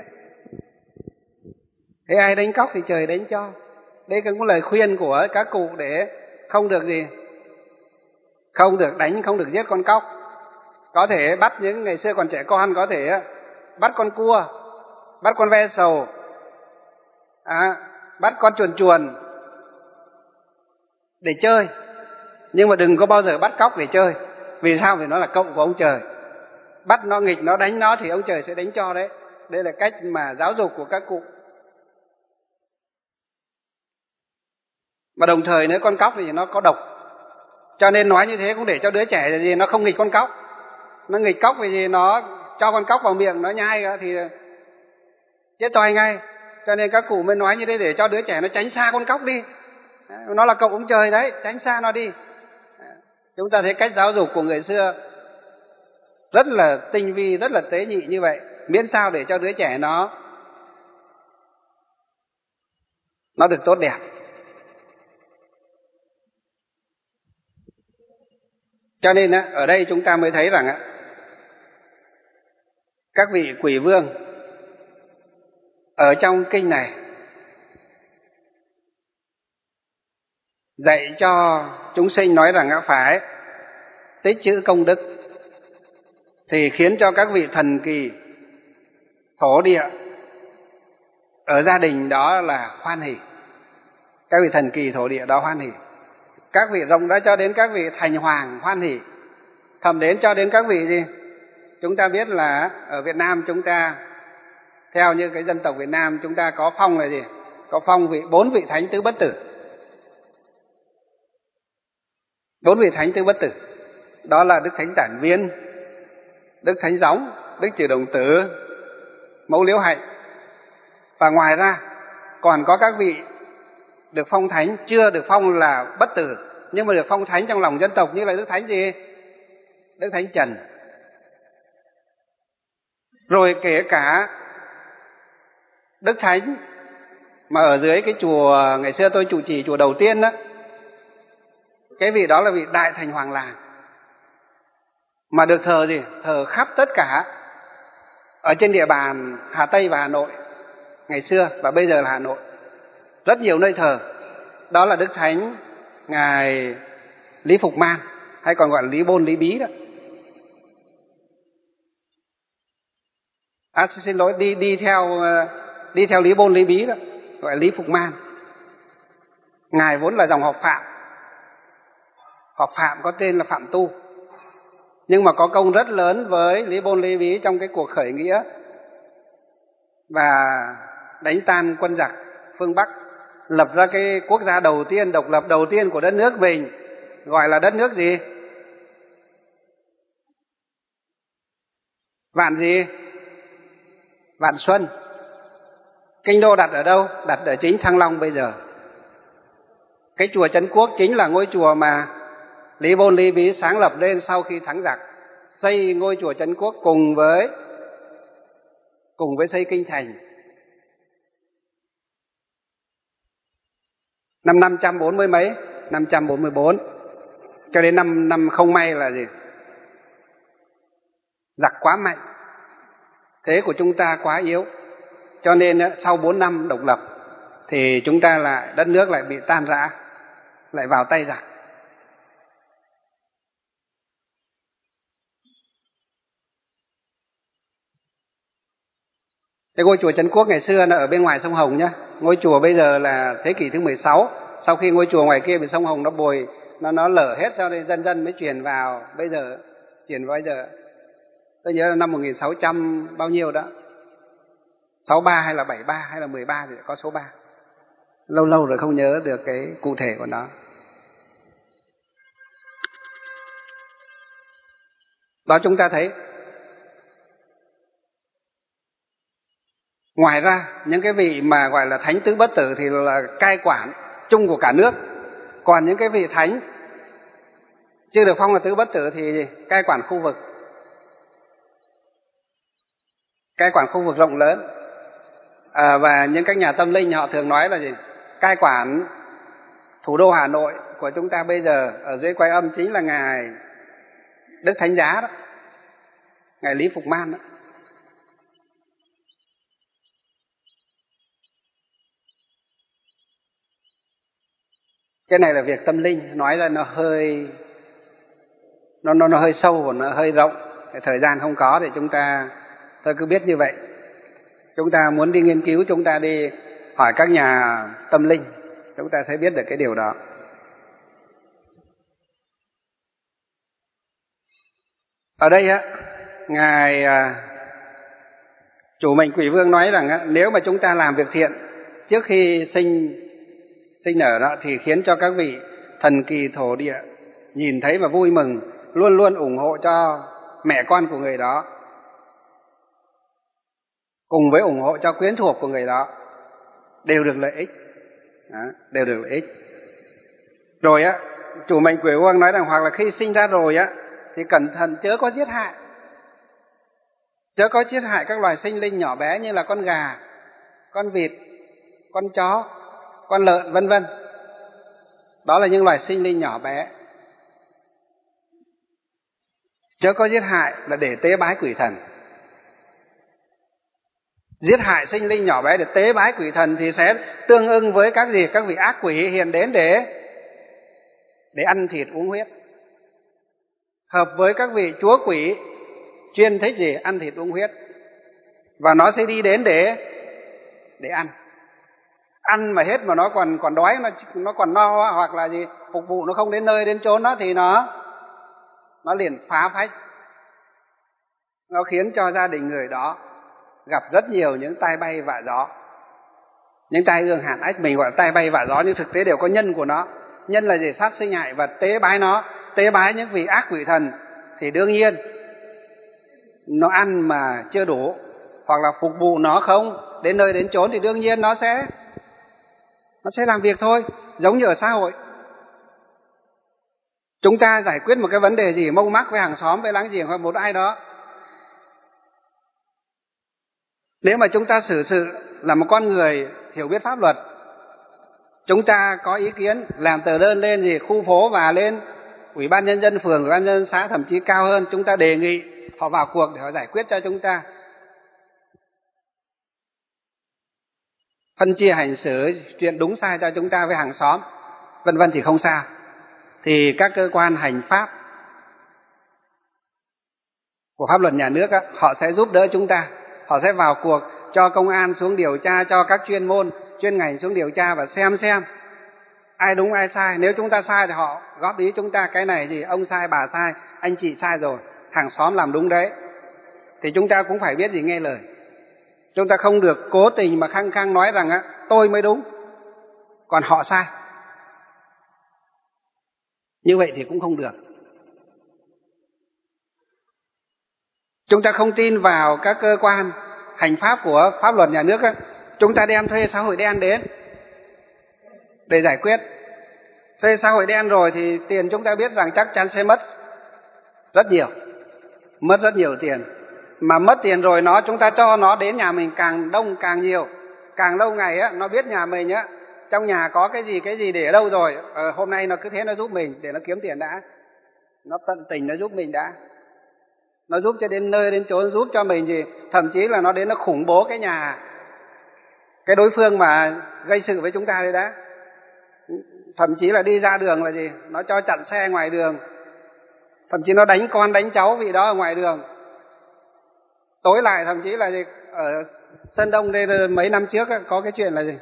Thế ai đánh cóc thì trời đánh cho. Đây cũng là lời khuyên của các cụ để không được gì, không được đánh, không được giết con cóc. Có thể bắt những ngày xưa còn trẻ con, có thể bắt con cua, bắt con ve sầu, à, bắt con chuồn chuồn để chơi, nhưng mà đừng có bao giờ bắt cóc để chơi. Vì sao? Vì nó là cậu của ông trời. Bắt nó nghịch, nó đánh nó thì ông trời sẽ đánh cho đấy. Đây là cách mà giáo dục của các cụ. Mà đồng thời nếu con cóc thì nó có độc, cho nên nói như thế cũng để cho đứa trẻ là gì, nó không nghịch con cóc. Nó nghịch cóc vì gì, nó cho con cóc vào miệng nó nhai thì chết toài ngay. Cho nên các cụ mới nói như thế để cho đứa trẻ nó tránh xa con cóc đi. Nó là cậu ông trời đấy, tránh xa nó đi. Chúng ta thấy cách giáo dục của người xưa rất là tinh vi, rất là tế nhị như vậy, miễn sao để cho đứa trẻ nó nó được tốt đẹp. Cho nên ở đây chúng ta mới thấy rằng các vị quỷ vương ở trong kinh này dạy cho chúng sinh nói rằng phải tích trữ công đức, thì khiến cho các vị thần kỳ thổ địa ở gia đình đó là hoan hỉ. Các vị thần kỳ thổ địa đó hoan hỉ. Các vị rộng đã cho đến các vị thành hoàng hoan hỉ. Thậm đến cho đến các vị gì? Chúng ta biết là ở Việt Nam chúng ta, theo như cái dân tộc Việt Nam, chúng ta có phong là gì? Có phong vị bốn vị thánh tứ bất tử. Bốn vị thánh tứ bất tử. Đó là Đức Thánh Tản Viên, Đức Thánh Gióng, Đức Trừ Đồng Tử, Mẫu Liễu Hạnh. Và ngoài ra còn có các vị được phong thánh, chưa được phong là bất tử, nhưng mà được phong thánh trong lòng dân tộc, như là Đức Thánh gì? Đức Thánh Trần. Rồi kể cả Đức Thánh mà ở dưới cái chùa ngày xưa tôi trụ trì, chùa đầu tiên đó, cái vị đó là vị Đại Thành Hoàng Làng, mà được thờ gì? Thờ khắp tất cả ở trên địa bàn Hà Tây và Hà Nội. ngày xưa và bây giờ là Hà Nội. Rất nhiều nơi thờ. Đó là Đức Thánh Ngài Lý Phục Man, hay còn gọi là Lý Bôn Lý Bí đó. À, xin lỗi, đi đi theo đi theo Lý Bôn Lý Bí đó, gọi là Lý Phục Man. Ngài vốn là dòng học Phạm. Học Phạm có tên là Phạm Tu, nhưng mà có công rất lớn với Lý Bôn Lý Bí trong cái cuộc khởi nghĩa và đánh tan quân giặc phương Bắc, lập ra cái quốc gia đầu tiên, độc lập đầu tiên của đất nước mình, gọi là đất nước gì? Vạn gì? Vạn Xuân. Kinh đô đặt ở đâu? Đặt ở chính Thăng Long bây giờ. Cái chùa Trấn Quốc chính là ngôi chùa mà Lý Bôn Lý Bí sáng lập lên sau khi thắng giặc, xây ngôi chùa Trấn Quốc cùng với cùng với xây kinh thành. Năm năm trăm bốn mươi mấy, năm trăm bốn mươi bốn cho đến năm năm không may là gì? Giặc quá mạnh, thế của chúng ta quá yếu, cho nên sau bốn năm độc lập thì chúng ta lại đất nước lại bị tan rã, lại vào tay giặc. Cái ngôi chùa Trấn Quốc ngày xưa nó ở bên ngoài sông Hồng nhá. Ngôi chùa bây giờ là thế kỷ thứ mười sáu, sau khi ngôi chùa ngoài kia bị sông Hồng nó bồi, nó nó lở hết, cho nên dân dân mới chuyển vào bây giờ, chuyển vào bây giờ. Tôi nhớ là năm một nghìn sáu trăm bao nhiêu đó, sáu ba hay là bảy ba hay là mười ba thì có số ba. Lâu lâu rồi không nhớ được cái cụ thể của nó. Đó, chúng ta thấy ngoài ra những cái vị mà gọi là thánh tứ bất tử thì là cai quản chung của cả nước. Còn những cái vị thánh chưa được phong là tứ bất tử thì cai quản khu vực, cai quản khu vực rộng lớn. À, và những các nhà tâm linh họ thường nói là gì? Cai quản thủ đô Hà Nội của chúng ta bây giờ ở dưới Quái Âm chính là Ngài Đức Thánh Giá đó, Ngài Lý Phục Man đó. Cái này là việc tâm linh, nói ra nó hơi nó nó nó hơi sâu và nó hơi rộng. Cái thời gian không có thì chúng ta tôi cứ biết như vậy. Chúng ta muốn đi nghiên cứu, chúng ta đi hỏi các nhà tâm linh, chúng ta sẽ biết được cái điều đó. Ở đây á, Ngài Chủ Mệnh Quỷ Vương nói rằng á, nếu mà chúng ta làm việc thiện trước khi sinh sinh nở đó thì khiến cho các vị thần kỳ thổ địa nhìn thấy và vui mừng, luôn luôn ủng hộ cho mẹ con của người đó, cùng với ủng hộ cho quyến thuộc của người đó, đều được lợi ích. Đó, đều được lợi ích. Rồi á, Chủ Mệnh Quỷ Vương nói rằng hoặc là khi sinh ra rồi á thì cẩn thận chớ có giết hại, chớ có giết hại các loài sinh linh nhỏ bé như là con gà, con vịt, con chó, con lợn vân vân. Đó là những loài sinh linh nhỏ bé. Chớ có giết hại là để tế bái quỷ thần. Giết hại sinh linh nhỏ bé để tế bái quỷ thần thì sẽ tương ưng với các gì? Các vị ác quỷ hiện đến để để ăn thịt uống huyết. Hợp với các vị chúa quỷ chuyên thích gì? Ăn thịt uống huyết. Và nó sẽ đi đến để để ăn. Ăn mà hết mà nó còn còn đói, nó nó còn no, hoặc là gì phục vụ nó không đến nơi đến chốn đó thì nó nó liền phá phách. Nó khiến cho gia đình người đó gặp rất nhiều những tai bay vạ gió. Những tai ương hạn ách mình gọi là tai bay vạ gió, nhưng thực tế đều có nhân của nó. Nhân là gì? Sát sinh hại và tế bái nó, tế bái những vị ác quỷ thần thì đương nhiên nó ăn mà chưa đủ, hoặc là phục vụ nó không đến nơi đến chốn thì đương nhiên nó sẽ nó sẽ làm việc thôi, giống như ở xã hội. Chúng ta giải quyết một cái vấn đề gì mâu mắc với hàng xóm, với láng giềng hoặc một ai đó, nếu mà chúng ta xử sự là một con người hiểu biết pháp luật, chúng ta có ý kiến làm tờ đơn lên gì khu phố và lên Ủy ban Nhân dân phường, Ủy ban Nhân dân xã, thậm chí cao hơn, chúng ta đề nghị họ vào cuộc để họ giải quyết cho chúng ta. phân chia hành xử chuyện đúng sai cho chúng ta với hàng xóm, vân vân thì không sao. Thì các cơ quan hành pháp của pháp luật nhà nước á, họ sẽ giúp đỡ chúng ta, họ sẽ vào cuộc, cho công an xuống điều tra, cho các chuyên môn chuyên ngành xuống điều tra và xem xem ai đúng ai sai. Nếu chúng ta sai thì họ góp ý chúng ta, cái này gì ông sai bà sai, anh chị sai rồi, hàng xóm làm đúng đấy, thì chúng ta cũng phải biết gì nghe lời. Chúng ta không được cố tình mà khăng khăng nói rằng á, tôi mới đúng còn họ sai. Như vậy thì cũng không được. Chúng ta không tin vào các cơ quan hành pháp của pháp luật nhà nước á, chúng ta đem thuê xã hội đen đến để giải quyết. Thuê xã hội đen rồi thì tiền chúng ta biết rằng chắc chắn sẽ mất rất nhiều, mất rất nhiều tiền. Mà mất tiền rồi nó chúng ta cho nó đến nhà mình càng đông càng nhiều, càng lâu ngày á, nó biết nhà mình á trong nhà có cái gì cái gì để ở đâu rồi, ờ, hôm nay nó cứ thế nó giúp mình để nó kiếm tiền đã, nó tận tình nó giúp mình đã, nó giúp cho đến nơi đến chốn, giúp cho mình gì, thậm chí là nó đến nó khủng bố cái nhà cái đối phương mà gây sự với chúng ta đấy đã. Thậm chí là đi ra đường là gì, nó cho chặn xe ngoài đường, thậm chí nó đánh con đánh cháu vì đó ở ngoài đường. Tối lại thậm chí là gì, ở Sơn Đông đây mấy năm trước có cái chuyện là gì,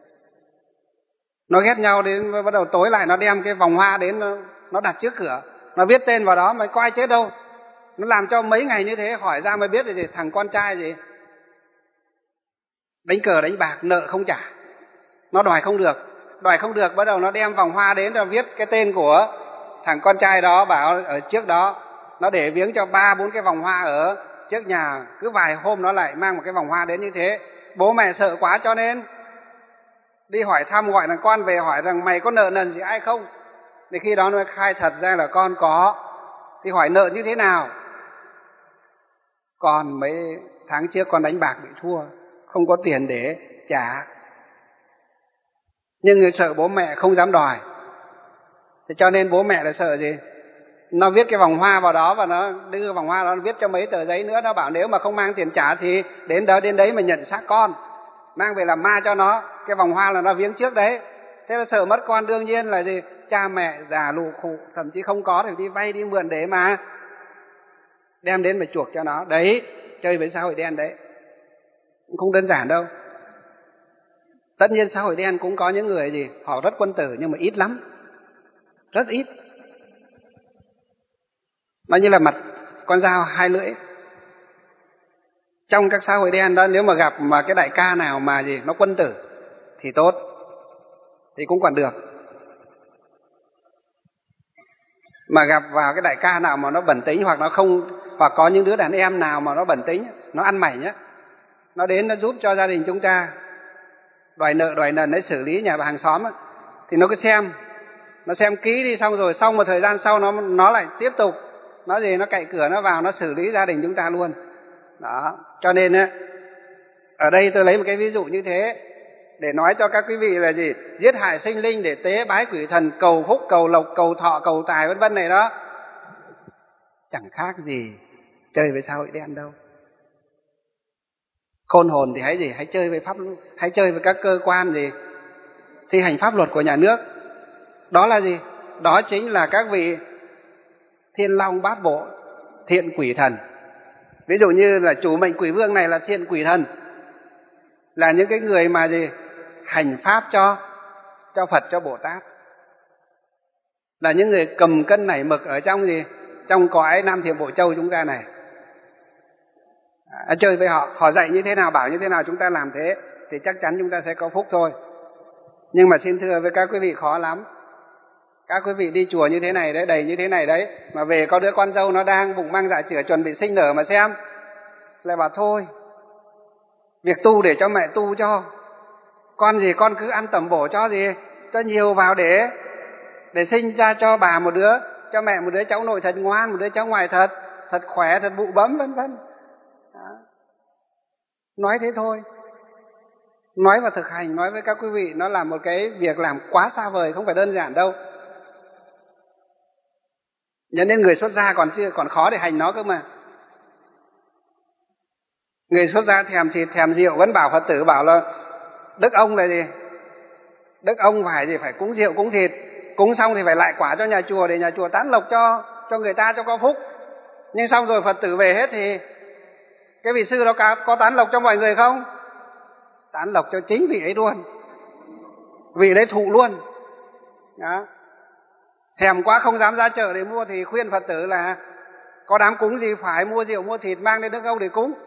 nó ghét nhau đến bắt đầu tối lại nó đem cái vòng hoa đến nó, nó đặt trước cửa, nó viết tên vào đó mà có ai chết đâu. Nó làm cho mấy ngày như thế, hỏi ra mới biết là gì, thằng con trai gì đánh cờ đánh bạc nợ không trả, nó đòi không được, đòi không được bắt đầu nó đem vòng hoa đến, nó viết cái tên của thằng con trai đó, bảo ở trước đó nó để viếng cho ba bốn cái vòng hoa ở trước nhà, cứ vài hôm nó lại mang một cái vòng hoa đến như thế. Bố mẹ sợ quá cho nên đi hỏi thăm, gọi thằng con về hỏi rằng mày có nợ nần gì ai không, thì khi đó nó khai thật ra là con có. Thì hỏi nợ như thế nào, con mấy tháng trước con đánh bạc bị thua, không có tiền để trả, nhưng người sợ bố mẹ không dám đòi, thế cho nên bố mẹ là sợ gì, nó viết cái vòng hoa vào đó và nó đưa vòng hoa đó, nó viết cho mấy tờ giấy nữa, nó bảo nếu mà không mang tiền trả thì đến đó đến đấy mà nhận xác con, mang về làm ma cho nó. Cái vòng hoa là nó viếng trước đấy. Thế là sợ mất con, đương nhiên là gì, cha mẹ già lù khụ, thậm chí không có thì đi vay đi mượn để mà đem đến mà chuộc cho nó. Đấy, chơi với xã hội đen đấy, không đơn giản đâu. Tất nhiên xã hội đen cũng có những người gì, họ rất quân tử nhưng mà ít lắm, rất ít. Nó như là mặt con dao hai lưỡi. Trong các xã hội đen đó, nếu mà gặp mà cái đại ca nào mà gì nó quân tử thì tốt, thì cũng còn được. Mà gặp vào cái đại ca nào mà nó bẩn tính, hoặc nó không, hoặc có những đứa đàn em nào mà nó bẩn tính, nó ăn mày nhá, nó đến nó giúp cho gia đình chúng ta đòi nợ đòi nần đấy, xử lý nhà bà hàng xóm ấy, thì nó cứ xem, nó xem kỹ đi, xong rồi xong một thời gian sau nó nó lại tiếp tục nó gì, nó cậy cửa nó vào nó xử lý gia đình chúng ta luôn. Đó, cho nên á, ở đây tôi lấy một cái ví dụ như thế để nói cho các quý vị là gì, giết hại sinh linh để tế bái quỷ thần, cầu phúc cầu lộc cầu thọ cầu tài vân vân này đó, chẳng khác gì chơi với xã hội đen đâu. Khôn hồn thì hãy gì, hãy chơi với pháp, hãy chơi với các cơ quan gì thi hành pháp luật của nhà nước. Đó là gì? Đó chính là các vị thiên long bát bộ, thiện quỷ thần. Ví dụ như là chủ mệnh quỷ vương này là thiện quỷ thần, là những cái người mà gì hành pháp cho cho Phật, cho Bồ Tát, là những người cầm cân nảy mực ở trong gì, trong cõi Nam Thiểm Bộ Châu chúng ta này. À, chơi với họ, họ dạy như thế nào, bảo như thế nào chúng ta làm thế, thì chắc chắn chúng ta sẽ có phúc thôi. Nhưng mà xin thưa với các quý vị, khó lắm. Các quý vị đi chùa như thế này đấy, đầy như thế này đấy, mà về có đứa con dâu nó đang bụng mang dạ chửa chuẩn bị sinh nở mà xem, lại bảo thôi, việc tu để cho mẹ tu cho, con gì con cứ ăn tẩm bổ cho gì, cho nhiều vào để để sinh ra cho bà một đứa, cho mẹ một đứa cháu nội thật ngoan, một đứa cháu ngoài thật thật khỏe, thật bụ bấm vân vân. Nói thế thôi, nói và thực hành, nói với các quý vị, nó là một cái việc làm quá xa vời, không phải đơn giản đâu. Nhân nên người xuất gia còn chưa còn khó để hành nó cơ mà. Người xuất gia thèm thịt thèm rượu vẫn bảo Phật tử bảo là Đức ông là gì? Đức ông phải gì? Phải cúng rượu cúng thịt, cúng xong thì phải lại quả cho nhà chùa để nhà chùa tán lộc cho cho người ta, cho có phúc. Nhưng xong rồi Phật tử về hết thì cái vị sư đó có, có tán lộc cho mọi người không? Tán lộc cho chính vị ấy luôn, vị đấy thụ luôn. Đó. Thèm quá không dám ra chợ để mua thì khuyên Phật tử là có đám cúng gì phải mua rượu mua thịt mang đến Đức ông để cúng.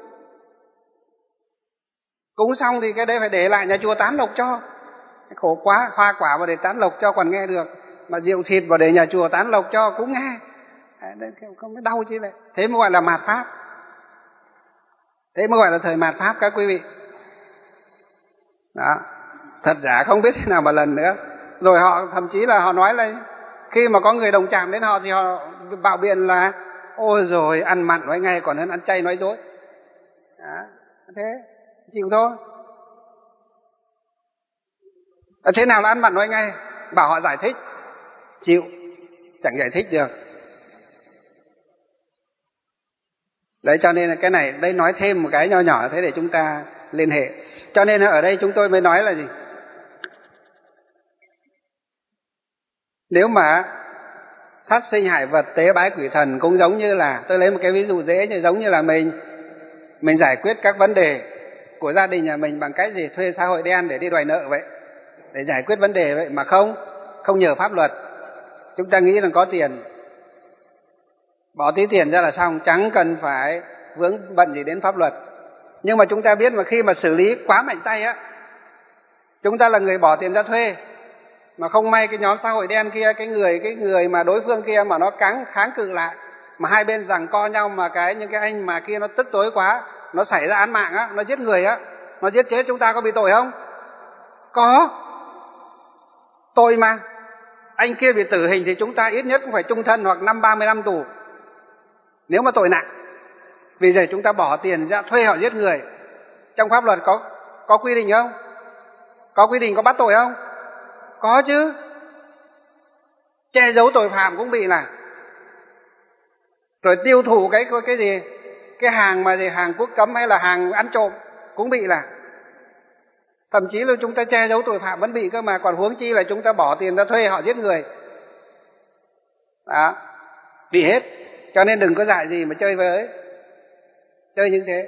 Cúng xong thì cái đấy phải để lại nhà chùa tán lộc cho. Khổ quá, hoa quả mà để tán lộc cho còn nghe được, mà rượu thịt vào để nhà chùa tán lộc cho cũng nghe. Đấy, không biết đau chứ lại. Thế mới gọi là mạt pháp. Thế mới gọi là thời mạt pháp các quý vị. Đó. Thật giả không biết thế nào mà lần nữa. Rồi họ thậm chí là họ nói là khi mà có người đồng chạm đến họ thì họ bạo biện là ôi rồi ăn mặn nói ngay còn hơn ăn chay nói dối. Đó. Thế chịu thôi. Thế nào là ăn mặn nói ngay? Bảo họ giải thích, chịu, chẳng giải thích được. Đấy, cho nên là cái này, đây nói thêm một cái nho nhỏ thế để chúng ta liên hệ. Cho nên ở đây chúng tôi mới nói là gì? Nếu mà sát sinh hại vật, tế bái quỷ thần cũng giống như là, tôi lấy một cái ví dụ dễ, như giống như là mình mình giải quyết các vấn đề của gia đình nhà mình bằng cách gì? Thuê xã hội đen để đi đòi nợ vậy, để giải quyết vấn đề vậy mà không không nhờ pháp luật. Chúng ta nghĩ rằng có tiền, bỏ tí tiền ra là xong, chẳng cần phải vướng bận gì đến pháp luật. Nhưng mà chúng ta biết mà khi mà xử lý quá mạnh tay á, chúng ta là người bỏ tiền ra thuê, mà không may cái nhóm xã hội đen kia, cái người cái người mà đối phương kia mà nó cắn kháng cự lại, mà hai bên giằng co nhau, mà cái những cái anh mà kia nó tức tối quá, nó xảy ra án mạng á, nó giết người á, nó giết chết chúng ta có bị tội không? Có. Tội mà. Anh kia bị tử hình thì chúng ta ít nhất cũng phải chung thân hoặc năm ba mươi năm tù. Nếu mà tội nặng. Vì vậy chúng ta bỏ tiền ra thuê họ giết người. Trong pháp luật có có quy định không? Có quy định có bắt tội không? Có chứ. Che giấu tội phạm cũng bị là. Rồi tiêu thụ cái cái gì? Cái hàng mà gì, hàng quốc cấm hay là hàng ăn trộm cũng bị là. Thậm chí là chúng ta che giấu tội phạm vẫn bị cơ mà, còn huống chi là chúng ta bỏ tiền ra thuê họ giết người. Đó, bị hết. Cho nên đừng có dại gì mà chơi với, chơi như thế.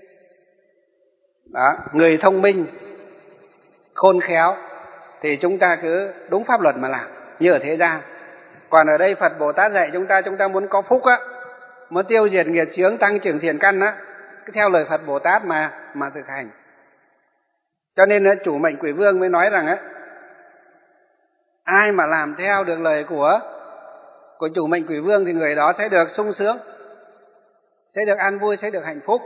Đó, người thông minh, khôn khéo thì chúng ta cứ đúng pháp luật mà làm, như ở thế gian. Còn ở đây Phật Bồ Tát dạy chúng ta, chúng ta muốn có phúc á, muốn tiêu diệt nghiệp chướng, tăng trưởng thiện căn á, cứ theo lời Phật Bồ Tát mà mà thực hành. Cho nên chủ mệnh Quỷ Vương mới nói rằng á, ai mà làm theo được lời của của chủ mệnh Quỷ Vương thì người đó sẽ được sung sướng, sẽ được an vui, sẽ được hạnh phúc.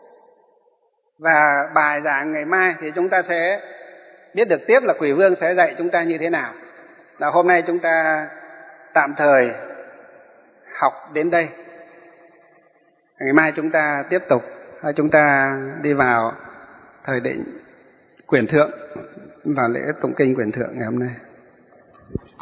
Và bài giảng ngày mai thì chúng ta sẽ biết được tiếp là Quỷ Vương sẽ dạy chúng ta như thế nào. Là hôm nay chúng ta tạm thời học đến đây. Ngày mai chúng ta tiếp tục, chúng ta đi vào thời định Quyền Thượng và lễ tụng kinh Quyền Thượng ngày hôm nay.